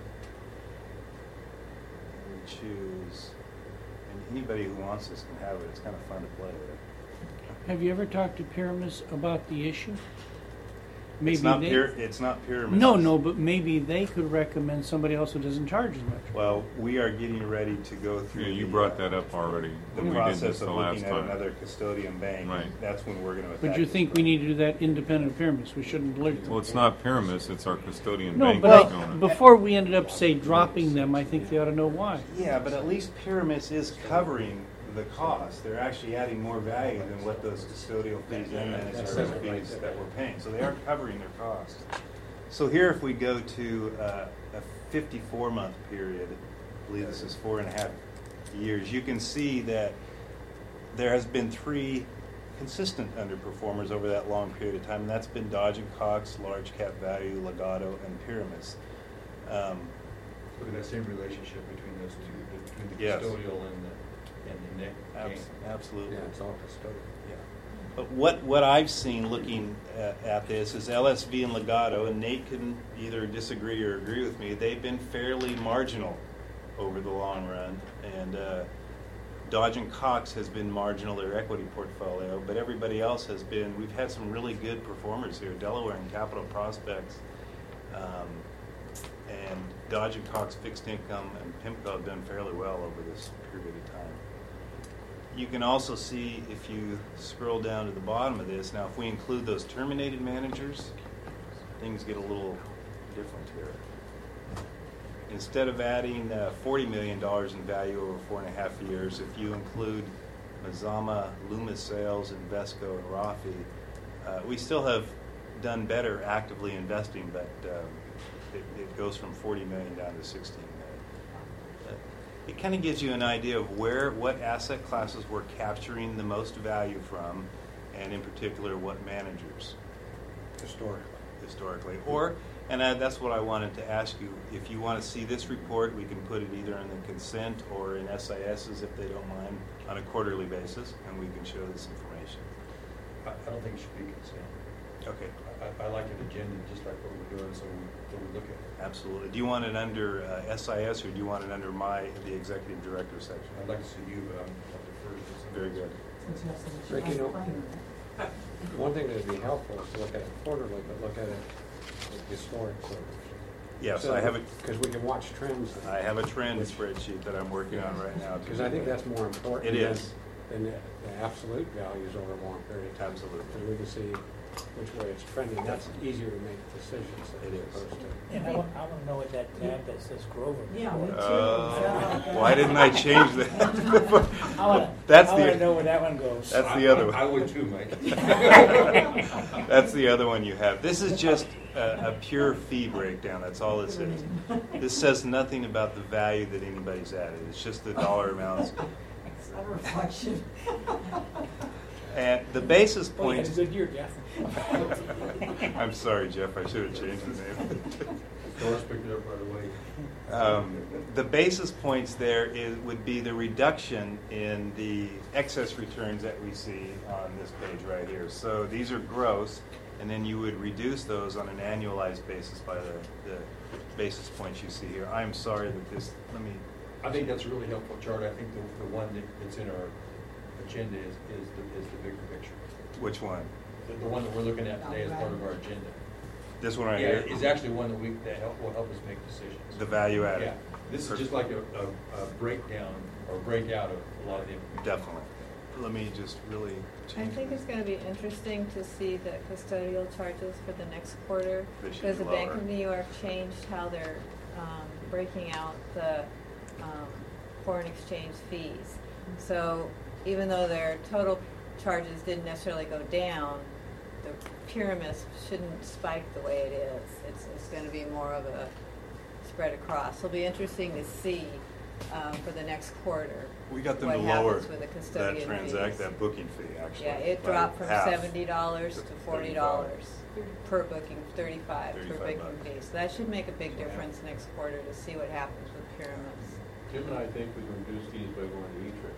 and we choose, and anybody who wants this can have it. It's kind of fun to play with. Have you ever talked to Pyramus about the issue? Maybe it's not Pyramus. No, but maybe they could recommend somebody else who doesn't charge as much. Well, we are getting ready to go through. Yeah, you brought that up already. The We did process this of the looking last at time. another custodian bank. Right. That's when we're going to attack. But you think we need to do that independent of Pyramus? We shouldn't look. Well, it's not Pyramus, it's our custodian No, bank but that's doing it. before we ended up, say, dropping them, I think they ought to know why. Yeah, but at least Pyramus is covering the cost. They're actually adding more value than what those custodial fees and managed service fees that we're paying. So they are covering their costs. So here, if we go to a 54-month period, I believe this is 4.5 years, you can see that there has been 3 consistent underperformers over that long period of time, and that's been Dodge & Cox, Large Cap Value, Legato, and Pyramus. Look at that same relationship between those two, between the Yes. custodial and the net gain. Absolutely. Yeah, it's all custodial. Yeah. But what I've seen looking at this is LSV and Legato, and Nate can either disagree or agree with me, they've been fairly marginal over the long run. And Dodge & Cox has been marginal, their equity portfolio, but everybody else has been, we've had some really good performers here. Delaware and Capital Prospects, and Dodge & Cox Fixed Income and PIMCO have done fairly well over this period of time. You can also see, if you scroll down to the bottom of this, now if we include those terminated managers, things get a little different here. Instead of adding $40 million in value over 4.5 years, if you include Mazama, Loomis Sales, Invesco, and Rafi, we still have done better actively investing, but it goes from 40 million down to 16 million. It kind of gives you an idea of what asset classes we're capturing the most value from, and in particular, what managers. Historically. And that's what I wanted to ask you. If you want to see this report, we can put it either in the consent or in SISs, if they don't mind, on a quarterly basis, and we can show this information. I don't think it should be consent. Okay. I like an agenda, just like what we're doing, so we look at it. Absolutely. Do you want it under SIS, or do you want it under the executive director section? I'd like to see you, but I'm defer to somebody. Very good. Rick, you know, one thing that would be helpful is to look at it quarterly, but look at it historically. Yes, So, I have it. Because we can watch trends. I have a trend spreadsheet that I'm working on right now. Because I think that's more important. It is. Than the absolute values over a long period of time. Absolutely. Because we can see which way it's trending. That's easier to make decisions as opposed to. And I want to know what that tab that says Grover. Yeah, me too. Why didn't I change that? I want to know where that one goes. That's the other one. I would too, Mike. That's the other one you have. This is just a pure fee breakdown. That's all this is. This says nothing about the value that anybody's added. It's just the dollar amounts. It's a reflection. And the basis Well, you point. had a good year, Jeff. I'm sorry, Jeff. I should have changed the name. Doris picked it up right away. The basis points there would be the reduction in the excess returns that we see on this page right here. So these are gross, and then you would reduce those on an annualized basis by the basis points you see here. I'm sorry that this. I think that's a really helpful chart. I think the one that's in our agenda is the bigger picture. Which one? The one that we're looking at today as part of our agenda. This one right Yeah, here? is actually one that will help us make decisions. The value added. Yeah. This is just like a breakdown or breakout of a lot of the information. Definitely. Let me just really I think it's going to be interesting to see the custodial charges for the next quarter, They should because be the Bank lower. of New York changed how they're breaking out the foreign exchange fees. So even though their total charges didn't necessarily go down, the pyramid shouldn't spike the way it is. It's going to be more of a spread across. It'll be interesting to see for the next quarter. We got them what to lower happens with the custodian fees. that booking fee, actually. Yeah, it by dropped from half. $70 to $40 per booking, 35 per booking $35. fee. So that should make a big difference next quarter to see what happens with pyramids. Jim and I think we can reduce fees by going to E-Trip.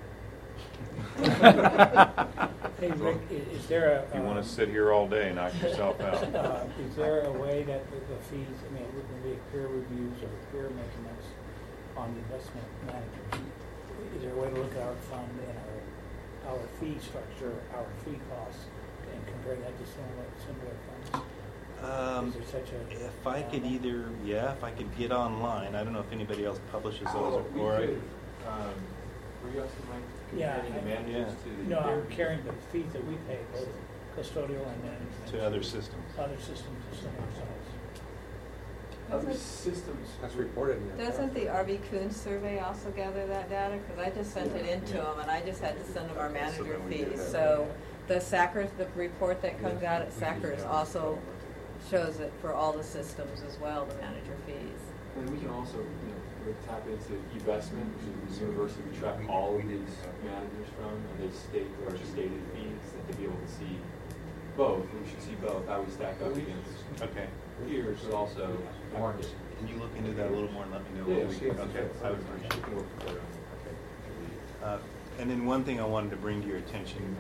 Hey, Rick, is there a? If you want to sit here all day, knock yourself out. Is there a way that the fees, I mean, we can make peer reviews or peer measurements on investment managers? Is there a way to look at our fund and our fee structure, our fee costs, and compare that to similar funds? Is there such a? If I could if I could get online, I don't know if anybody else publishes those or. Were you asking Mike? Comparing the managers to the No, I'm carrying the fees that we pay, both custodial and management. To other systems. Other systems of similar size. Other systems. That's reported in your. Doesn't the RV Coons survey also gather that data? Because I just sent it in to them, and I just had to send them our manager fees. So the SACRS, the report that comes out at SACRS also shows it for all the systems as well, the manager fees. And we can also, tap into eVestment, which is the university we track all of these managers from, and they state their stated fees, that to be able to see both. We should see both, how we stack up against peers, but also market. Can you look into that a little more and let me know what we can? Okay, I would appreciate it. Okay. And then one thing I wanted to bring to your attention.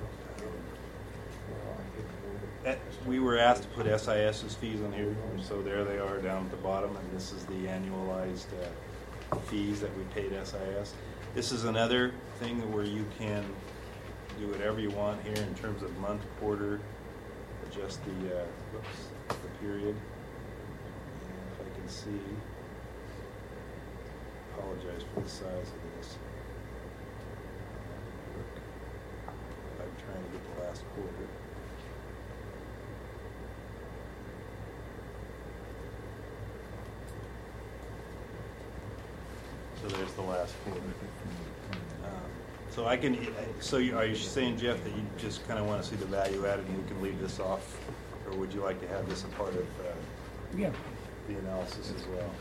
We were asked to put SIS's fees on here, so there they are down at the bottom, and this is the annualized fees that we paid SIS. This is another thing where you can do whatever you want here in terms of month, quarter, adjust the period. And if I can see, apologize for the size of this. I'm trying to get the last quarter. So there's the last quarter. So I can. So are you saying, Jeff, that you just kind of want to see the value added, and we can leave this off, or would you like to have this a part of the analysis as well?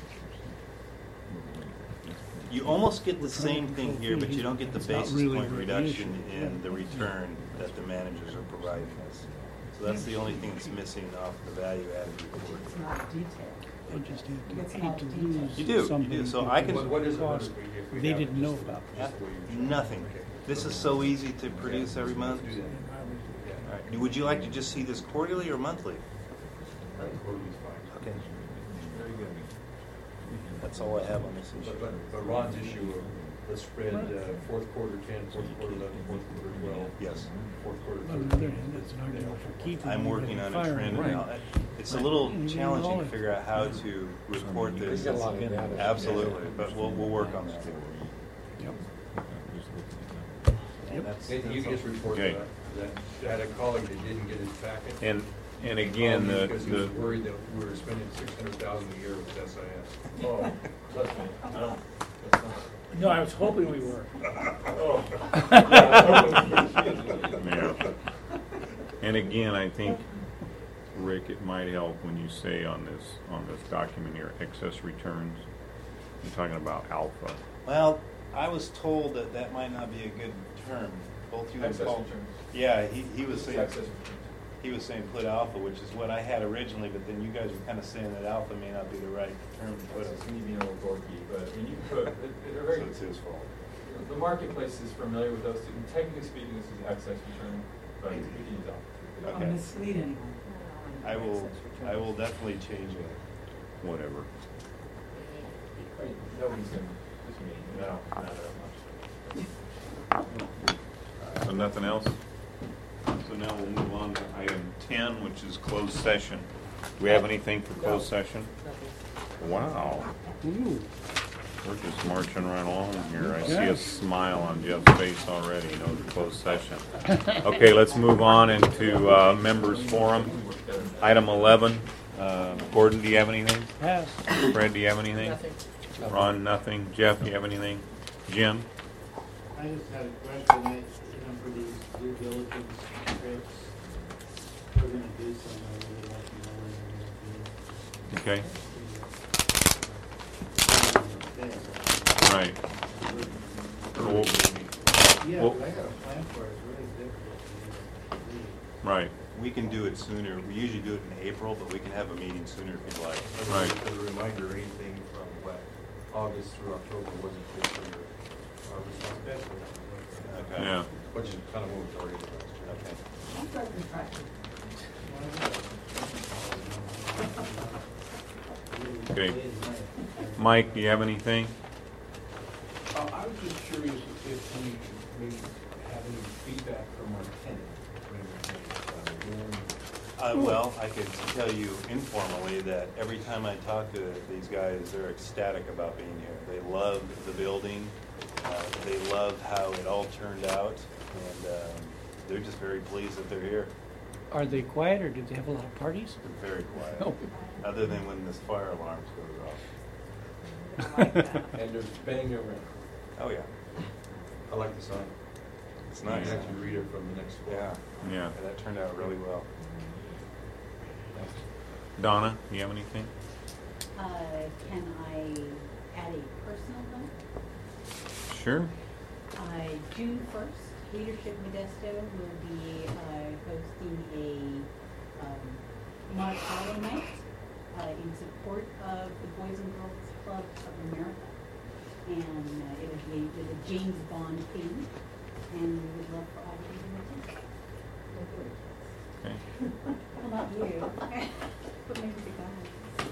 You almost get the same thing here, but you don't get the basis point reduction in the return that the managers are providing us. So that's the only thing that's missing off the value added report. It's not detailed. I just hate to lose You do. somebody So I can. What is it? because they didn't know about this. Nothing. This is so easy to produce every month. All right. Would you like to just see this quarterly or monthly? Quarterly's fine. Okay. Very good. That's all I have on this issue. But Ron's issue of let's spread fourth quarter 10, fourth quarter 11, fourth quarter 12. Yes. Fourth quarter On 13. the other hand, that's an argument for keeping. I'm working on a trend now. It's a little challenging to figure out how to report this. Absolutely, but we'll work on that. Nathan, you can just report Okay. that I had a colleague that didn't get his packet. And again, Because he was worried that we were spending $600,000 a year with SIS. Oh, trust me, I don't, that's not. No, I was hoping we were. Yeah. And again, I think, Rick, it might help when you say on this document here, excess returns. You're talking about alpha. Well, I was told that might not be a good term. Both you and Excess Paul. returns. Yeah, he was saying. Excess returns. He was saying put alpha, which is what I had originally, but then you guys were kind of saying that alpha may not be the right term to put it. It's me being a little dorky, but I mean, you can put, they're very. So it's his fault. The marketplace is familiar with those two. And technically speaking, this is excess return, but we can use alpha. Okay. Don't mislead anyone. I will definitely change it. Whatever. Nobody's going to, just me, no, not that much. So nothing else? So now we'll move on to item 10, which is closed session. Do we have anything for closed session? Wow. We're just marching right along here. I see a smile on Jeff's face already. No closed session. Okay, let's move on into members forum. Item 11. Gordon, do you have anything? Pass. Fred, do you have anything? Nothing. Ron, nothing. Jeff, do you have anything? Jim? I just had a question, for these due diligence trips, we're gonna do some, I really like to know where they're gonna be. Okay. Right. Well, Yeah, well, but I got a plan for it, it's really difficult to do. right. We can do it sooner. We usually do it in April, but we can have a meeting sooner if you'd like. Right. As a reminder, anything from what, August through October wasn't good for your responsibility. Okay. Yeah. Which is kind of what was already addressed. Okay. I'm starting to track it. Okay. Mike, do you have anything? I was just curious if we maybe have any feedback from our tenant. Well, I could tell you informally that every time I talk to these guys, they're ecstatic about being here. They love the building. They love how it all turned out, and they're just very pleased that they're here. Are they quiet, or do they have a lot of parties? They're very quiet, Oh. other than when this fire alarms goes off. And they're paying their rent. Oh, yeah. I like the sign. It's You nice. can actually read it from the next floor. Yeah. Yeah. That turned out really well. Donna, do you have anything? Can I add a personal note? Sure. June 1st, Leadership Modesto will be hosting a Mark Holiday night in support of the Boys and Girls Club of America. And it will be with a James Bond theme, and we would love for all of you to attend. Okay. Well, not you, but maybe the guys.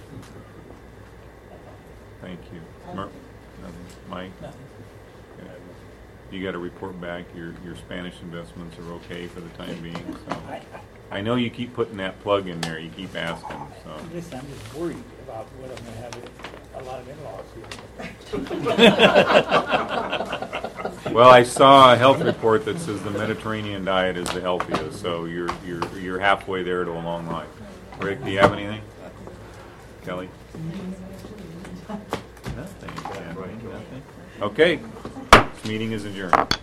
Thank you. Nothing. Mike? Nothing. Okay. You got to report back. Your Spanish investments are okay for the time being. So I know you keep putting that plug in there. You keep asking. So. I'm just worried about what I'm gonna have a lot of in-laws here. Well, I saw a health report that says the Mediterranean diet is the healthiest. So you're halfway there to a long life. Rick, do you have anything? Kelly? Nothing. Nothing. Okay. This meeting is adjourned.